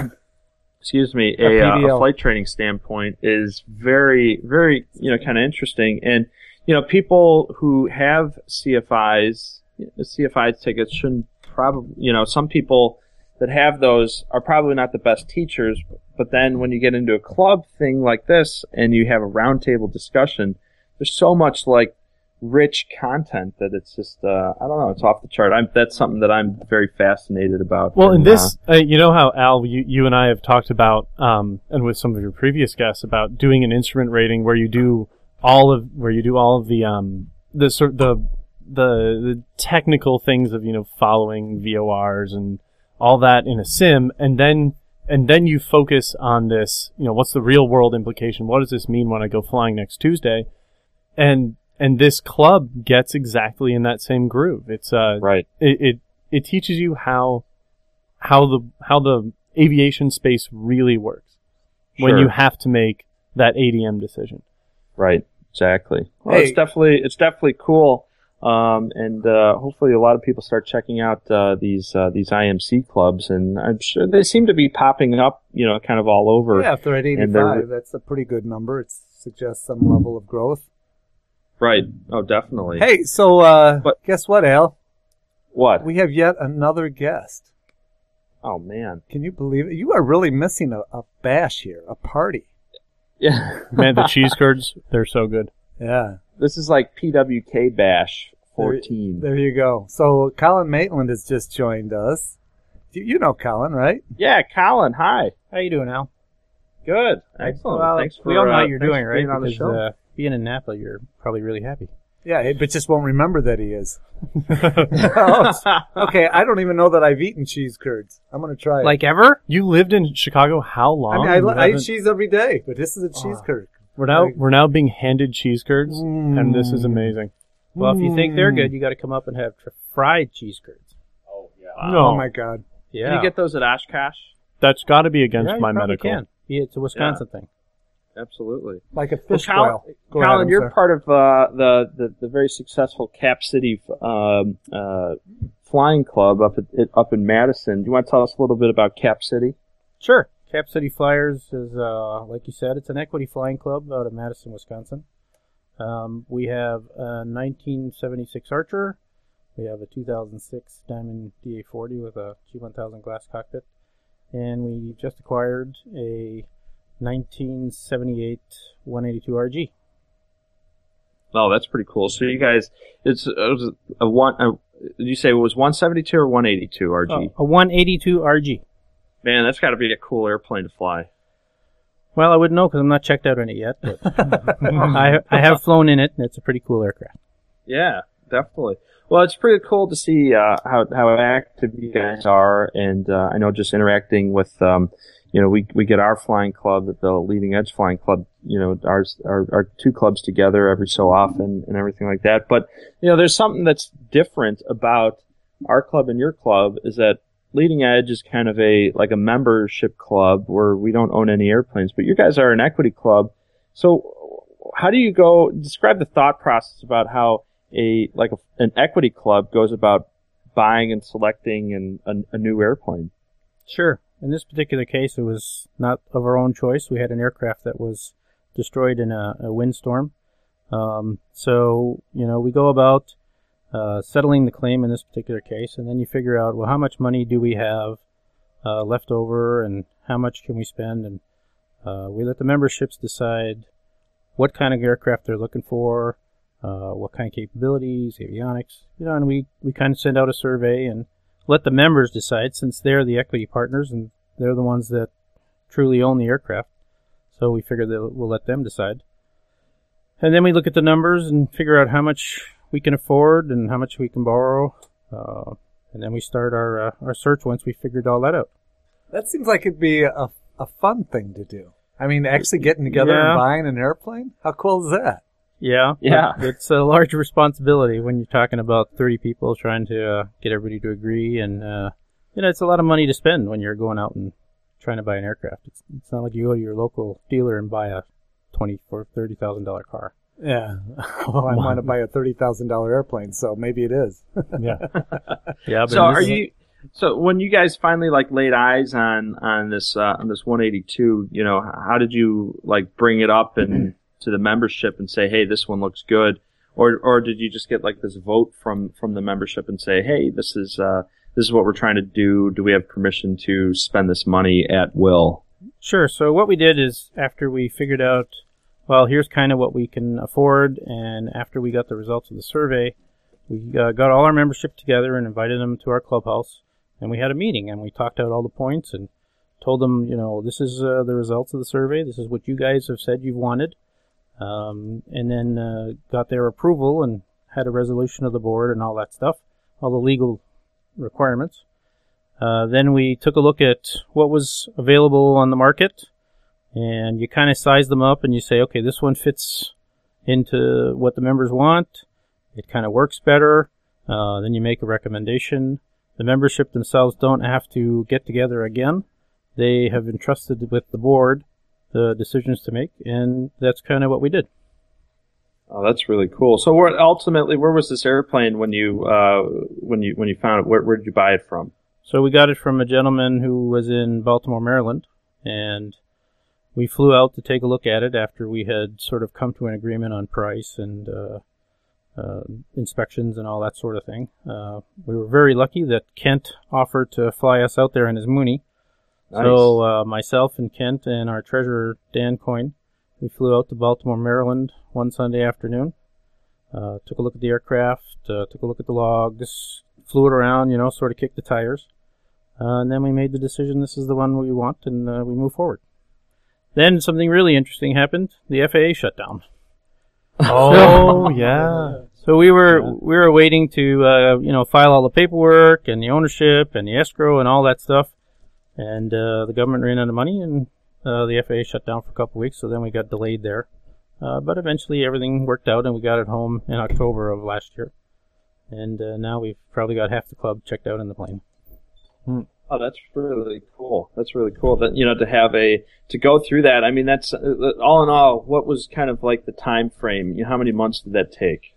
[SPEAKER 5] excuse me,
[SPEAKER 4] A
[SPEAKER 5] a, uh,
[SPEAKER 4] P D L.
[SPEAKER 5] a flight training standpoint is very, very, you know, kind of interesting. And you know, people who have C F Is, C F I tickets shouldn't probably, you know, some people that have those are probably not the best teachers. But then when you get into a club thing like this and you have a roundtable discussion, there's so much like rich content that it's just uh, I don't know, it's off the chart. I'm, that's something that I'm very fascinated about.
[SPEAKER 7] Well, in
[SPEAKER 5] and,
[SPEAKER 7] this, uh, you know how Al, you, you and I have talked about, um, and with some of your previous guests about doing an instrument rating where you do all of where you do all of the um the sort the the the technical things of you know following V O Rs and all that in a sim, and then. And then you focus on this, you know, what's the real world implication? What does this mean when I go flying next Tuesday? And and this club gets exactly in that same groove. It's uh
[SPEAKER 5] right.
[SPEAKER 7] It it, it teaches you how how the how the aviation space really works when
[SPEAKER 5] Sure.
[SPEAKER 7] you have to make that A D M decision.
[SPEAKER 5] Right. Exactly. Well,
[SPEAKER 4] Hey.
[SPEAKER 5] it's definitely it's definitely cool. Um, and uh, hopefully a lot of people start checking out uh, these uh, these I M C clubs, and I'm sure they seem to be popping up, you know, kind of all over.
[SPEAKER 4] Yeah, if they're at
[SPEAKER 5] And they're-
[SPEAKER 4] eighty-five, that's a pretty good number. It suggests some level of growth.
[SPEAKER 5] Right. Oh, definitely.
[SPEAKER 4] Hey, so uh,
[SPEAKER 5] But-
[SPEAKER 4] guess what, Al?
[SPEAKER 5] What?
[SPEAKER 4] We have yet another guest.
[SPEAKER 5] Oh man.
[SPEAKER 4] Can you believe it? You are really missing a, a bash here, a party.
[SPEAKER 5] Yeah.
[SPEAKER 7] Man, the cheese curds, they're so good.
[SPEAKER 4] Yeah.
[SPEAKER 5] This is like P W K Bash fourteen.
[SPEAKER 4] There you go. So Colin Maitland has just joined us. You, you know Colin, right?
[SPEAKER 5] Yeah, Colin. Hi.
[SPEAKER 9] How you doing, Al?
[SPEAKER 5] Good. Excellent.
[SPEAKER 9] Well,
[SPEAKER 5] thanks for
[SPEAKER 9] we all know
[SPEAKER 5] uh,
[SPEAKER 9] what you're
[SPEAKER 5] thanks
[SPEAKER 9] doing,
[SPEAKER 5] for
[SPEAKER 9] right?
[SPEAKER 5] being on the
[SPEAKER 9] Because
[SPEAKER 5] show.
[SPEAKER 9] uh, being in Napa, you're probably really happy.
[SPEAKER 4] Yeah, but just won't remember that he is. Okay, I don't even know that I've eaten cheese curds. I'm going to try it.
[SPEAKER 9] Like ever?
[SPEAKER 7] You lived in Chicago how long?
[SPEAKER 4] I mean, I,
[SPEAKER 7] You
[SPEAKER 4] li- I eat
[SPEAKER 7] haven't-
[SPEAKER 4] cheese every day, but this is a cheese curd.
[SPEAKER 7] We're now
[SPEAKER 4] Like-
[SPEAKER 7] we're now being handed cheese curds, and this is amazing.
[SPEAKER 9] Well, if you think they're
[SPEAKER 4] Mm.
[SPEAKER 9] good, you got to come up and have tr- fried cheese curds.
[SPEAKER 7] No,
[SPEAKER 4] Oh my God.
[SPEAKER 9] Yeah.
[SPEAKER 5] Can you get those at Oshkosh?
[SPEAKER 7] that's got to be against
[SPEAKER 9] yeah,
[SPEAKER 7] my
[SPEAKER 9] you probably
[SPEAKER 7] medical.
[SPEAKER 9] Can. Yeah, it's a Wisconsin thing.
[SPEAKER 5] Absolutely.
[SPEAKER 4] Like a
[SPEAKER 5] Well,
[SPEAKER 4] fish
[SPEAKER 5] Colin,
[SPEAKER 4] boil. Go
[SPEAKER 5] Colin,
[SPEAKER 4] ahead, I'm
[SPEAKER 5] you're
[SPEAKER 4] sorry.
[SPEAKER 5] part of uh, the, the the very successful Cap City um, uh, Flying Club up at, up in Madison. Do you want to tell us a little bit about Cap City?
[SPEAKER 9] Sure. Cap City Flyers is, uh, like you said, it's an equity flying club out of Madison, Wisconsin. Um, we have a nineteen seventy-six Archer. We have a two thousand six Diamond D A forty with a G one thousand glass cockpit. And we just acquired a nineteen seventy-eight one eighty-two R G.
[SPEAKER 5] Oh, that's pretty cool. So you guys, it's it was a one. A, did you say it was one seventy-two or one eighty-two R G?
[SPEAKER 9] Oh, a one eighty-two R G.
[SPEAKER 5] Man, that's got to be a cool airplane to fly.
[SPEAKER 9] Well, I wouldn't know because I'm not checked out in it yet, but I, I have flown in it, and it's a pretty cool aircraft.
[SPEAKER 5] Yeah, definitely. Well, it's pretty cool to see uh, how how active you guys are, and uh, I know just interacting with, um, you know, we we get our flying club, the Leading Edge Flying Club, you know, ours our, our two clubs together every so often and everything like that. But you know, there's something that's different about our club and your club is that Leading Edge is kind of a like a membership club where we don't own any airplanes, but you guys are an equity club. So how do you go describe the thought process about how a like a, an equity club goes about buying and selecting an, a, a new airplane?
[SPEAKER 9] Sure. In this particular case, it was not of our own choice. We had an aircraft that was destroyed in a, a windstorm. Um, so, you know, we go about uh, settling the claim in this particular case, and then you figure out, well, how much money do we have uh, left over, and how much can we spend? And uh, we let the memberships decide what kind of aircraft they're looking for, uh, what kind of capabilities, avionics, you know, and we, we kind of send out a survey and let the members decide, since they're the equity partners and they're the ones that truly own the aircraft. So we figure that we'll let them decide. And then we look at the numbers and figure out how much we can afford and how much we can borrow. Uh, and then we start our uh, our search once we figured all that out.
[SPEAKER 4] That seems like it'd be a, a fun thing to do. I mean, actually getting together
[SPEAKER 9] Yeah.
[SPEAKER 4] and buying an airplane? How cool is that?
[SPEAKER 9] Yeah,
[SPEAKER 5] Yeah.
[SPEAKER 9] It's a large responsibility when you're talking about thirty people trying to uh, get everybody to agree, and uh, you know, it's a lot of money to spend when you're going out and trying to buy an aircraft. It's it's not like you go to your local dealer and buy a twenty or thirty thousand dollar car.
[SPEAKER 4] Yeah. Well, I want to buy a thirty thousand dollar airplane, so maybe it is.
[SPEAKER 7] Yeah.
[SPEAKER 9] Yeah. But
[SPEAKER 5] So are
[SPEAKER 9] this-
[SPEAKER 5] you? So when you guys finally like laid eyes on on this uh, on this one eighty-two, you know, how did you like bring it up and to the membership and say, hey, this one looks good, or or did you just get like this vote from from the membership and say, hey, this is uh, this is what we're trying to do. Do we have permission to spend this money at will?
[SPEAKER 9] Sure. So what we did is after we figured out, well, here's kind of what we can afford, and after we got the results of the survey, we uh, got all our membership together and invited them to our clubhouse, and we had a meeting, and we talked out all the points and told them, you know, this is uh, the results of the survey. This is what you guys have said you've wanted. Um, and then uh, got their approval and had a resolution of the board and all that stuff, all the legal requirements. Uh, then we took a look at what was available on the market, and you kind of size them up and you say, okay, this one fits into what the members want. It kind of works better. Uh, then you make a recommendation. The membership themselves don't have to get together again. They have entrusted with the board the decisions to make, and that's kind of what we did.
[SPEAKER 5] Oh, that's really cool. So, where ultimately, where was this airplane when you uh, when you when you found it? Where, where did you buy it from?
[SPEAKER 9] So we got it from a gentleman who was in Baltimore, Maryland, and we flew out to take a look at it after we had sort of come to an agreement on price and uh, uh, inspections and all that sort of thing. Uh, we were very lucky that Kent offered to fly us out there in his Mooney.
[SPEAKER 5] Nice.
[SPEAKER 9] So uh, myself and Kent and our treasurer, Dan Coyne, we flew out to Baltimore, Maryland one Sunday afternoon, uh, took a look at the aircraft, uh, took a look at the logs, flew it around, you know, sort of kicked the tires. Uh, and then we made the decision this is the one we want, and uh, we move forward. Then something really interesting happened. The F A A shut down.
[SPEAKER 7] Oh, yeah.
[SPEAKER 9] So we were we were waiting to uh, you know file all the paperwork and the ownership and the escrow and all that stuff, and uh, the government ran out of money, and uh, the F A A shut down for a couple of weeks. So then we got delayed there, uh, but eventually everything worked out, and we got it home in October of last year, and uh, now we've probably got half the club checked out in the plane.
[SPEAKER 5] Hmm. Oh, that's really cool. That's really cool. That you know to have a to go through that. I mean, that's uh, all in all. What was kind of like the time frame? You know, how many months did that take?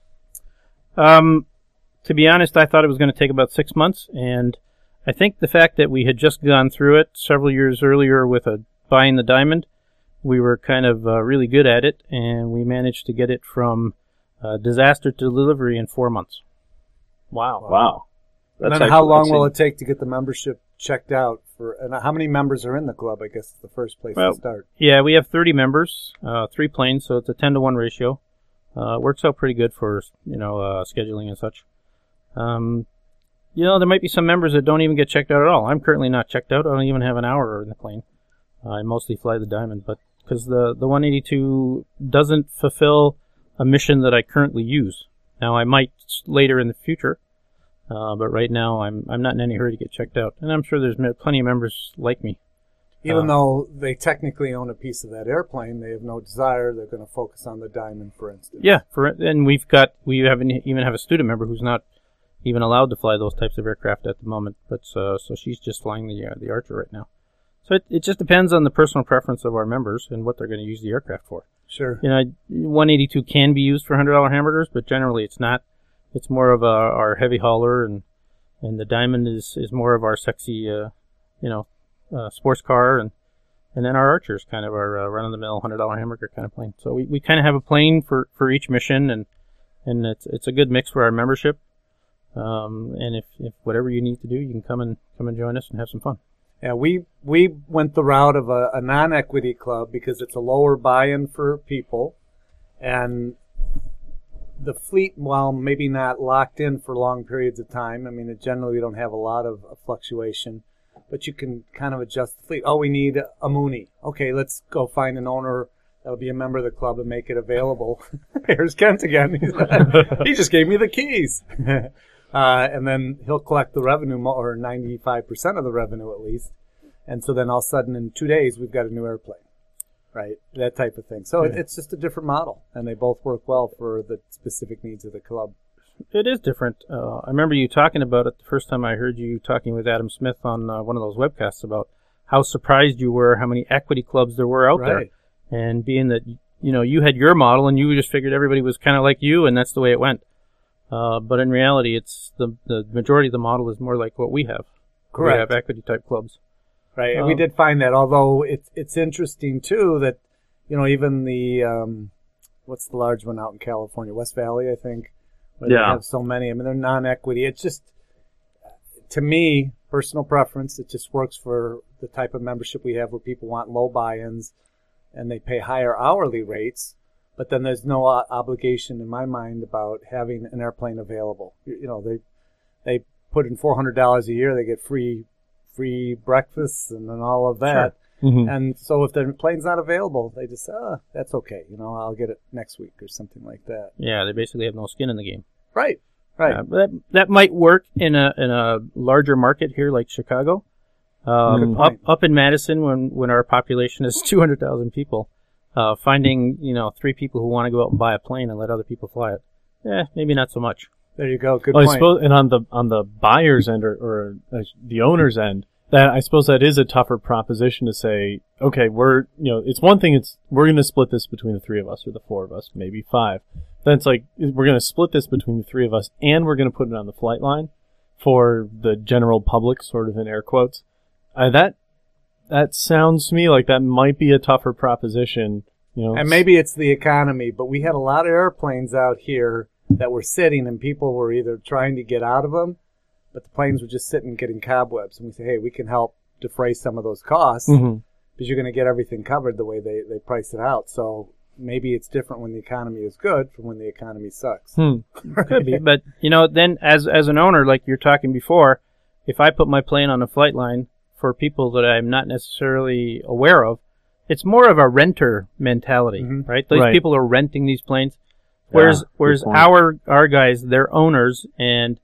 [SPEAKER 9] Um, to be honest, I thought it was going to take about six months, and I think the fact that we had just gone through it several years earlier with a buying the Diamond, we were kind of uh, really good at it, and we managed to get it from uh, disaster to delivery in four months.
[SPEAKER 5] Wow! Wow!
[SPEAKER 4] That's and then how long will it take to get the membership checked out? For and how many members are in the club? I guess is the first place
[SPEAKER 9] well,
[SPEAKER 4] to start.
[SPEAKER 9] Yeah, we have thirty members, uh, three planes, so it's a ten to one ratio. Uh, works out pretty good for you know uh, scheduling and such. Um, you know, there might be some members that don't even get checked out at all. I'm currently not checked out. I don't even have an hour in the plane. Uh, I mostly fly the Diamond, but because the the one eighty-two doesn't fulfill a mission that I currently use. Now I might later in the future. Uh, but right now, I'm I'm not in any hurry to get checked out, and I'm sure there's plenty of members like me.
[SPEAKER 4] Even
[SPEAKER 9] uh,
[SPEAKER 4] though they technically own a piece of that airplane, they have no desire. They're going to focus on the Diamond, for instance.
[SPEAKER 9] Yeah, for and we've got we haven't even have a student member who's not even allowed to fly those types of aircraft at the moment. But uh, so she's just flying the uh, the Archer right now. So it it just depends on the personal preference of our members and what they're going to use the aircraft for.
[SPEAKER 4] Sure.
[SPEAKER 9] You know, one eighty-two can be used for one hundred dollar hamburgers, but generally it's not. It's more of a, our heavy hauler, and and the Diamond is, is more of our sexy, uh, you know, uh, sports car, and and then our Archer is kind of our uh, run-of-the-mill one hundred dollar hamburger kind of plane. So we, we kind of have a plane for, for each mission, and and it's it's a good mix for our membership. Um, and if, if whatever you need to do, you can come and come and join us and have some fun.
[SPEAKER 4] Yeah, we we went the route of a, a non-equity club because it's a lower buy-in for people, and the fleet, while maybe not locked in for long periods of time, I mean, generally we don't have a lot of fluctuation, but you can kind of adjust the fleet. Oh, we need a Mooney. Okay, let's go find an owner that'll be a member of the club and make it available. Here's Kent again. He just gave me the keys. uh, and then he'll collect the revenue, or ninety-five percent of the revenue at least. And so then all of a sudden in two days we've got a new airplane. right? That type of thing. So
[SPEAKER 9] Yeah.
[SPEAKER 4] it, it's just a different model, and they both work well for the specific needs of the club.
[SPEAKER 9] It is different. Uh, I remember you talking about it the first time I heard you talking with Adam Smith on uh, one of those webcasts about how surprised you were how many equity clubs there were out
[SPEAKER 4] Right.
[SPEAKER 9] there. And being that, you know, you had your model and you just figured everybody was kind of like you and that's the way it went. Uh, but in reality, it's the the majority of the model is more like what we have.
[SPEAKER 4] Correct.
[SPEAKER 9] We have equity type clubs.
[SPEAKER 4] Right, and we
[SPEAKER 9] Um,
[SPEAKER 4] did find that, although it's it's interesting, too, that, you know, even the, um, what's the large one out in California? West Valley, I think, where
[SPEAKER 5] Yeah.
[SPEAKER 4] they have so many. I mean, they're non-equity. It's just, to me, personal preference, it just works for the type of membership we have where people want low buy-ins and they pay higher hourly rates, but then there's no o- obligation in my mind about having an airplane available. You, you know, they they put in four hundred dollars a year, they get free free breakfasts and then all of that.
[SPEAKER 9] Mm-hmm.
[SPEAKER 4] And so if the plane's not available, they just say, oh, that's okay. You know, I'll get it next week or something like that.
[SPEAKER 9] Yeah, they basically have no skin in the game.
[SPEAKER 4] Right, right.
[SPEAKER 9] Uh, but that that might work in a in a larger market here like Chicago. Um,
[SPEAKER 4] Good
[SPEAKER 9] up
[SPEAKER 4] point.
[SPEAKER 9] up in Madison, when when our population is two hundred thousand people, uh, finding you know three people who want to go out and buy a plane and let other people fly it, eh, maybe not so much.
[SPEAKER 4] There you go. Good
[SPEAKER 7] Well, I
[SPEAKER 4] point.
[SPEAKER 7] suppose, and on the on the buyer's end or, or uh, the owner's end, that I suppose that is a tougher proposition to say. Okay, we're you know, it's one thing. It's we're going to split this between the three of us or the four of us, maybe five. Then it's like we're going to split this between the three of us, and we're going to put it on the flight line for the general public, sort of in air quotes. Uh, that that sounds to me like that might be a tougher proposition. You know,
[SPEAKER 4] And maybe it's the economy, but we had a lot of airplanes out here that were sitting, and people were either trying to get out of them, but the planes were just sitting getting cobwebs. And we say, hey, we can help defray some of those costs
[SPEAKER 7] Mhm.
[SPEAKER 4] because you're going to get everything covered the way they, they price it out. So maybe it's different when the economy is good from when the economy sucks.
[SPEAKER 7] Hmm.
[SPEAKER 9] Could be, but you know, then as as an owner, like you're talking before, if I put my plane on a flight line for people that I'm not necessarily aware of, it's more of a renter mentality,
[SPEAKER 4] Mhm.
[SPEAKER 9] right? Those
[SPEAKER 7] Right.
[SPEAKER 9] people are renting these planes, whereas
[SPEAKER 5] good
[SPEAKER 9] whereas
[SPEAKER 5] point.
[SPEAKER 9] our our guys, they're owners, and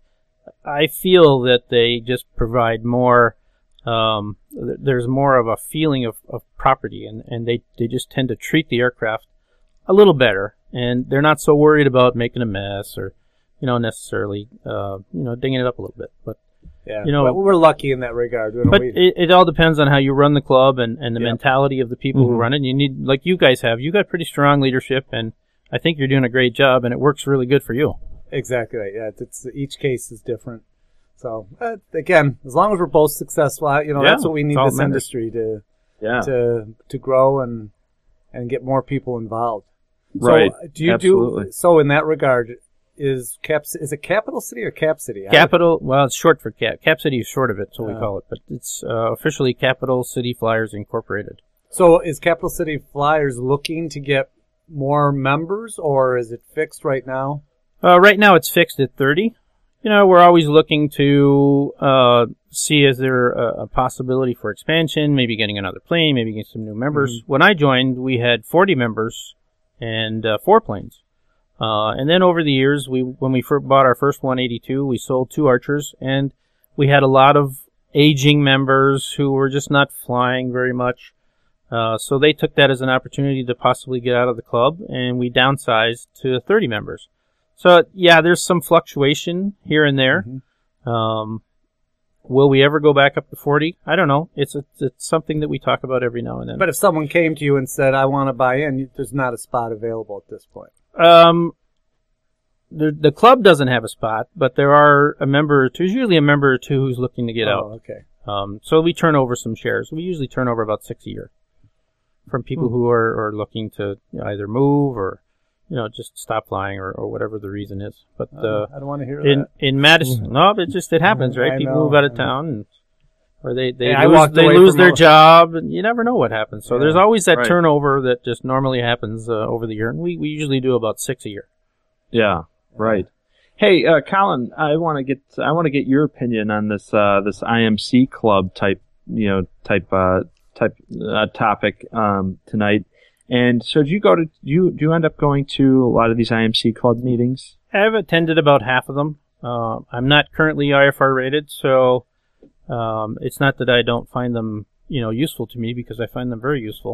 [SPEAKER 9] I feel that they just provide more. Um, th- there's more of a feeling of, of property, and, and they, they just tend to treat the aircraft a little better, and they're not so worried about making a mess or, you know, necessarily, uh, you know, dinging it up a little bit. But
[SPEAKER 4] Yeah,
[SPEAKER 9] You know-
[SPEAKER 4] But we're lucky in that regard. You know,
[SPEAKER 9] but
[SPEAKER 4] we-
[SPEAKER 9] it, it all depends on how you run the club and, and the
[SPEAKER 4] Yep.
[SPEAKER 9] mentality of the people who
[SPEAKER 7] Mhm.
[SPEAKER 9] run it. You need, like you guys have, you got pretty strong leadership, and I think you're doing a great job, and it works really good for you.
[SPEAKER 4] Exactly right. Yeah, it's each case is different. So uh, again, as long as we're both successful, uh, you know,
[SPEAKER 9] Yeah,
[SPEAKER 4] that's what we need
[SPEAKER 9] that's all
[SPEAKER 4] this
[SPEAKER 9] that matters.
[SPEAKER 4] industry to
[SPEAKER 5] Yeah.
[SPEAKER 4] to to grow and and get more people involved. So,
[SPEAKER 5] Right.
[SPEAKER 4] uh, do you
[SPEAKER 5] Absolutely.
[SPEAKER 4] do so in that regard? Is Cap is it Capital City or Cap City? I-
[SPEAKER 9] Capital, well, it's short for Cap. Cap City is short of it, so we
[SPEAKER 4] Uh.
[SPEAKER 9] call it. But it's uh, officially Capital City Flyers Incorporated.
[SPEAKER 4] So is Capital City Flyers looking to get more members, or is it fixed right now?
[SPEAKER 9] Uh, right now, it's fixed at thirty. You know, we're always looking to uh, see is there a, a possibility for expansion, maybe getting another plane, maybe getting some new members. When I joined, we had forty members and uh, four planes. Uh, and then over the years, we when we fir- bought our first one eighty-two, we sold two Archers, and we had a lot of aging members who were just not flying very much. Uh, so they took that as an opportunity to possibly get out of the club, and we downsized to thirty members. So yeah, there's some fluctuation here and there. Um, will we ever go back up to forty? I don't know. It's a, it's something that we talk about every now and then.
[SPEAKER 4] But if someone came to you and said, "I want to buy in," you- there's not a spot available at this point.
[SPEAKER 9] Um, the the club doesn't have a spot, but there are a member or two, usually a member or two who's looking to get
[SPEAKER 4] oh,
[SPEAKER 9] out.
[SPEAKER 4] okay.
[SPEAKER 9] Um, so we turn over some shares. We usually turn over about six a year from people who are, are looking to either move or, you know, just stop flying or, or whatever the reason is. But uh,
[SPEAKER 4] I don't want to hear
[SPEAKER 9] in
[SPEAKER 4] that.
[SPEAKER 9] in Madison, no, it just it happens, right?
[SPEAKER 4] I
[SPEAKER 9] People
[SPEAKER 4] know,
[SPEAKER 9] move out of
[SPEAKER 4] I know.
[SPEAKER 9] town, and, or they they
[SPEAKER 4] Yeah, I
[SPEAKER 9] lose,
[SPEAKER 4] walked
[SPEAKER 9] they
[SPEAKER 4] away
[SPEAKER 9] lose
[SPEAKER 4] from
[SPEAKER 9] their
[SPEAKER 4] most-
[SPEAKER 9] job, and you never know what happens. So
[SPEAKER 4] Yeah.
[SPEAKER 9] there's always that
[SPEAKER 5] Right.
[SPEAKER 9] turnover that just normally happens uh, over the year, and we, we usually do about six a year.
[SPEAKER 5] Yeah, right. Hey, uh, Colin, I want to get I want to get your opinion on this uh, this I M C club type you know type uh, type uh, topic um, tonight. And so, do you go to do you do you end up going to a lot of these I M C club meetings?
[SPEAKER 9] I've attended about half of them. Uh, I'm not currently I F R rated, so um, it's not that I don't find them, you know, useful to me, because I find them very useful.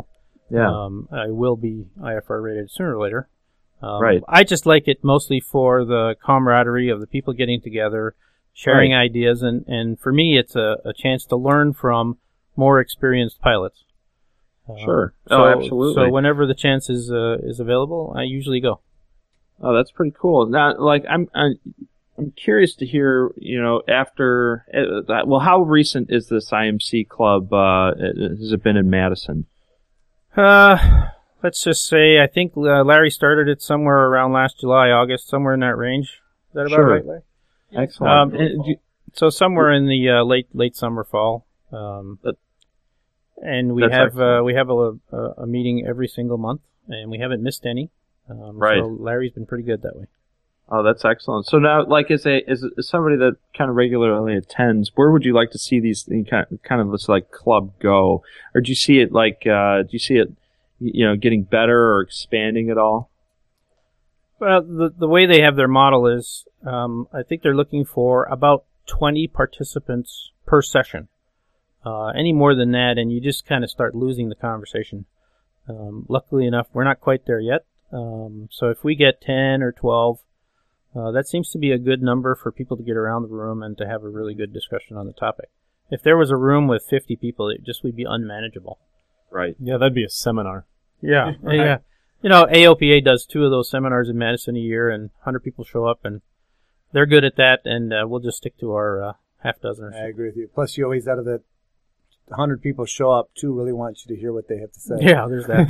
[SPEAKER 5] Yeah.
[SPEAKER 9] Um, I will be I F R rated sooner or later. Um,
[SPEAKER 5] Right.
[SPEAKER 9] I just like it mostly for the camaraderie of the people getting together, sharing
[SPEAKER 5] Right.
[SPEAKER 9] ideas, and, and for me, it's a, a chance to learn from more experienced pilots. Um,
[SPEAKER 5] Sure.
[SPEAKER 9] So,
[SPEAKER 5] Oh, absolutely.
[SPEAKER 9] So whenever the chance is uh, is available, I usually go.
[SPEAKER 5] Oh, that's pretty cool. Now, like, I'm, I'm, I'm curious to hear, you know, after, uh, that, well, how recent is this I M C club? Uh, has it been in Madison?
[SPEAKER 9] Uh, let's just say I think uh, Larry started it somewhere around last July, August, somewhere in that range. Is that about
[SPEAKER 5] Sure.
[SPEAKER 9] right, Larry?
[SPEAKER 5] Excellent.
[SPEAKER 9] Um, and you- so somewhere in the uh, late late summer fall. Um,
[SPEAKER 5] That-
[SPEAKER 9] and we
[SPEAKER 5] that's
[SPEAKER 9] have
[SPEAKER 5] excellent.
[SPEAKER 9] uh, we have a, a a meeting every single month, and we haven't missed any. Um,
[SPEAKER 5] Right.
[SPEAKER 9] So Larry's been pretty good that way.
[SPEAKER 5] Oh, that's excellent. So now, like, as a as, as somebody that kind of regularly attends, where would you like to see these things kind of, kind of this like club go, or do you see it like uh, do you see it, you know, getting better or expanding at all?
[SPEAKER 9] Well, the the way they have their model is, um, I think they're looking for about twenty participants per session. Uh, any more than that, and you just kind of start losing the conversation. Um, luckily enough, we're not quite there yet. Um, so if we get ten or twelve, uh, that seems to be a good number for people to get around the room and to have a really good discussion on the topic. If there was a room with fifty people, it just would be unmanageable.
[SPEAKER 5] Right.
[SPEAKER 7] Yeah, that'd be a seminar.
[SPEAKER 9] Yeah, yeah. You know, A O P A does two of those seminars in Madison a year, and one hundred people show up, and they're good at that, and uh, we'll just stick to our uh, half dozen or so.
[SPEAKER 4] I agree with you. Plus, you always, out of the one hundred people show up, two really want you to hear what they have to say.
[SPEAKER 9] Yeah, there's that.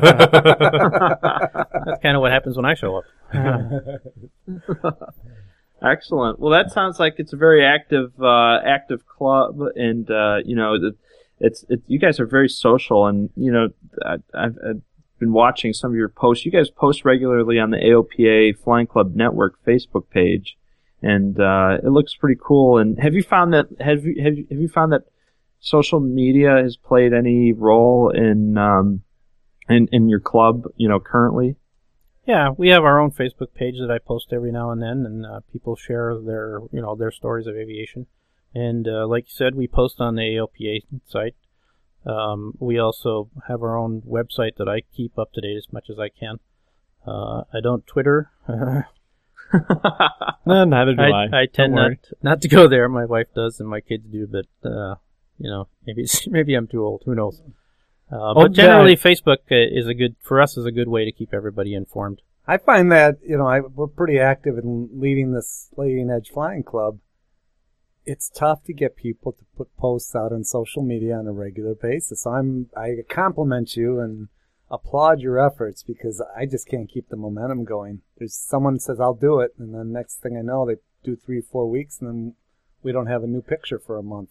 [SPEAKER 9] That's kind of what happens when I show up.
[SPEAKER 5] Excellent. Well, that sounds like it's a very active, uh, active club, and uh, you know, it, it's it, you guys are very social, and you know, I, I've, I've been watching some of your posts. You guys post regularly on the A O P A Flying Club Network Facebook page, and uh, it looks pretty cool. And have you found that have you have you, have you found that social media has played any role in um, in in your club, you know, currently?
[SPEAKER 9] Yeah, we have our own Facebook page that I post every now and then, and uh, people share their, you know, their stories of aviation. And uh, like you said, we post on the A O P A site. Um, we also have our own website that I keep up to date as much as I can. Uh, I don't Twitter.
[SPEAKER 7] No, neither do I.
[SPEAKER 9] I, I tend
[SPEAKER 7] Don't worry.
[SPEAKER 9] not not to go there. My wife does, and my kids do, but uh, you know, maybe it's, maybe I'm too old. Who knows? Uh, but
[SPEAKER 4] Okay.
[SPEAKER 9] generally, Facebook uh, is a good for us is a good way to keep everybody informed.
[SPEAKER 4] I find that, you know, I, we're pretty active in leading this Leading Edge Flying Club. It's tough to get people to put posts out on social media on a regular basis. I'm I compliment you and applaud your efforts, because I just can't keep the momentum going. There's someone says I'll do it, and then next thing I know, they do three, four weeks, and then we don't have a new picture for a month.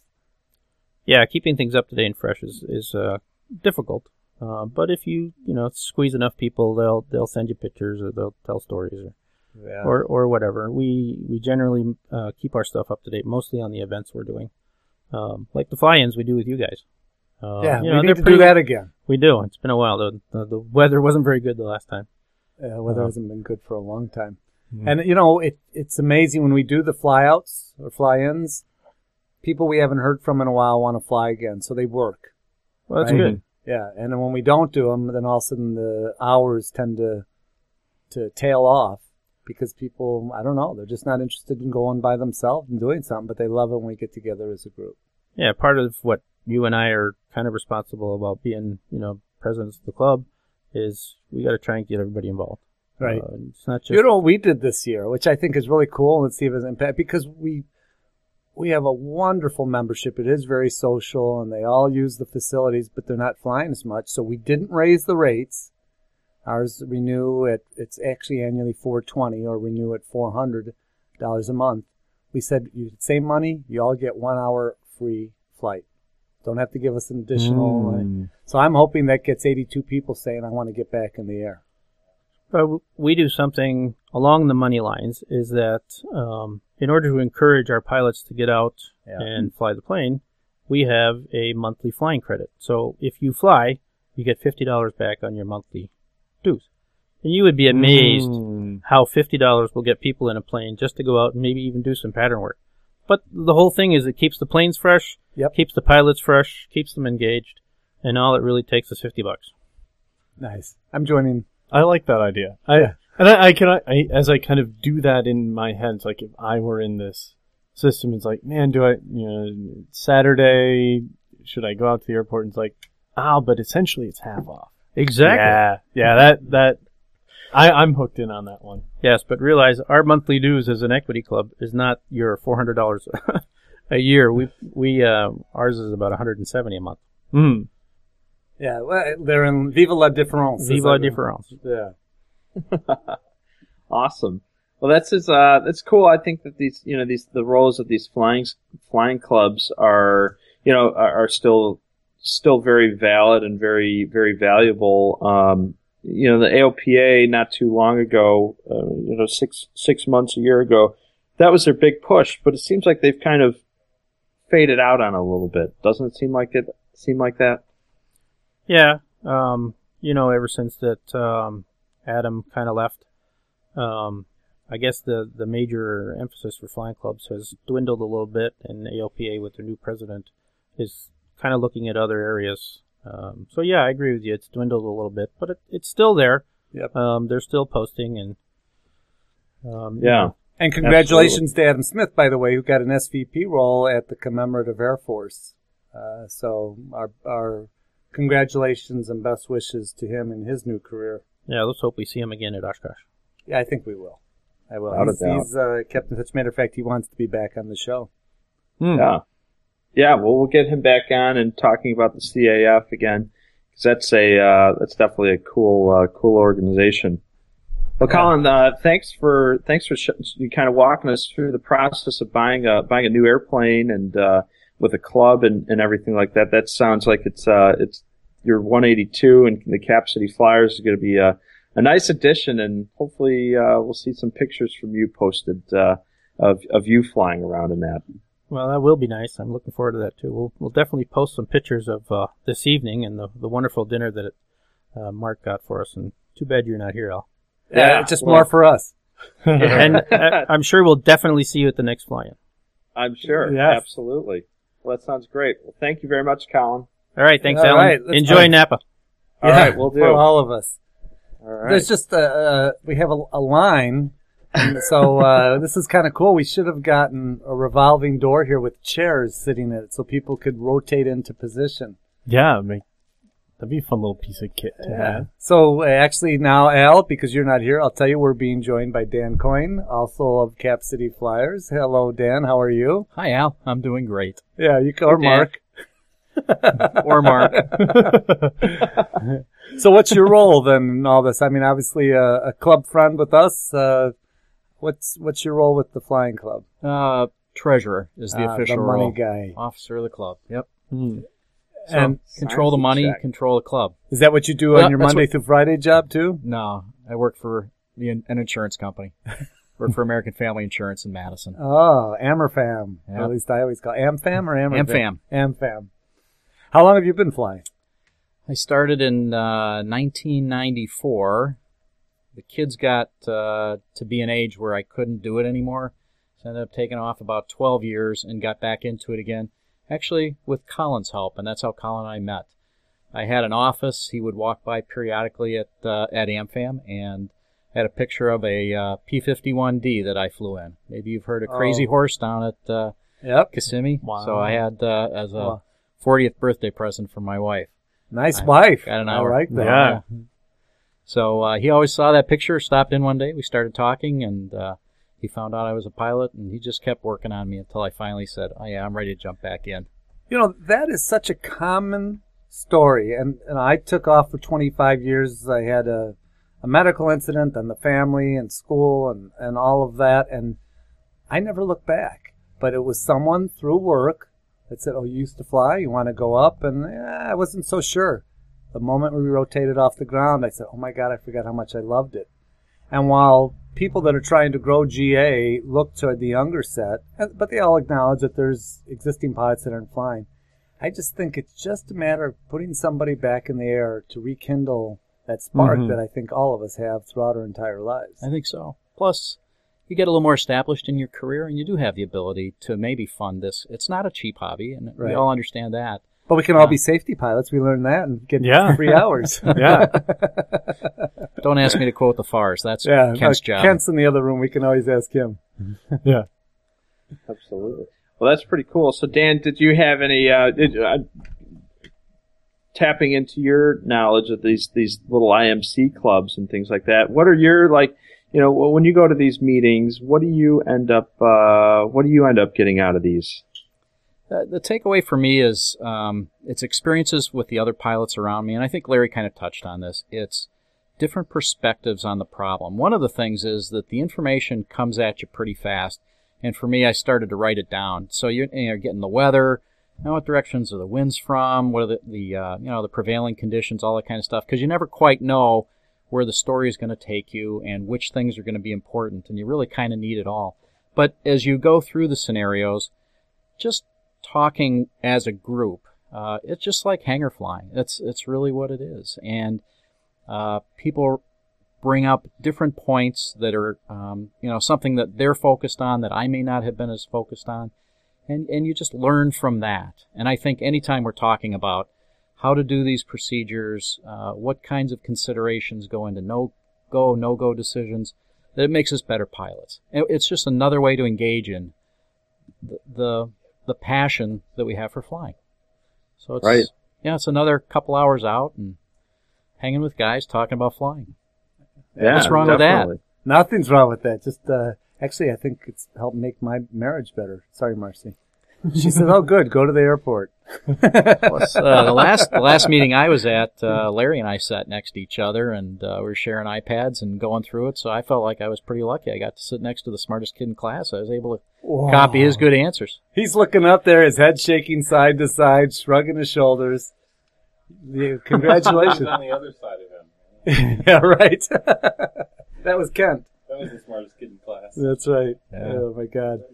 [SPEAKER 9] Yeah, keeping things up to date and fresh is is uh, difficult. Uh, but if you you know squeeze enough people, they'll they'll send you pictures, or they'll tell stories, or
[SPEAKER 4] Yeah.
[SPEAKER 9] or, or whatever. We we generally uh, keep our stuff up to date, mostly on the events we're doing, um, like the fly-ins we do with you guys. Uh,
[SPEAKER 4] yeah,
[SPEAKER 9] you
[SPEAKER 4] we
[SPEAKER 9] know,
[SPEAKER 4] need
[SPEAKER 9] they're
[SPEAKER 4] to
[SPEAKER 9] pretty-
[SPEAKER 4] do that again.
[SPEAKER 9] We do. It's been a while. The the, the weather wasn't very good the last time.
[SPEAKER 4] Uh, weather
[SPEAKER 9] Uh-huh.
[SPEAKER 4] hasn't been good for a long time.
[SPEAKER 7] Mhm.
[SPEAKER 4] And, you know, it it's amazing when we do the flyouts or fly-ins, people we haven't heard from in a while want to fly again, so they work.
[SPEAKER 9] Well, that's
[SPEAKER 4] Right.
[SPEAKER 9] good.
[SPEAKER 4] Yeah, and then when we don't do them, then all of a sudden the hours tend to to tail off, because people, I don't know, they're just not interested in going by themselves and doing something, but they love it when we get together as a group.
[SPEAKER 9] Yeah, part of what you and I are kind of responsible about being, you know, presidents of the club is we got to try and get everybody involved.
[SPEAKER 4] Right.
[SPEAKER 9] Uh, it's not just
[SPEAKER 4] You know what we did this year, which I think is really cool. Let's see if it's impact, because we we have a wonderful membership. It is very social, and they all use the facilities, but they're not flying as much. So we didn't raise the rates. Ours renew at it's actually annually four twenty, or renew at four hundred dollars a month. We said you same money, you all get one hour free flight. Don't have to give us an additional.
[SPEAKER 7] Mm.
[SPEAKER 4] So I'm hoping that gets eighty-two people saying I want to get back in the air.
[SPEAKER 9] But we do something along the money lines, is that um, in order to encourage our pilots to get out
[SPEAKER 4] Yeah.
[SPEAKER 9] and fly the plane, we have a monthly flying credit. So if you fly, you get fifty dollars back on your monthly dues. And you would be amazed
[SPEAKER 7] Mm.
[SPEAKER 9] how fifty dollars will get people in a plane just to go out and maybe even do some pattern work. But the whole thing is it keeps the planes fresh,
[SPEAKER 4] Yep.
[SPEAKER 9] keeps the pilots fresh, keeps them engaged, and all it really takes is fifty bucks.
[SPEAKER 4] Nice. I'm joining.
[SPEAKER 7] I like that idea. I
[SPEAKER 4] Yeah.
[SPEAKER 7] and I, I can I, as I kind of do that in my head. It's like if I were in this system, it's like, man, do I, you know, Saturday should I go out to the airport? And it's like, oh, but essentially it's half off.
[SPEAKER 9] Exactly.
[SPEAKER 7] Yeah, yeah. That that I I'm hooked in on that one.
[SPEAKER 9] Yes, but realize our monthly dues as an equity club is not your four hundred dollars a year. We we uh, ours is about one hundred seventy a month.
[SPEAKER 7] Mm.
[SPEAKER 4] Yeah, well, they're in Viva la Différence.
[SPEAKER 9] Viva la Différence.
[SPEAKER 4] Yeah.
[SPEAKER 5] Awesome. Well, that's is, uh that's cool. I think that these you know these the roles of these flying flying clubs are you know are, are still still very valid and very very valuable. Um, you know, the A O P A not too long ago, uh, you know, six six months a year ago, that was their big push. But it seems like they've kind of faded out on it a little bit. Doesn't it seem like it? Seem like that?
[SPEAKER 9] Yeah. Um, you know, ever since that um, Adam kind of left, um, I guess the the major emphasis for flying clubs has dwindled a little bit, and A O P A with their new president is kind of looking at other areas. Um, so yeah, I agree with you. It's dwindled a little bit, but it, it's still there.
[SPEAKER 4] Yep.
[SPEAKER 9] Um, they're still posting, and um,
[SPEAKER 5] Yeah.
[SPEAKER 4] And congratulations to Adam Smith, by the way, who got an S V P role at the Commemorative Air Force. Uh, so our our congratulations and best wishes to him in his new career.
[SPEAKER 9] yeah. Let's hope we see him again at Oshkosh.
[SPEAKER 4] Yeah, I think we will. I will.
[SPEAKER 5] Without a
[SPEAKER 4] he's
[SPEAKER 5] doubt.
[SPEAKER 4] he's uh, kept in touch. Matter of fact, he wants to be back on the show.
[SPEAKER 7] Hmm.
[SPEAKER 5] Yeah. Yeah, well, we'll get him back on and talking about the C A F again, because that's a uh, that's definitely a cool uh, cool organization. Well,
[SPEAKER 4] Yeah.
[SPEAKER 5] Colin, uh, thanks for thanks for sh- you kind of walking us through the process of buying a buying a new airplane and uh, with a club and, and everything like that. That sounds like it's uh, it's your one eighty-two and the Cap City Flyers is going to be a, a nice addition, and hopefully uh, we'll see some pictures from you posted uh, of of you flying around in that.
[SPEAKER 9] Well, that will be nice. I'm looking forward to that too. We'll we'll definitely post some pictures of uh, this evening and the the wonderful dinner that it, uh, Mark got for us. And too bad you're not here, Al.
[SPEAKER 4] Yeah,
[SPEAKER 5] Yeah,
[SPEAKER 4] just
[SPEAKER 5] well-
[SPEAKER 4] more for us.
[SPEAKER 9] And I, I'm sure we'll definitely see you at the next fly-in.
[SPEAKER 5] I'm sure.
[SPEAKER 4] Yes.
[SPEAKER 5] Absolutely. Well, that sounds great. Well, thank you very much, Colin.
[SPEAKER 9] All right, thanks,
[SPEAKER 4] All
[SPEAKER 9] Alan.
[SPEAKER 4] right, let's
[SPEAKER 9] Enjoy
[SPEAKER 4] go.
[SPEAKER 9] Napa.
[SPEAKER 5] All
[SPEAKER 4] Yeah,
[SPEAKER 5] right, we'll do.
[SPEAKER 4] for all of us.
[SPEAKER 5] All right.
[SPEAKER 4] There's just a, uh, we have a, a line, and so uh, this is kind of cool. We should have gotten a revolving door here with chairs sitting in it, so people could rotate into position.
[SPEAKER 7] Yeah, make, that'd be a fun little piece of kit to have.
[SPEAKER 4] So uh, actually now, Al, because you're not here, I'll tell you we're being joined by Dan Coyne, also of Cap City Flyers. Hello, Dan. How are you?
[SPEAKER 6] Hi, Al. I'm doing great.
[SPEAKER 4] Yeah, you or
[SPEAKER 5] Dan.
[SPEAKER 4] Mark.
[SPEAKER 6] Or Mark.
[SPEAKER 4] So what's your role then in all this? I mean, obviously a, a club friend with us. Uh, what's what's your role with the flying club?
[SPEAKER 6] Uh, treasurer is the
[SPEAKER 4] Ah,
[SPEAKER 6] official
[SPEAKER 4] the money
[SPEAKER 6] role.
[SPEAKER 4] guy.
[SPEAKER 6] Officer of the club. Yep.
[SPEAKER 7] Hmm.
[SPEAKER 6] So,
[SPEAKER 4] And
[SPEAKER 6] control the
[SPEAKER 5] Signs
[SPEAKER 6] money,
[SPEAKER 5] check.
[SPEAKER 6] control the club.
[SPEAKER 4] is that what you do
[SPEAKER 6] Well,
[SPEAKER 4] on your
[SPEAKER 6] that's
[SPEAKER 4] Monday
[SPEAKER 6] what-
[SPEAKER 4] through Friday job too?
[SPEAKER 6] No, I work for the, an insurance company. Work for American Family Insurance in Madison.
[SPEAKER 4] Oh, AmFam.
[SPEAKER 6] Yeah.
[SPEAKER 4] At least I always call it. AmFam or AmFam?
[SPEAKER 6] AmFam.
[SPEAKER 4] AmFam. How long have you been flying?
[SPEAKER 6] I started in uh, nineteen ninety-four. The kids got uh, to be an age where I couldn't do it anymore. So I ended up taking off about twelve years and got back into it again. Actually, with Colin's help, and that's how Colin and I met. I had an office. He would walk by periodically at uh, at AmFam, and had a picture of a uh, P fifty-one D that I flew in. Maybe you've heard of Crazy
[SPEAKER 4] Oh.
[SPEAKER 6] Horse down at uh,
[SPEAKER 4] Yep.
[SPEAKER 6] Kissimmee.
[SPEAKER 7] Wow.
[SPEAKER 6] So I had uh, as a
[SPEAKER 4] Wow.
[SPEAKER 6] fortieth birthday present for my wife.
[SPEAKER 4] Nice
[SPEAKER 6] I
[SPEAKER 4] wife.
[SPEAKER 6] got an
[SPEAKER 4] I
[SPEAKER 6] hour.
[SPEAKER 4] like that.
[SPEAKER 7] Yeah.
[SPEAKER 6] So uh, he always saw that picture, stopped in one day, we started talking, and uh, he found out I was a pilot, and he just kept working on me until I finally said, oh yeah, I'm ready to jump back in.
[SPEAKER 4] You know, that is such a common story. And, and I took off for twenty-five years. I had a, a medical incident and the family and school and, and all of that. And I never looked back. But it was someone through work that said, oh, you used to fly? You want to go up? And eh, I wasn't so sure. The moment we rotated off the ground, I said, oh, my God, I forgot how much I loved it. And while people that are trying to grow G A look toward the younger set, but they all acknowledge that there's existing pilots that aren't flying, I just think it's just a matter of putting somebody back in the air to rekindle that spark
[SPEAKER 7] Mhm.
[SPEAKER 4] that I think all of us have throughout our entire lives.
[SPEAKER 6] I think so. Plus, you get a little more established in your career, and you do have the ability to maybe fund this. It's not a cheap hobby, and
[SPEAKER 4] Right.
[SPEAKER 6] we all understand that.
[SPEAKER 4] But Well, we can all be safety pilots. We learned that and get
[SPEAKER 7] Yeah.
[SPEAKER 4] free hours.
[SPEAKER 7] Yeah.
[SPEAKER 10] Don't ask me to quote the F A Rs. That's
[SPEAKER 4] Yeah,
[SPEAKER 10] Kent's
[SPEAKER 4] uh,
[SPEAKER 10] job.
[SPEAKER 4] Kent's in the other room. We can always ask him.
[SPEAKER 7] Yeah.
[SPEAKER 5] Absolutely. Well, that's pretty cool. So, Dan, did you have any uh, did, uh, tapping into your knowledge of these these little I M C clubs and things like that? What are your like, you know, when you go to these meetings, what do you end up uh, what do you end up getting out of these?
[SPEAKER 10] Uh, the takeaway for me is um, it's experiences with the other pilots around me, and I think Larry kind of touched on this. It's different perspectives on the problem. One of the things is that the information comes at you pretty fast, and for me, I started to write it down. So you're, you're getting the weather, you know, what directions are the winds from, what are the, the uh, you know the prevailing conditions, all that kind of stuff, because you never quite know where the story is going to take you and which things are going to be important, and you really kind of need it all. But as you go through the scenarios, just talking as a group, uh, it's just like hangar flying. It's it's really what it is, and uh, people bring up different points that are um, you know something that they're focused on that I may not have been as focused on, and and you just learn from that. And I think anytime we're talking about how to do these procedures, uh, what kinds of considerations go into no go no go decisions, that it makes us better pilots. It, it's just another way to engage in the, the the passion that we have for flying. So it's,
[SPEAKER 5] right.
[SPEAKER 10] yeah, it's another couple hours out and hanging with guys talking about flying.
[SPEAKER 5] Yeah,
[SPEAKER 10] What's wrong
[SPEAKER 5] definitely.
[SPEAKER 10] with that?
[SPEAKER 4] Nothing's wrong with that. Just, uh, actually, I think it's helped make my marriage better. Sorry, Marcy. She said, oh, good, go to the airport.
[SPEAKER 10] Plus, uh, the last the last meeting I was at, uh, Larry and I sat next to each other, and uh, we were sharing iPads and going through it, so I felt like I was pretty lucky. I got to sit next to the smartest kid in class. I was able to
[SPEAKER 4] Whoa.
[SPEAKER 10] copy his good answers.
[SPEAKER 4] He's looking up there, his head shaking side to side, shrugging his shoulders. Yeah, congratulations.
[SPEAKER 6] on the other side of him.
[SPEAKER 4] Yeah, right. That was Kent.
[SPEAKER 6] That was the smartest kid in class.
[SPEAKER 4] That's right.
[SPEAKER 10] Yeah.
[SPEAKER 4] Oh, my God.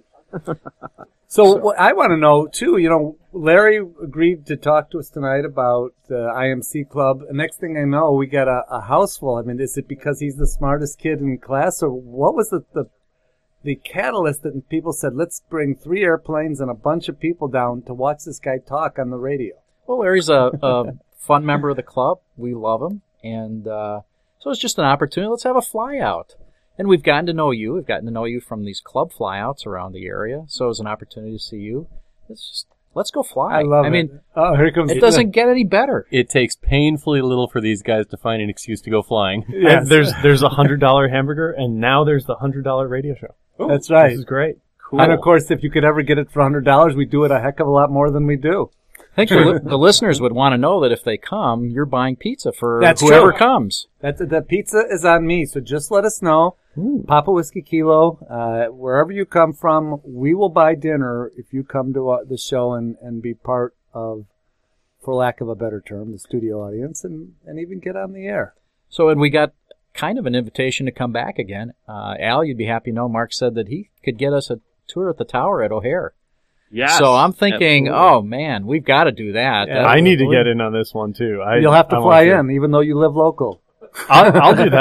[SPEAKER 4] So what I want to know, too, you know, Larry agreed to talk to us tonight about the I M C Club. And next thing I know, we got a, a house full. I mean, is it because he's the smartest kid in class? Or what was the, the, the catalyst that people said, let's bring three airplanes and a bunch of people down to watch this guy talk on the radio?
[SPEAKER 10] Well, Larry's a, a fun member of the club. We love him. And uh, so it's just an opportunity. Let's have a fly out. And we've gotten to know you. We've gotten to know you from these club flyouts around the area. So it's an opportunity to see you. It's just, let's go fly.
[SPEAKER 4] I love
[SPEAKER 10] I
[SPEAKER 4] it.
[SPEAKER 10] mean,
[SPEAKER 4] oh, here comes
[SPEAKER 10] it doesn't get any better.
[SPEAKER 6] It takes painfully little for these guys to find an excuse to go flying.
[SPEAKER 4] Yes.
[SPEAKER 7] There's there's a hundred dollar hamburger, and now there's the hundred dollar radio show.
[SPEAKER 4] That's right.
[SPEAKER 7] This is great.
[SPEAKER 10] Cool.
[SPEAKER 4] And of course, if you could ever get it for one hundred dollars, we do it a heck of a lot more than we do.
[SPEAKER 10] I think the, li- the listeners would want to know that if they come, you're buying pizza for
[SPEAKER 4] That's
[SPEAKER 10] whoever
[SPEAKER 4] true.
[SPEAKER 10] comes.
[SPEAKER 4] That the pizza is on me, so just let us know.
[SPEAKER 10] Ooh.
[SPEAKER 4] Papa Whiskey Kilo, uh, wherever you come from, we will buy dinner if you come to uh, the show and, and be part of, for lack of a better term, the studio audience, and, and even get on the air.
[SPEAKER 10] So, and we got kind of an invitation to come back again. Uh, Al, you'd be happy to know Mark said that he could get us a tour at the tower at O'Hare.
[SPEAKER 5] Yes.
[SPEAKER 10] So I'm thinking,
[SPEAKER 5] absolutely.
[SPEAKER 10] oh man, we've got to do that.
[SPEAKER 4] Yeah.
[SPEAKER 10] That-
[SPEAKER 7] I need to get in on this one too. I,
[SPEAKER 4] You'll have to
[SPEAKER 7] I
[SPEAKER 4] fly
[SPEAKER 7] want
[SPEAKER 4] in, even though you live local.
[SPEAKER 7] I'll, I'll do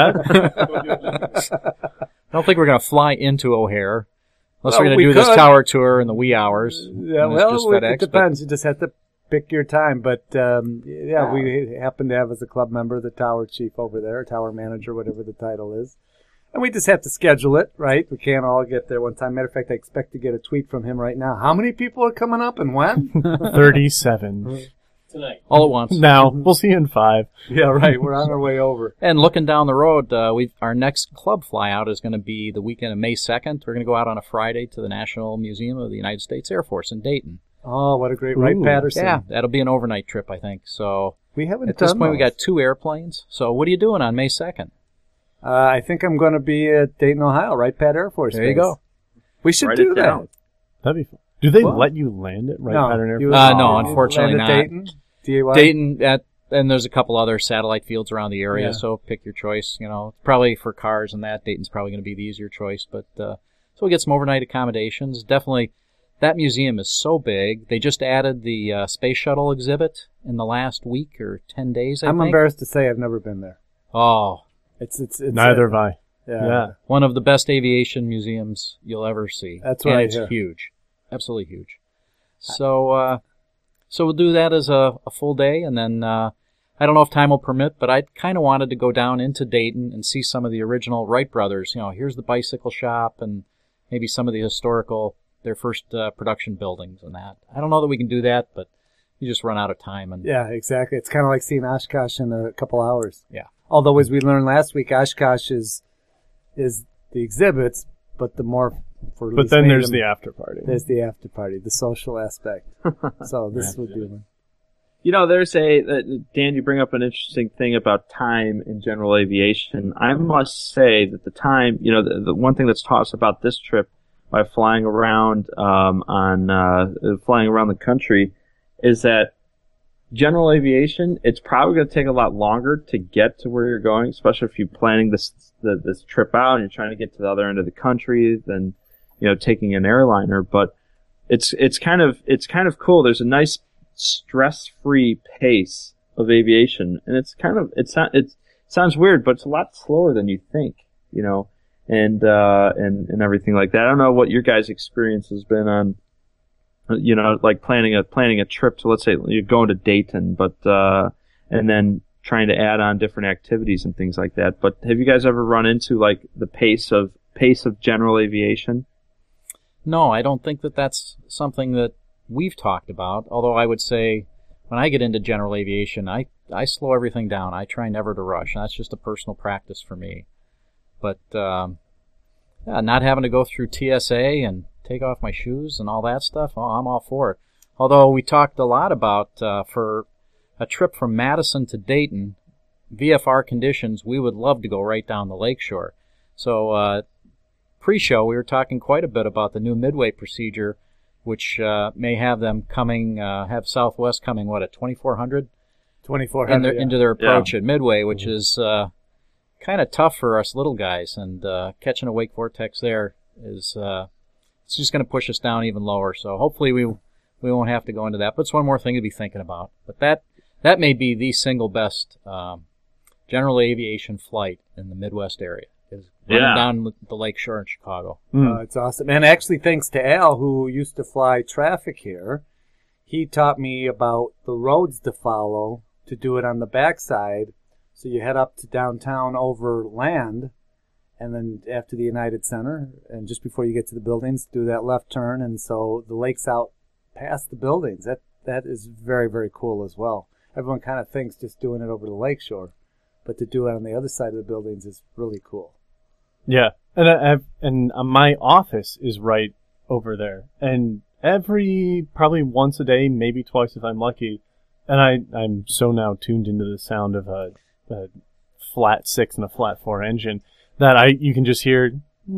[SPEAKER 7] that.
[SPEAKER 10] I don't think we're going to fly into O'Hare unless
[SPEAKER 4] Well,
[SPEAKER 10] we're going
[SPEAKER 4] we
[SPEAKER 10] to do this
[SPEAKER 4] could.
[SPEAKER 10] tower tour in the wee hours.
[SPEAKER 4] Yeah,
[SPEAKER 10] And it's
[SPEAKER 4] well,
[SPEAKER 10] just
[SPEAKER 4] it,
[SPEAKER 10] FedEx,
[SPEAKER 4] it depends. You just have to pick your time. But, um, yeah, we happen to have as a club member the tower chief over there, tower manager, whatever the title is. And we just have to schedule it, right? We can't all get there one time. Matter of fact, I expect to get a tweet from him right now. How many people are coming up and when?
[SPEAKER 7] Thirty-seven.
[SPEAKER 6] Tonight.
[SPEAKER 10] All at once.
[SPEAKER 7] Now we'll see you in five.
[SPEAKER 4] Yeah, right. We're on our way over.
[SPEAKER 10] And looking down the road, uh, we our next club fly out is going to be the weekend of May second. We're going to go out on a Friday to the National Museum of the United States Air Force in Dayton.
[SPEAKER 4] Oh, what a great Wright
[SPEAKER 7] Ooh.
[SPEAKER 4] Patterson.
[SPEAKER 10] Yeah, that'll be an overnight trip, I think. So
[SPEAKER 4] We haven't
[SPEAKER 10] at this
[SPEAKER 4] done
[SPEAKER 10] point, we
[SPEAKER 4] those.
[SPEAKER 10] got two airplanes. So what are you doing on May second?
[SPEAKER 4] Uh, I think I'm going to be at Dayton, Ohio, Wright Pat Air Force
[SPEAKER 10] There you
[SPEAKER 4] Base.
[SPEAKER 10] go.
[SPEAKER 4] We should
[SPEAKER 5] Write
[SPEAKER 4] do
[SPEAKER 5] it
[SPEAKER 4] that.
[SPEAKER 5] down.
[SPEAKER 7] That'd be fun. Do they
[SPEAKER 4] What?
[SPEAKER 7] let you land it right
[SPEAKER 4] no,
[SPEAKER 7] Pattern Air
[SPEAKER 4] you-
[SPEAKER 7] Force?
[SPEAKER 10] Uh, no,
[SPEAKER 4] you
[SPEAKER 10] unfortunately
[SPEAKER 4] land at
[SPEAKER 10] not.
[SPEAKER 4] Dayton, D A Y.
[SPEAKER 10] Dayton, at, and there's a couple other satellite fields around the area,
[SPEAKER 4] Yeah.
[SPEAKER 10] so pick your choice. You know, probably for cars and that, Dayton's probably going to be the easier choice. But uh, so we'll get some overnight accommodations. Definitely, that museum is so big. They just added the uh, space shuttle exhibit in the last week or ten days. I
[SPEAKER 4] I'm
[SPEAKER 10] think.
[SPEAKER 4] embarrassed to say I've never been there.
[SPEAKER 10] Oh,
[SPEAKER 4] It's it's, it's
[SPEAKER 7] Neither
[SPEAKER 4] uh,
[SPEAKER 7] have I.
[SPEAKER 4] Yeah.
[SPEAKER 7] Yeah.
[SPEAKER 10] one of the best aviation museums you'll ever see.
[SPEAKER 4] That's
[SPEAKER 10] and
[SPEAKER 4] what I
[SPEAKER 10] it's
[SPEAKER 4] hear.
[SPEAKER 10] huge, absolutely huge. So, uh, So we'll do that as a, a full day, and then uh, I don't know if time will permit, but I kind of wanted to go down into Dayton and see some of the original Wright brothers. You know, here's the bicycle shop and maybe some of the historical, their first uh, production buildings and that. I don't know that we can do that, but you just run out of time. And
[SPEAKER 4] yeah, exactly. It's kind of like seeing Oshkosh in a couple hours.
[SPEAKER 10] Yeah.
[SPEAKER 4] Although, as we learned last week, Oshkosh is is the exhibits, but the more for
[SPEAKER 7] But then there's the after party.
[SPEAKER 4] There's the after party, the social aspect. So this would be one.
[SPEAKER 5] You know, there's a, uh, Dan, you bring up an interesting thing about time in general aviation. I must say that the time, you know, the, the one thing that's taught us about this trip by flying around, um, on, uh, flying around the country is that general aviation, it's probably going to take a lot longer to get to where you're going, especially if you're planning this, the, this trip out and you're trying to get to the other end of the country than, you know, taking an airliner. But it's, it's kind of, it's kind of cool. There's a nice, stress-free pace of aviation, and it's kind of it's not it sounds weird, but it's a lot slower than you think, you know, and uh, and and everything like that. I don't know what your guys' experience has been on, you know, like planning a planning a trip to, let's say you're going to Dayton, but uh, and then trying to add on different activities and things like that. But have you guys ever run into like the pace of pace of general aviation?
[SPEAKER 10] No, I don't think that that's something that we've talked about, although I would say when I get into general aviation, I, I slow everything down. I try never to rush. That's just a personal practice for me. But um, yeah, not having to go through T S A and take off my shoes and all that stuff, oh, I'm all for it. Although we talked a lot about uh, for a trip from Madison to Dayton, V F R conditions, we would love to go right down the lakeshore. So uh, pre-show, we were talking quite a bit about the new Midway procedure, which uh, may have them coming, uh, have Southwest coming, what, at twenty-four hundred?
[SPEAKER 4] twenty-four
[SPEAKER 10] in
[SPEAKER 4] hundred,
[SPEAKER 10] their,
[SPEAKER 4] yeah.
[SPEAKER 10] Into their approach
[SPEAKER 5] Yeah.
[SPEAKER 10] at Midway, which mm-hmm. is uh, kind of tough for us little guys. And uh, catching a wake vortex there is uh, it's just going to push us down even lower. So hopefully we we won't have to go into that. But it's one more thing to be thinking about. But that, that may be the single best um, general aviation flight in the Midwest area. Is running
[SPEAKER 5] Yeah.
[SPEAKER 10] down the lakeshore in Chicago.
[SPEAKER 4] Uh, it's awesome. And actually, thanks to Al, who used to fly traffic here, he taught me about the roads to follow to do it on the backside. So you head up to downtown over land, and then after the United Center, and just before you get to the buildings, do that left turn. And so the lake's out past the buildings. That That is very, very cool as well. Everyone kind of thinks just doing it over the lakeshore, but to do it on the other side of the buildings is really cool.
[SPEAKER 7] Yeah, and I, I've, and uh, my office is right over there, and every probably once a day, maybe twice if I'm lucky, and I I'm so now tuned into the sound of a, a flat six and a flat four engine that I you can just hear.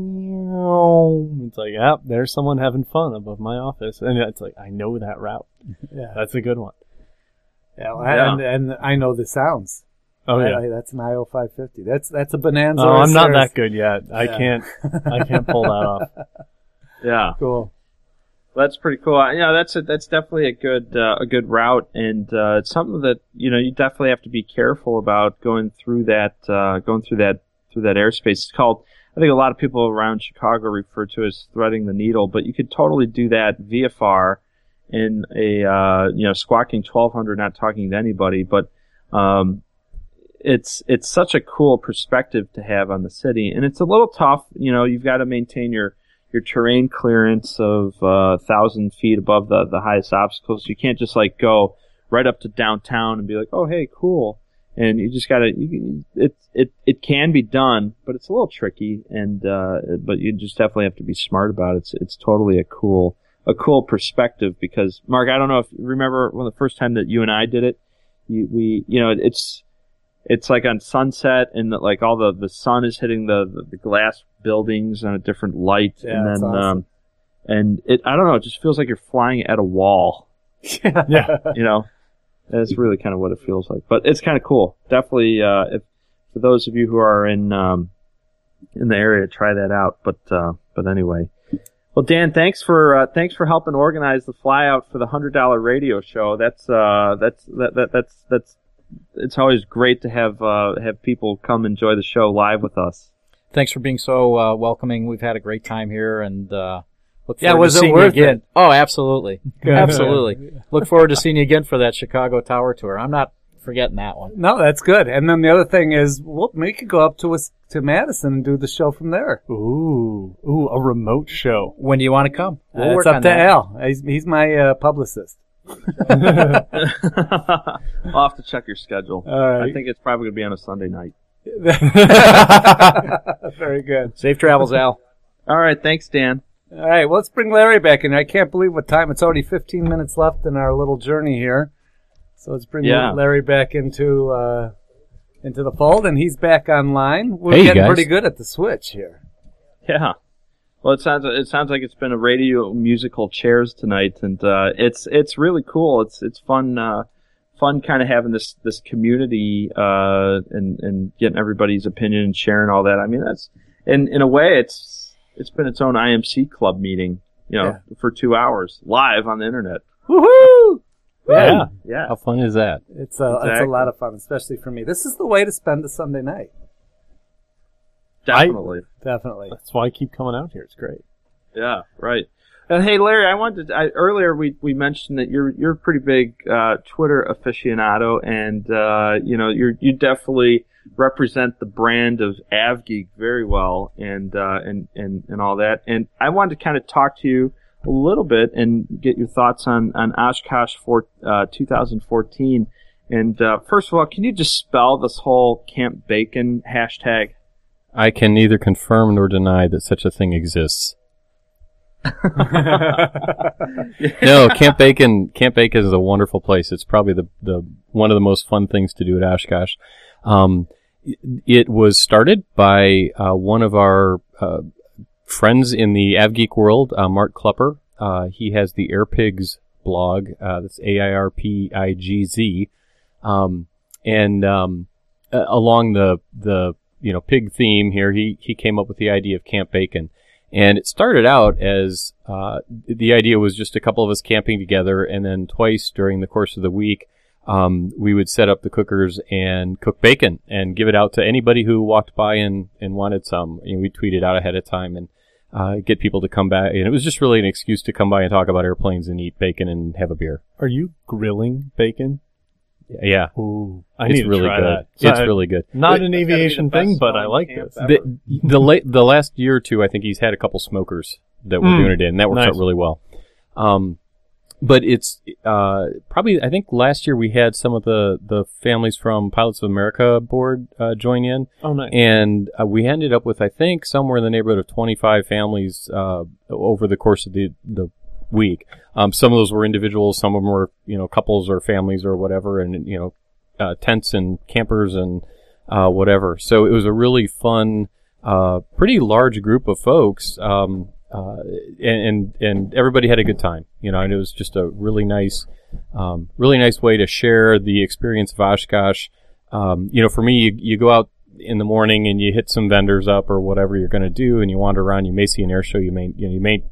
[SPEAKER 7] It's like, yeah, there's someone having fun above my office, and it's like I know that route.
[SPEAKER 4] Yeah,
[SPEAKER 7] that's a good one.
[SPEAKER 4] Yeah, well,
[SPEAKER 5] Yeah.
[SPEAKER 4] And, and I know the sounds.
[SPEAKER 7] Oh yeah,
[SPEAKER 4] I, I, that's an I O five fifty. That's that's a Bonanza.
[SPEAKER 7] Oh, I'm not
[SPEAKER 4] Cirrus.
[SPEAKER 7] that good yet. I
[SPEAKER 4] Yeah.
[SPEAKER 7] can't. I can't pull that off.
[SPEAKER 5] Yeah.
[SPEAKER 4] Cool.
[SPEAKER 5] That's pretty cool. Uh, Yeah, that's a, that's definitely a good uh, a good route, and uh, it's something that you know you definitely have to be careful about going through that uh, going through that through that airspace. It's called, I think a lot of people around Chicago refer to it as threading the needle, but you could totally do that V F R in a uh, you know squawking twelve hundred, not talking to anybody, but um, it's it's such a cool perspective to have on the city, and it's a little tough. You know, you've got to maintain your your terrain clearance of a uh, thousand feet above the, the highest obstacles. You can't just like go right up to downtown and be like, oh, hey, cool. And you just gotta, you, it, it, it can be done, but it's a little tricky, and, uh, but you just definitely have to be smart about it. It's, it's totally a cool, a cool perspective because, Mark, I don't know if you remember when the first time that you and I did it, you, we, you know, it's, it's like on sunset and like all the, the sun is hitting the, the, the glass buildings on a different light.
[SPEAKER 4] Yeah,
[SPEAKER 5] and
[SPEAKER 4] that's
[SPEAKER 5] then,
[SPEAKER 4] awesome.
[SPEAKER 5] um, and it, I don't know, it just feels like you're flying at a wall,
[SPEAKER 7] Yeah.
[SPEAKER 5] you know? That's really kind of what it feels like, but it's kind of cool. Definitely, uh, if for those of you who are in um, in the area, try that out. But uh, but anyway, well, Dan, thanks for uh, thanks for helping organize the flyout for the hundred dollar radio show. That's uh, that's that, that that's that's it's always great to have uh, have people come enjoy the show live with us.
[SPEAKER 10] Thanks for being so uh, welcoming. We've had a great time here, and uh, Look
[SPEAKER 4] Yeah,
[SPEAKER 10] forward
[SPEAKER 4] was
[SPEAKER 10] to
[SPEAKER 4] it
[SPEAKER 10] seeing
[SPEAKER 4] worth
[SPEAKER 10] you again.
[SPEAKER 4] it?
[SPEAKER 10] Oh, absolutely. Absolutely. Look forward to seeing you again for that Chicago Tower Tour. I'm not forgetting that one.
[SPEAKER 4] No, that's good. And then the other thing is, well, we could go up to us to Madison and do the show from there.
[SPEAKER 7] Ooh, ooh, a remote show.
[SPEAKER 10] When do you want to come? We'll
[SPEAKER 4] Uh,
[SPEAKER 10] work
[SPEAKER 4] it's up
[SPEAKER 10] on
[SPEAKER 4] to
[SPEAKER 10] that.
[SPEAKER 4] Al. He's, he's my uh, publicist.
[SPEAKER 5] I'll have to check your schedule.
[SPEAKER 4] All right.
[SPEAKER 5] I think it's probably going to be on a Sunday night.
[SPEAKER 4] Very good.
[SPEAKER 10] Safe travels, Al.
[SPEAKER 5] All right, thanks, Dan.
[SPEAKER 4] All right, well, let's bring Larry back in. I can't believe what time. It's already fifteen minutes left in our little journey here. So let's bring
[SPEAKER 5] Yeah.
[SPEAKER 4] Larry back into uh, into the fold, and he's back online. We're
[SPEAKER 6] Hey,
[SPEAKER 4] getting
[SPEAKER 6] guys.
[SPEAKER 4] pretty good at the switch here.
[SPEAKER 5] Yeah. Well, it sounds it sounds like it's been a radio musical chairs tonight, and uh, it's it's really cool. It's it's fun uh, fun kind of having this this community uh, and and getting everybody's opinion and sharing all that. I mean, that's in in a way it's it's been its own I M C club meeting, you know,
[SPEAKER 4] Yeah.
[SPEAKER 5] for two hours live on the internet.
[SPEAKER 4] Woohoo!
[SPEAKER 7] Yeah.
[SPEAKER 5] Yeah.
[SPEAKER 6] How fun is that?
[SPEAKER 4] It's a, it's a
[SPEAKER 5] Exactly.
[SPEAKER 4] lot of fun, especially for me. This is the way to spend a Sunday night.
[SPEAKER 5] Definitely.
[SPEAKER 4] Definitely.
[SPEAKER 7] That's why I keep coming out here. It's great.
[SPEAKER 5] Yeah, right. And hey, Larry, I wanted to, I, earlier we, we mentioned that you're you're a pretty big uh, Twitter aficionado, and uh, you know you you definitely represent the brand of AvGeek very well, and uh, and and and all that. And I wanted to kind of talk to you a little bit and get your thoughts on on Oshkosh for uh, two thousand fourteen. And uh, first of all, can you just spell this whole Camp Bacon hashtag?
[SPEAKER 6] I can neither confirm nor deny that such a thing exists. No, Camp Bacon. Camp Bacon is a wonderful place. It's probably the, the one of the most fun things to do at Oshkosh. Um, it, it was started by uh, one of our uh, friends in the AvGeek world, uh, Mark Klepper. Uh, he has the AirPigs blog. Uh, that's A I R P I G Z, um, and um, uh, along the the you know pig theme here, he he came up with the idea of Camp Bacon. And it started out as uh, the idea was just a couple of us camping together, and then twice during the course of the week, um, we would set up the cookers and cook bacon and give it out to anybody who walked by and, and wanted some. You know, we tweeted out ahead of time and uh, get people to come back. And it was just really an excuse to come by and talk about airplanes and eat bacon and have a beer.
[SPEAKER 7] Are you grilling bacon?
[SPEAKER 6] Yeah.
[SPEAKER 7] Ooh, I
[SPEAKER 6] it's
[SPEAKER 7] need to
[SPEAKER 6] really
[SPEAKER 7] try
[SPEAKER 6] good.
[SPEAKER 7] that.
[SPEAKER 6] It's
[SPEAKER 7] So I-
[SPEAKER 6] really good.
[SPEAKER 7] Not an
[SPEAKER 5] That's gotta be
[SPEAKER 7] aviation
[SPEAKER 5] the best
[SPEAKER 7] thing, but I
[SPEAKER 5] smelling
[SPEAKER 7] like
[SPEAKER 5] camp
[SPEAKER 7] this.
[SPEAKER 5] ever.
[SPEAKER 6] The the, la- the last year or two, I think he's had a couple smokers that were
[SPEAKER 7] Mm,
[SPEAKER 6] doing it in. And that works
[SPEAKER 7] nice.
[SPEAKER 6] out really well. Um, but it's uh, probably, I think last year we had some of the, the families from Pilots of America board uh, join in.
[SPEAKER 7] Oh, nice.
[SPEAKER 6] And uh, we ended up with, I think, somewhere in the neighborhood of twenty-five families uh, over the course of the, the week. Um, some of those were individuals. Some of them were, you know, couples or families or whatever. And, you know, uh, tents and campers and uh, whatever. So it was a really fun, uh, pretty large group of folks, um, uh, and, and and everybody had a good time. You know, and it was just a really nice, um, really nice way to share the experience of Oshkosh. Um, you know, for me, you, you go out in the morning and you hit some vendors up or whatever you're going to do, and you wander around. You may see an air show. You may, you know, you may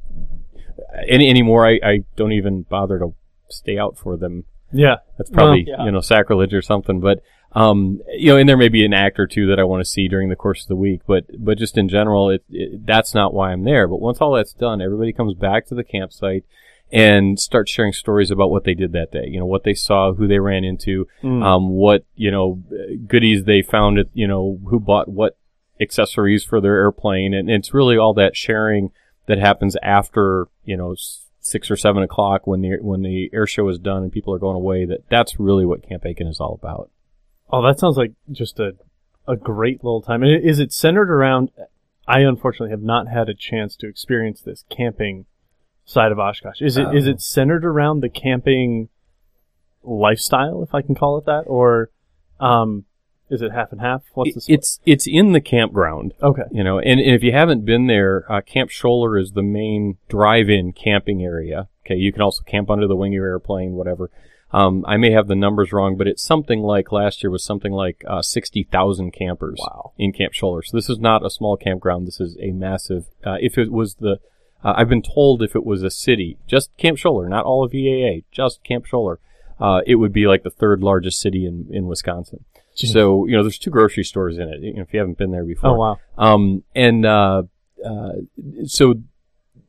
[SPEAKER 6] any anymore. I, I don't even bother to stay out for them.
[SPEAKER 7] Yeah.
[SPEAKER 6] That's probably,
[SPEAKER 5] Well, yeah.
[SPEAKER 6] you know, sacrilege or something. But, um, you know, and there may be an act or two that I want to see during the course of the week. But, but just in general, it, it, that's not why I'm there. But once all that's done, everybody comes back to the campsite and starts sharing stories about what they did that day. You know, what they saw, who they ran into,
[SPEAKER 7] Mm.
[SPEAKER 6] um, what, you know, goodies they found, at, you know, who bought what accessories for their airplane. And it's really all that sharing that happens after, you know, six or seven o'clock when the when the air show is done and people are going away. That that's really what Camp Bacon is all about.
[SPEAKER 7] Oh, that sounds like just a a great little time. And is it centered around? I unfortunately have not had a chance to experience this camping side of Oshkosh. Is it is
[SPEAKER 6] Oh.
[SPEAKER 7] it centered around the camping lifestyle, if I can call it that, or um, is it half and half? What's the split?
[SPEAKER 6] It's it's in the campground,
[SPEAKER 7] Okay.
[SPEAKER 6] you know. And, and if you haven't been there, uh, Camp Scholler is the main drive-in camping area. Okay, you can also camp under the wing of your airplane, whatever. Um, I may have the numbers wrong, but it's something like last year was something like uh, sixty thousand campers
[SPEAKER 7] Wow.
[SPEAKER 6] in Camp Scholler. So this is not a small campground. This is a massive. Uh, if it was the, uh, I've been told if it was a city, just Camp Scholler, not all of V A A, just Camp Scholler, uh, it would be like the third largest city in, in Wisconsin.
[SPEAKER 7] Jeez.
[SPEAKER 6] So, you know, there's two grocery stores in it, you know, if you haven't been there before.
[SPEAKER 7] Oh wow.
[SPEAKER 6] Um, and, uh, uh, so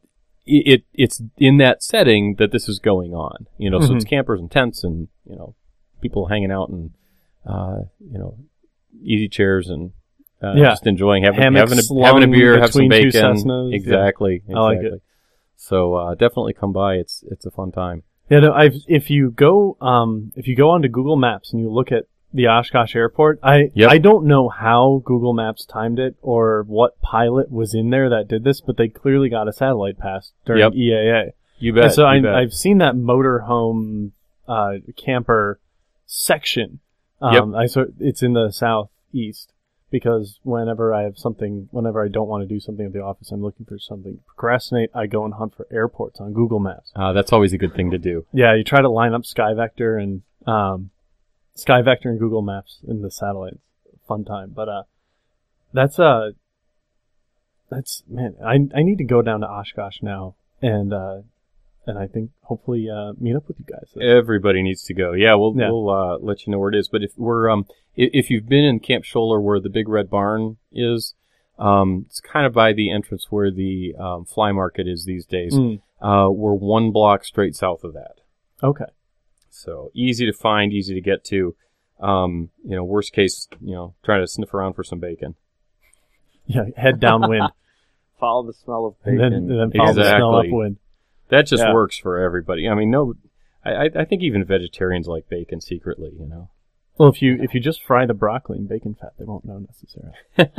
[SPEAKER 6] it it's in that setting that this is going on. You know,
[SPEAKER 7] Mm-hmm.
[SPEAKER 6] so it's campers and tents and, you know, people hanging out and, uh, you know, easy chairs and uh,
[SPEAKER 7] Yeah.
[SPEAKER 6] just enjoying having
[SPEAKER 7] Hammocks
[SPEAKER 6] having a,
[SPEAKER 7] slung
[SPEAKER 6] having a beer, have some
[SPEAKER 7] between two
[SPEAKER 6] bacon.
[SPEAKER 7] Cessnas.
[SPEAKER 6] Exactly.
[SPEAKER 7] Yeah. I like
[SPEAKER 6] exactly.
[SPEAKER 7] it.
[SPEAKER 6] So uh, definitely come by. It's it's a fun time.
[SPEAKER 7] Yeah, no, I've, if you go, um, if you go onto Google Maps and you look at the Oshkosh Airport, I,
[SPEAKER 6] Yep.
[SPEAKER 7] I don't know how Google Maps timed it or what pilot was in there that did this, but they clearly got a satellite pass during
[SPEAKER 6] Yep.
[SPEAKER 7] E A A.
[SPEAKER 6] You bet.
[SPEAKER 7] And so
[SPEAKER 6] you
[SPEAKER 7] I,
[SPEAKER 6] bet.
[SPEAKER 7] I've seen that motorhome, uh, camper section. Um, I so it's in the southeast because whenever I have something, whenever I don't want to do something at the office, I'm looking for something to procrastinate. I go and hunt for airports on Google Maps.
[SPEAKER 6] Uh, that's always a good thing to do.
[SPEAKER 7] Yeah, you try to line up SkyVector and um, SkyVector and Google Maps in the satellites. Fun time, but uh, that's uh, that's man. I I need to go down to Oshkosh now, and uh, and I think hopefully uh, meet up with you guys.
[SPEAKER 6] Everybody needs to go. Yeah, we'll
[SPEAKER 7] Yeah.
[SPEAKER 6] we'll uh, let you know where it is. But if we're um if, if you've been in Camp Scholler where the big red barn is, um it's kind of by the entrance where the um, fly market is these days.
[SPEAKER 7] Mm.
[SPEAKER 6] Uh, we're one block straight south of that.
[SPEAKER 7] Okay.
[SPEAKER 6] So easy to find, easy to get to. Um, you know, worst case, you know, try to sniff around for some bacon.
[SPEAKER 7] Yeah, head downwind,
[SPEAKER 5] Follow the smell of
[SPEAKER 7] and
[SPEAKER 5] bacon.
[SPEAKER 7] then, and then follow the smell
[SPEAKER 6] Exactly.
[SPEAKER 7] upwind.
[SPEAKER 6] That just
[SPEAKER 7] Yeah.
[SPEAKER 6] works for everybody. I mean, no, I, I I think even vegetarians like bacon secretly. You know.
[SPEAKER 7] Well, if you if you just fry the broccoli in bacon fat, they won't know necessarily.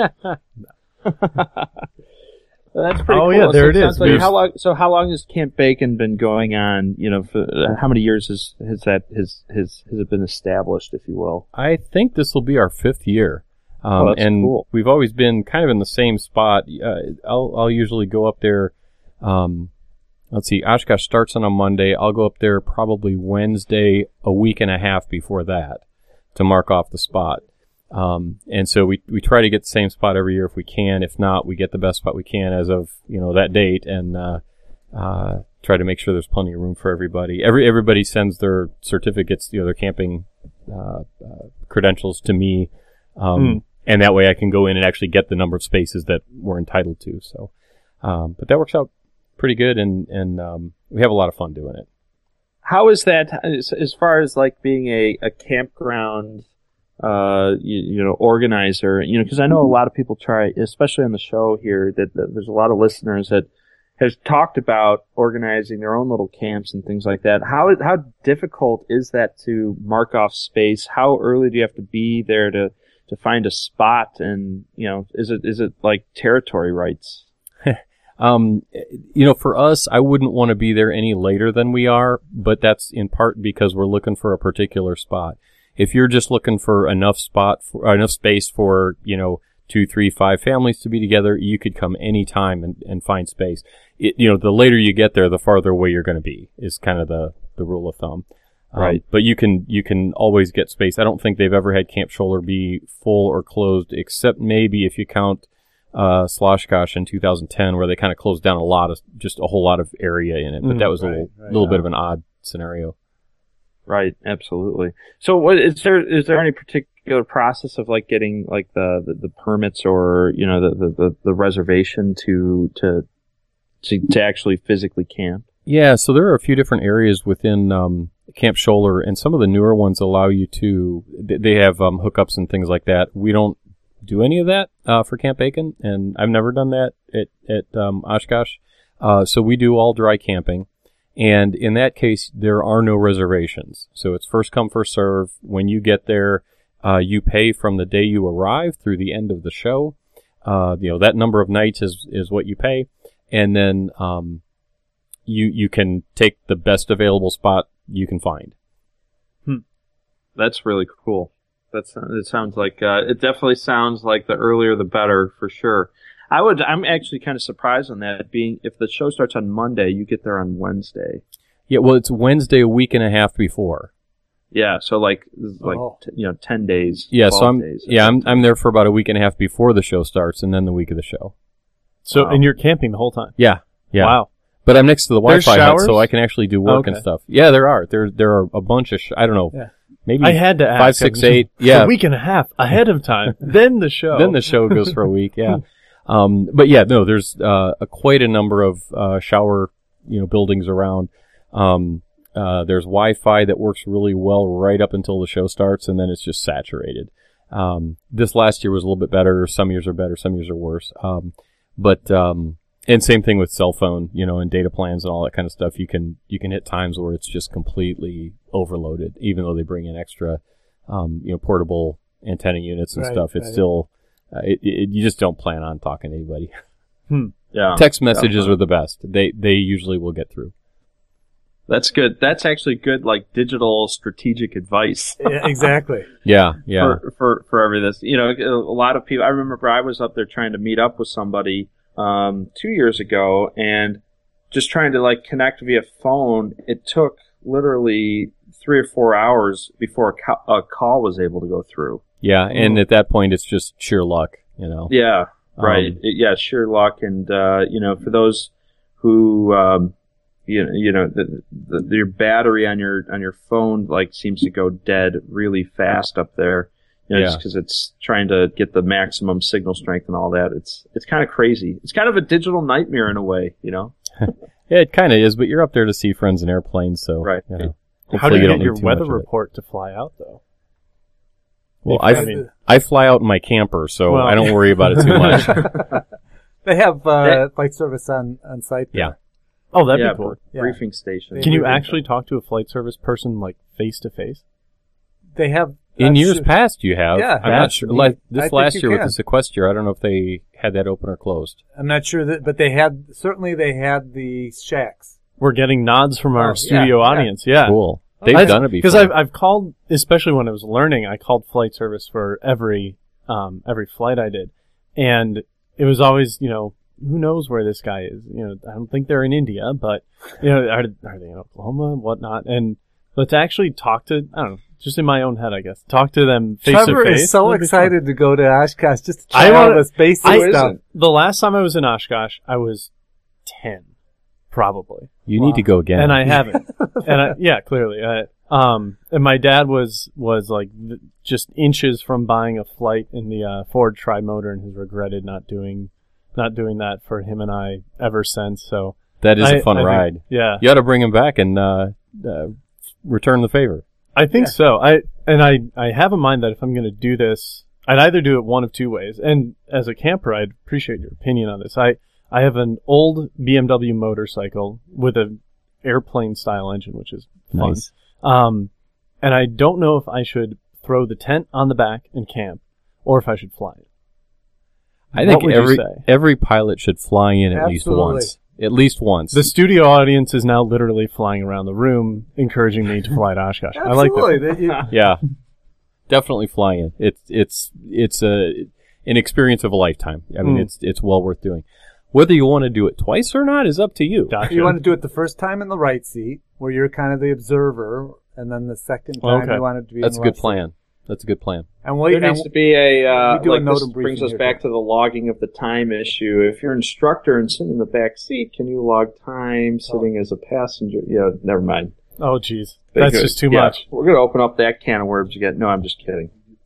[SPEAKER 5] That's pretty
[SPEAKER 7] Oh,
[SPEAKER 5] cool.
[SPEAKER 7] yeah, there
[SPEAKER 5] so
[SPEAKER 7] it is.
[SPEAKER 5] sounds Like
[SPEAKER 7] There's-
[SPEAKER 5] how long? So how long has Camp Bacon been going on? You know, for, uh, how many years has has that has has has it been established, if you will?
[SPEAKER 6] I think this will be our fifth year. Um,
[SPEAKER 5] Oh, that's
[SPEAKER 6] and
[SPEAKER 5] cool.
[SPEAKER 6] we've always been kind of in the same spot. Uh, I'll, I'll usually go up there. Um, let's see, Oshkosh starts on a Monday. I'll go up there probably Wednesday, a week and a half before that, to mark off the spot. Um, and so we we try to get the same spot every year if we can. If not, we get the best spot we can as of you know that date, and uh, uh, try to make sure there's plenty of room for everybody. Every everybody sends their certificates, you know, their camping uh, uh, credentials to me. Um,
[SPEAKER 7] Hmm.
[SPEAKER 6] And that way I can go in and actually get the number of spaces that we're entitled to. So, um, but that works out pretty good, and, and um, we have a lot of fun doing it.
[SPEAKER 5] How is that as, as far as like being a, a campground, uh, you, you know, organizer? You know, because I know a lot of people try, especially on the show here, that, that there's a lot of listeners that has talked about organizing their own little camps and things like that. How how difficult is that to mark off space? How early do you have to be there to to find a spot? And you know, is it is it like territory rights?
[SPEAKER 6] Um, you know, for us, I wouldn't want to be there any later than we are, but that's in part because we're looking for a particular spot. If you're just looking for enough spot for uh, enough space for, you know, two, three, five families to be together, you could come anytime and, and find space. It, you know, the later you get there, the farther away you're going to be is kind of the, the rule of thumb. Um,
[SPEAKER 5] Right.
[SPEAKER 6] But you can, you can always get space. I don't think they've ever had Camp Scholler be full or closed, except maybe if you count uh, Sloshkosh in two thousand ten, where they kind of closed down a lot of, just a whole lot of area in it. But
[SPEAKER 7] Mm,
[SPEAKER 6] that was a
[SPEAKER 7] right,
[SPEAKER 6] little,
[SPEAKER 7] right,
[SPEAKER 6] little
[SPEAKER 7] yeah.
[SPEAKER 6] bit of an odd scenario.
[SPEAKER 5] Right, absolutely. So, what is there? Is there any particular process of like getting like the, the, the permits or you know the, the, the, the reservation to to to to actually physically camp?
[SPEAKER 6] Yeah, so there are a few different areas within um, Camp Scholler, and some of the newer ones allow you to. They have um, hookups and things like that. We don't do any of that uh, for Camp Bacon, and I've never done that at at um, Oshkosh. Uh, so we do all dry camping, and in that case, there are no reservations. So it's first come, first serve. When you get there, uh, you pay from the day you arrive through the end of the show. Uh, you know that number of nights is is what you pay, and then um, you you can take the best available spot you can find.
[SPEAKER 5] That's really cool. That's it. Sounds like uh, it definitely sounds like the earlier the better for sure. I would. I'm actually kind of surprised on that. Being if the show starts on Monday, you get there on Wednesday.
[SPEAKER 6] Yeah, well, it's Wednesday a week and a half before.
[SPEAKER 5] Yeah, so like like
[SPEAKER 7] Oh.
[SPEAKER 5] t- you know ten days.
[SPEAKER 6] Yeah, so
[SPEAKER 5] twelve
[SPEAKER 6] I'm
[SPEAKER 5] days.
[SPEAKER 6] yeah I'm I'm there for about a week and a half before the show starts, and then the week of the show.
[SPEAKER 7] So,
[SPEAKER 5] Wow.
[SPEAKER 7] and you're camping the whole time.
[SPEAKER 6] Yeah, yeah.
[SPEAKER 7] Wow.
[SPEAKER 6] But I'm next to the
[SPEAKER 7] There's
[SPEAKER 6] Wi-Fi hut, so
[SPEAKER 7] showers?
[SPEAKER 6] I can actually do work and
[SPEAKER 7] Okay.
[SPEAKER 6] stuff. Yeah, there are. There there are a bunch of sh- I don't know.
[SPEAKER 7] Yeah.
[SPEAKER 6] Maybe
[SPEAKER 7] I had to ask.
[SPEAKER 6] five, six,
[SPEAKER 7] I was-
[SPEAKER 6] eight. Yeah.
[SPEAKER 7] A week and a half ahead of time. Then the show.
[SPEAKER 6] Then the show goes for a week. Yeah. Um, but yeah, no, there's uh, a, quite a number of uh, shower you know, buildings around. Um, uh, there's Wi-Fi that works really well right up until the show starts, and then it's just saturated. Um, this last year was a little bit better. Some years are better, some years are worse. Um, but, um, and same thing with cell phone, you know, and data plans and all that kind of stuff. You can, you can hit times where it's just completely overloaded, even though they bring in extra, um, you know, portable antenna units and
[SPEAKER 4] Right,
[SPEAKER 6] stuff. It's
[SPEAKER 4] right.
[SPEAKER 6] still, uh, it, it, you just don't plan on talking to anybody.
[SPEAKER 5] Hmm. Yeah.
[SPEAKER 6] Text messages are the best. They, they usually will get through.
[SPEAKER 5] That's good. That's actually good, like digital strategic advice.
[SPEAKER 4] Yeah, exactly.
[SPEAKER 6] Yeah, yeah.
[SPEAKER 5] For, for for every this, you know, a lot of people. I remember I was up there trying to meet up with somebody um, two years ago, and just trying to like connect via phone. It took literally three or four hours before a, co- a call was able to go through.
[SPEAKER 6] Yeah, and at that point, it's just sheer luck, you know.
[SPEAKER 5] Yeah, right.
[SPEAKER 6] Um,
[SPEAKER 5] It- yeah, sheer luck, and uh, you know, for those who. Um, You know, you know, the, the, your battery on your on your phone like seems to go dead really fast up there. You know,
[SPEAKER 6] Yeah.
[SPEAKER 5] just because it's trying to get the maximum signal strength and all that. It's it's kind of crazy. It's kind of a digital nightmare in a way, you know.
[SPEAKER 6] Yeah, it kind of is, but you're up there to see friends in airplanes, so
[SPEAKER 5] Right.
[SPEAKER 6] You know,
[SPEAKER 7] How do
[SPEAKER 6] hopefully
[SPEAKER 7] you
[SPEAKER 6] don't
[SPEAKER 7] get your
[SPEAKER 6] need too
[SPEAKER 7] weather
[SPEAKER 6] much of it.
[SPEAKER 7] report to fly out, though?
[SPEAKER 6] Well,
[SPEAKER 7] If-
[SPEAKER 6] I,
[SPEAKER 7] I mean-
[SPEAKER 6] I fly out in my camper, so
[SPEAKER 7] Well-
[SPEAKER 6] I don't worry about it too much.
[SPEAKER 4] They have uh,
[SPEAKER 5] That-
[SPEAKER 4] flight service on, on site.
[SPEAKER 6] Yeah.
[SPEAKER 7] Oh, that'd
[SPEAKER 5] yeah,
[SPEAKER 7] be cool.
[SPEAKER 4] Yeah.
[SPEAKER 5] briefing station.
[SPEAKER 7] Can you
[SPEAKER 4] Briefing
[SPEAKER 7] actually talk to a flight service person like face to face?
[SPEAKER 4] They have
[SPEAKER 6] In
[SPEAKER 4] uh,
[SPEAKER 6] years
[SPEAKER 4] su-
[SPEAKER 6] past, you have.
[SPEAKER 4] Yeah,
[SPEAKER 6] I'm not
[SPEAKER 4] that's
[SPEAKER 6] sure.
[SPEAKER 4] neat.
[SPEAKER 6] Like
[SPEAKER 4] I
[SPEAKER 6] this
[SPEAKER 4] think
[SPEAKER 6] last
[SPEAKER 4] you
[SPEAKER 6] year with
[SPEAKER 4] can.
[SPEAKER 6] the Sequester, I don't know if they had that open or closed.
[SPEAKER 4] I'm not sure that, but they had certainly they had the shacks.
[SPEAKER 7] We're getting nods from our
[SPEAKER 4] Oh, yeah,
[SPEAKER 7] studio
[SPEAKER 4] yeah.
[SPEAKER 7] audience. Yeah.
[SPEAKER 6] Cool. They've
[SPEAKER 7] I-
[SPEAKER 6] done it before.
[SPEAKER 7] Because I've I've called, especially when I was learning, I called flight service for every um every flight I did, and it was always, you know, who knows where this guy is? You know, I don't think they're in India, but you know, are are they in Oklahoma, whatnot? And but to actually talk to, I don't know, just in my own head, I guess, talk to them face
[SPEAKER 4] Trevor
[SPEAKER 7] to face.
[SPEAKER 4] is so
[SPEAKER 7] would be fun.
[SPEAKER 4] excited to go to Oshkosh just to
[SPEAKER 7] I
[SPEAKER 4] try all
[SPEAKER 7] wanna-
[SPEAKER 4] this basic
[SPEAKER 7] I-
[SPEAKER 4] stuff.
[SPEAKER 7] The last time I was in Oshkosh, I was ten, probably.
[SPEAKER 6] you
[SPEAKER 4] Wow.
[SPEAKER 6] need to go again.
[SPEAKER 7] And I haven't. and I, yeah, clearly. I, um, and my dad was was like th- just inches from buying a flight in the uh, Ford Tri-Motor, and has regretted not doing not doing that for him and I ever since. So
[SPEAKER 6] that is
[SPEAKER 7] I-
[SPEAKER 6] a fun
[SPEAKER 7] I think-
[SPEAKER 6] ride.
[SPEAKER 7] yeah,
[SPEAKER 6] You ought to bring him back and uh, uh, return the favor.
[SPEAKER 7] I think
[SPEAKER 4] Yeah.
[SPEAKER 7] so. I and I I have in mind that if I'm going to do this, I'd either do it one of two ways. And as a camper, I'd appreciate your opinion on this. I I have an old B M W motorcycle with an airplane style engine, which is fun.
[SPEAKER 6] Nice.
[SPEAKER 7] Um, and I don't know if I should throw the tent on the back and camp, or if I should fly it.
[SPEAKER 6] I think
[SPEAKER 7] What would you
[SPEAKER 6] every
[SPEAKER 7] say?
[SPEAKER 6] every pilot should fly in at least
[SPEAKER 4] Absolutely.
[SPEAKER 6] once. At least once.
[SPEAKER 7] The studio audience is now literally flying around the room, encouraging me to fly to Oshkosh. I like
[SPEAKER 4] Absolutely.
[SPEAKER 7] that.
[SPEAKER 4] That you-
[SPEAKER 6] Yeah, definitely fly in. It's it's it's a an experience of a lifetime. I mean,
[SPEAKER 7] Mm.
[SPEAKER 6] it's it's well worth doing. Whether you want to do it twice or not is up to you.
[SPEAKER 7] Gotcha.
[SPEAKER 4] You want to do it the first time in the right seat, where you're kind of the observer, and then the second time
[SPEAKER 7] Okay.
[SPEAKER 4] you want it to be
[SPEAKER 6] That's a
[SPEAKER 4] in the
[SPEAKER 6] good
[SPEAKER 4] left
[SPEAKER 6] plan. That's a good plan.
[SPEAKER 4] seat. And we,
[SPEAKER 5] There
[SPEAKER 4] and
[SPEAKER 5] needs to be a uh,
[SPEAKER 4] we do a
[SPEAKER 5] like
[SPEAKER 4] note
[SPEAKER 5] this
[SPEAKER 4] and
[SPEAKER 5] brings
[SPEAKER 4] briefing
[SPEAKER 5] us
[SPEAKER 4] here,
[SPEAKER 5] back
[SPEAKER 4] too.
[SPEAKER 5] to the logging of the time issue. If you're an instructor and sitting in the back seat, can you log time sitting as a passenger? Yeah, never mind.
[SPEAKER 7] Oh, jeez.
[SPEAKER 5] Very
[SPEAKER 7] That's
[SPEAKER 5] good.
[SPEAKER 7] just too
[SPEAKER 5] Yeah,
[SPEAKER 7] much.
[SPEAKER 5] We're gonna open up that can of worms again. No, I'm just kidding.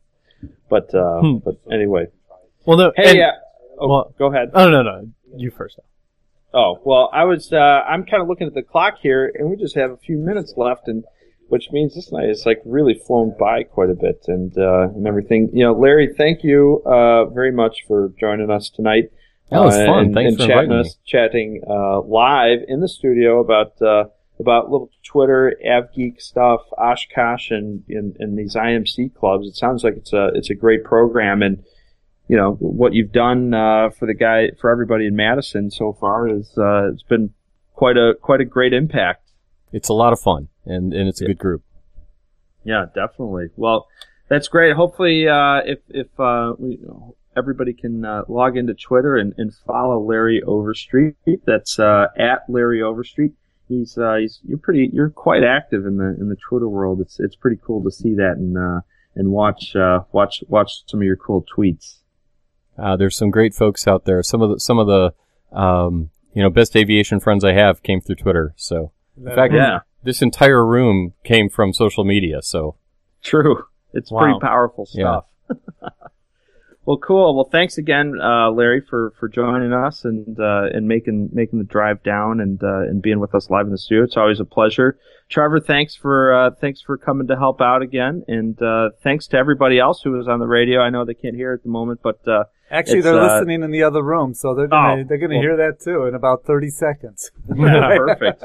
[SPEAKER 5] But uh,
[SPEAKER 7] Hmm.
[SPEAKER 5] but anyway.
[SPEAKER 7] Well, no.
[SPEAKER 5] Hey,
[SPEAKER 7] and-
[SPEAKER 5] yeah. Oh,
[SPEAKER 7] well-
[SPEAKER 5] go ahead.
[SPEAKER 7] Oh, no, no. You first.
[SPEAKER 5] Oh, well, I was, uh, I'm kind of looking at the clock here, and we just have a few minutes left, and which means this night is like really flown by quite a bit, and, uh, and everything. You know, Larry, thank you, uh, very much for joining us tonight.
[SPEAKER 6] That was
[SPEAKER 5] uh,
[SPEAKER 6] fun.
[SPEAKER 5] And,
[SPEAKER 6] Thanks
[SPEAKER 5] and
[SPEAKER 6] for
[SPEAKER 5] chatting
[SPEAKER 6] inviting
[SPEAKER 5] us, chatting, uh, live in the studio about, uh, about little Twitter, AvGeek stuff, Oshkosh, and, and, and these I M C clubs. It sounds like it's a, it's a great program, and, you know, what you've done, uh, for the guy, for everybody in Madison so far is, uh, it's been quite a, quite a great impact.
[SPEAKER 6] It's a lot of fun, and, and it's a good group.
[SPEAKER 5] Yeah, definitely. Well, that's great. Hopefully, uh, if, if, uh, we, you know, everybody can, uh, log into Twitter and, and follow Larry Overstreet. That's, uh, at Larry Overstreet. He's, uh, he's, you're pretty, you're quite active in the, in the Twitter world. It's, it's pretty cool to see that and, uh, and watch, uh, watch, watch some of your cool tweets.
[SPEAKER 6] Uh, there's some great folks out there. Some of the, some of the, um, you know, best aviation friends I have came through Twitter. So, in fact,
[SPEAKER 5] Yeah.
[SPEAKER 6] this entire room came from social media. So,
[SPEAKER 5] True. It's
[SPEAKER 7] Wow.
[SPEAKER 5] pretty powerful
[SPEAKER 6] Yeah.
[SPEAKER 5] stuff. Well, cool. Well, thanks again, uh, Larry, for, for joining us and uh, and making making the drive down and uh, and being with us live in the studio. It's always a pleasure. Trevor, thanks for uh, thanks for coming to help out again, and uh, thanks to everybody else who was on the radio. I know they can't hear at the moment, but uh,
[SPEAKER 4] actually they're uh, listening in the other room, so they're gonna
[SPEAKER 5] oh,
[SPEAKER 4] they're gonna
[SPEAKER 5] well,
[SPEAKER 4] hear that too in about thirty seconds.
[SPEAKER 5] Yeah, perfect.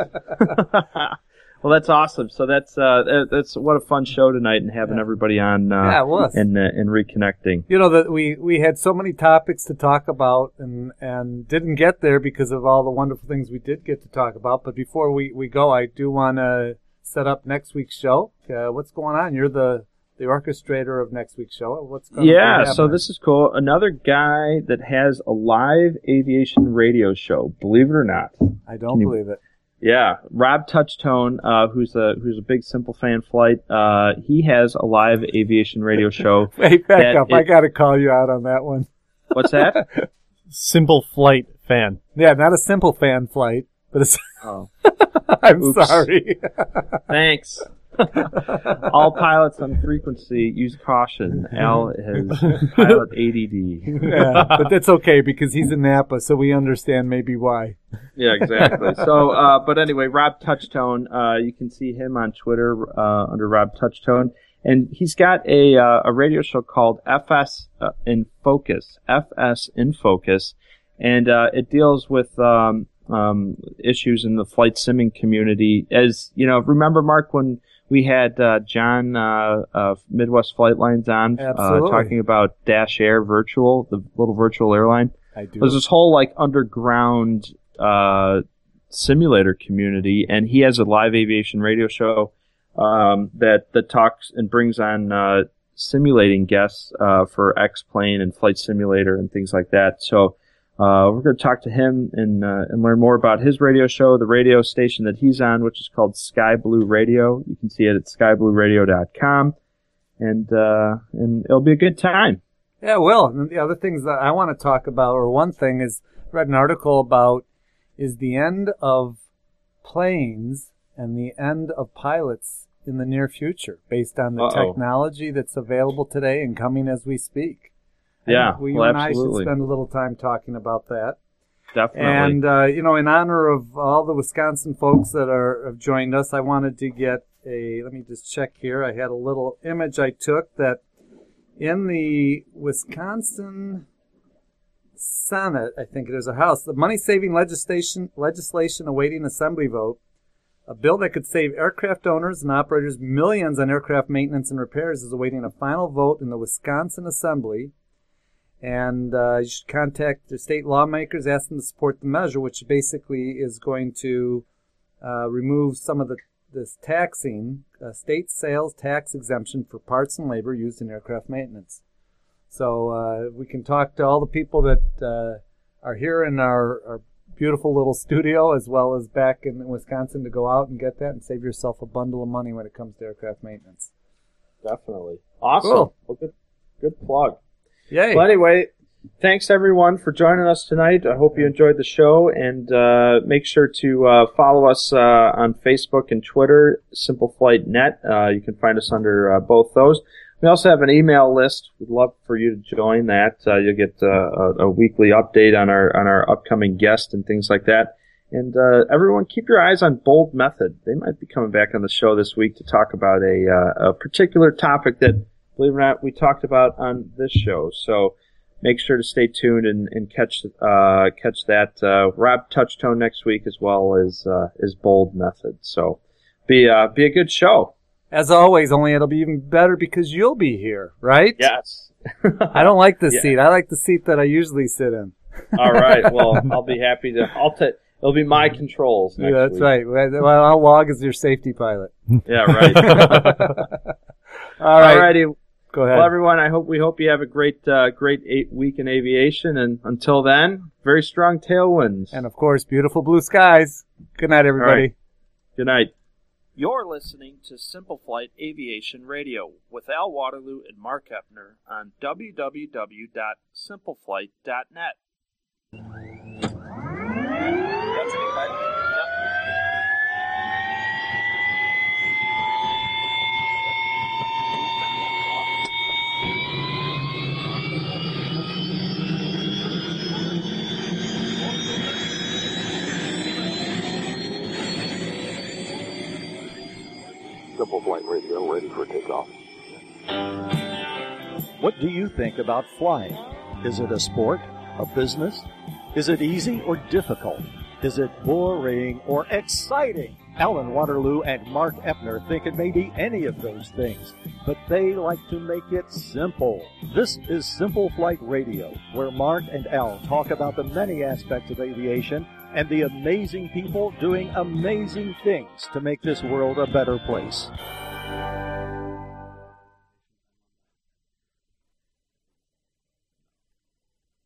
[SPEAKER 5] Well, that's awesome. So that's uh, that's what a fun show tonight, and having
[SPEAKER 4] yeah.
[SPEAKER 5] everybody on uh,
[SPEAKER 4] yeah, it was.
[SPEAKER 5] and uh, and reconnecting.
[SPEAKER 4] You know that we, we had so many topics to talk about, and, and didn't get there because of all the wonderful things we did get to talk about. But before we, we go, I do want to set up next week's show. Uh, what's going on? You're the the orchestrator of next week's show. What's going
[SPEAKER 5] yeah?
[SPEAKER 4] on?
[SPEAKER 5] So this is cool. Another guy that has a live aviation radio show. Believe it or not.
[SPEAKER 4] I don't you, believe it.
[SPEAKER 5] Yeah, Rob Touchtone, uh, who's a who's a big Simple Fan Flight. Uh, he has a live aviation radio show.
[SPEAKER 4] Wait, back up! It, I got to call you out on that one.
[SPEAKER 5] What's that?
[SPEAKER 7] Simple Flight fan.
[SPEAKER 4] Yeah, not a Simple Fan Flight, but it's.
[SPEAKER 5] Oh,
[SPEAKER 4] I'm
[SPEAKER 5] Oops.
[SPEAKER 4] sorry.
[SPEAKER 5] Thanks. All pilots on frequency use caution. Al has pilot A D D.
[SPEAKER 4] Yeah, but that's okay because he's in Napa, so we understand maybe why.
[SPEAKER 5] Yeah, exactly. So, uh, but anyway, Rob Touchtone, uh, you can see him on Twitter uh, under Rob Touchtone, and he's got a uh, a radio show called F S uh, in Focus. F S in Focus, and uh, it deals with um, um, issues in the flight simming community. As you know, remember, Mark, when we had uh, John uh, uh, Midwest Flight Lines on uh, talking about Dash Air Virtual, the little virtual airline.
[SPEAKER 4] I do.
[SPEAKER 5] There's this whole like underground uh, simulator community, and he has a live aviation radio show um, that that talks and brings on uh, simulating guests uh, for X-Plane and Flight Simulator and things like that. So. Uh, we're going to talk to him and uh, and learn more about his radio show, the radio station that he's on, which is called Sky Blue Radio. You can see it at sky blue radio dot com, and uh, and it'll be a good time.
[SPEAKER 4] Yeah, it will. And the other things that I want to talk about, or one thing is, I read an article about is the end of planes and the end of pilots in the near future, based on the
[SPEAKER 5] Uh-oh.
[SPEAKER 4] technology that's available today and coming as we speak.
[SPEAKER 5] Yeah,
[SPEAKER 4] we,
[SPEAKER 5] well,
[SPEAKER 4] you and
[SPEAKER 5] absolutely.
[SPEAKER 4] I should spend a little time talking about that.
[SPEAKER 5] Definitely.
[SPEAKER 4] And, uh, you know, in honor of all the Wisconsin folks that are have joined us, I wanted to get a, let me just check here. I had a little image I took that in the Wisconsin Senate, I think it is a House, the money-saving legislation, legislation awaiting assembly vote, a bill that could save aircraft owners and operators millions on aircraft maintenance and repairs is awaiting a final vote in the Wisconsin Assembly. And uh, you should contact the state lawmakers, ask them to support the measure, which basically is going to uh, remove some of the this taxing, uh, state sales tax exemption for parts and labor used in aircraft maintenance. So uh, we can talk to all the people that uh, are here in our, our beautiful little studio, as well as back in Wisconsin, to go out and get that and save yourself a bundle of money when it comes to aircraft maintenance.
[SPEAKER 5] Definitely. Awesome.
[SPEAKER 4] Cool.
[SPEAKER 5] Well, good, good plug.
[SPEAKER 4] Yay.
[SPEAKER 5] Well, anyway, thanks everyone for joining us tonight. I hope you enjoyed the show, and uh, make sure to uh, follow us uh, on Facebook and Twitter, Simple Flight Net. Uh, you can find us under uh, both those. We also have an email list. We'd love for you to join that. Uh, you'll get uh, a, a weekly update on our on our upcoming guests and things like that. And uh, everyone, keep your eyes on Bold Method. They might be coming back on the show this week to talk about a, uh, a particular topic that, believe it or not, we talked about on this show. So make sure to stay tuned and, and catch uh, catch that. Uh, Rob Touchtone next week, as well as uh, as Bold Method. So be uh, be a good show.
[SPEAKER 4] As always, only it'll be even better because you'll be here, right?
[SPEAKER 5] Yes.
[SPEAKER 4] I don't like this
[SPEAKER 5] Yeah.
[SPEAKER 4] seat. I like the seat that I usually sit in.
[SPEAKER 5] All right. Well, I'll be happy to. I'll take. It'll be my controls next
[SPEAKER 4] Yeah, that's
[SPEAKER 5] week.
[SPEAKER 4] right. Well, I'll log as your safety pilot.
[SPEAKER 5] Yeah, right.
[SPEAKER 4] All right.
[SPEAKER 5] Alrighty.
[SPEAKER 4] Go ahead.
[SPEAKER 5] Well, everyone, I hope we hope you have a great uh, great eight week in aviation, and until then, very strong tailwinds.
[SPEAKER 4] And of course, beautiful blue skies. Good night, everybody.
[SPEAKER 5] All right. Good night.
[SPEAKER 1] You're listening to Simple Flight Aviation Radio with Al Waterloo and Mark Eppner on w w w dot simple flight dot net.
[SPEAKER 2] Simple Flight Radio ready for takeoff.
[SPEAKER 3] What do you think about flying? Is it a sport? A business? Is it easy or difficult? Is it boring or exciting? Alan Waterloo and Mark Eppner think it may be any of those things, but they like to make it simple. This is Simple Flight Radio, where Mark and Al talk about the many aspects of aviation and the amazing people doing amazing things to make this world a better place.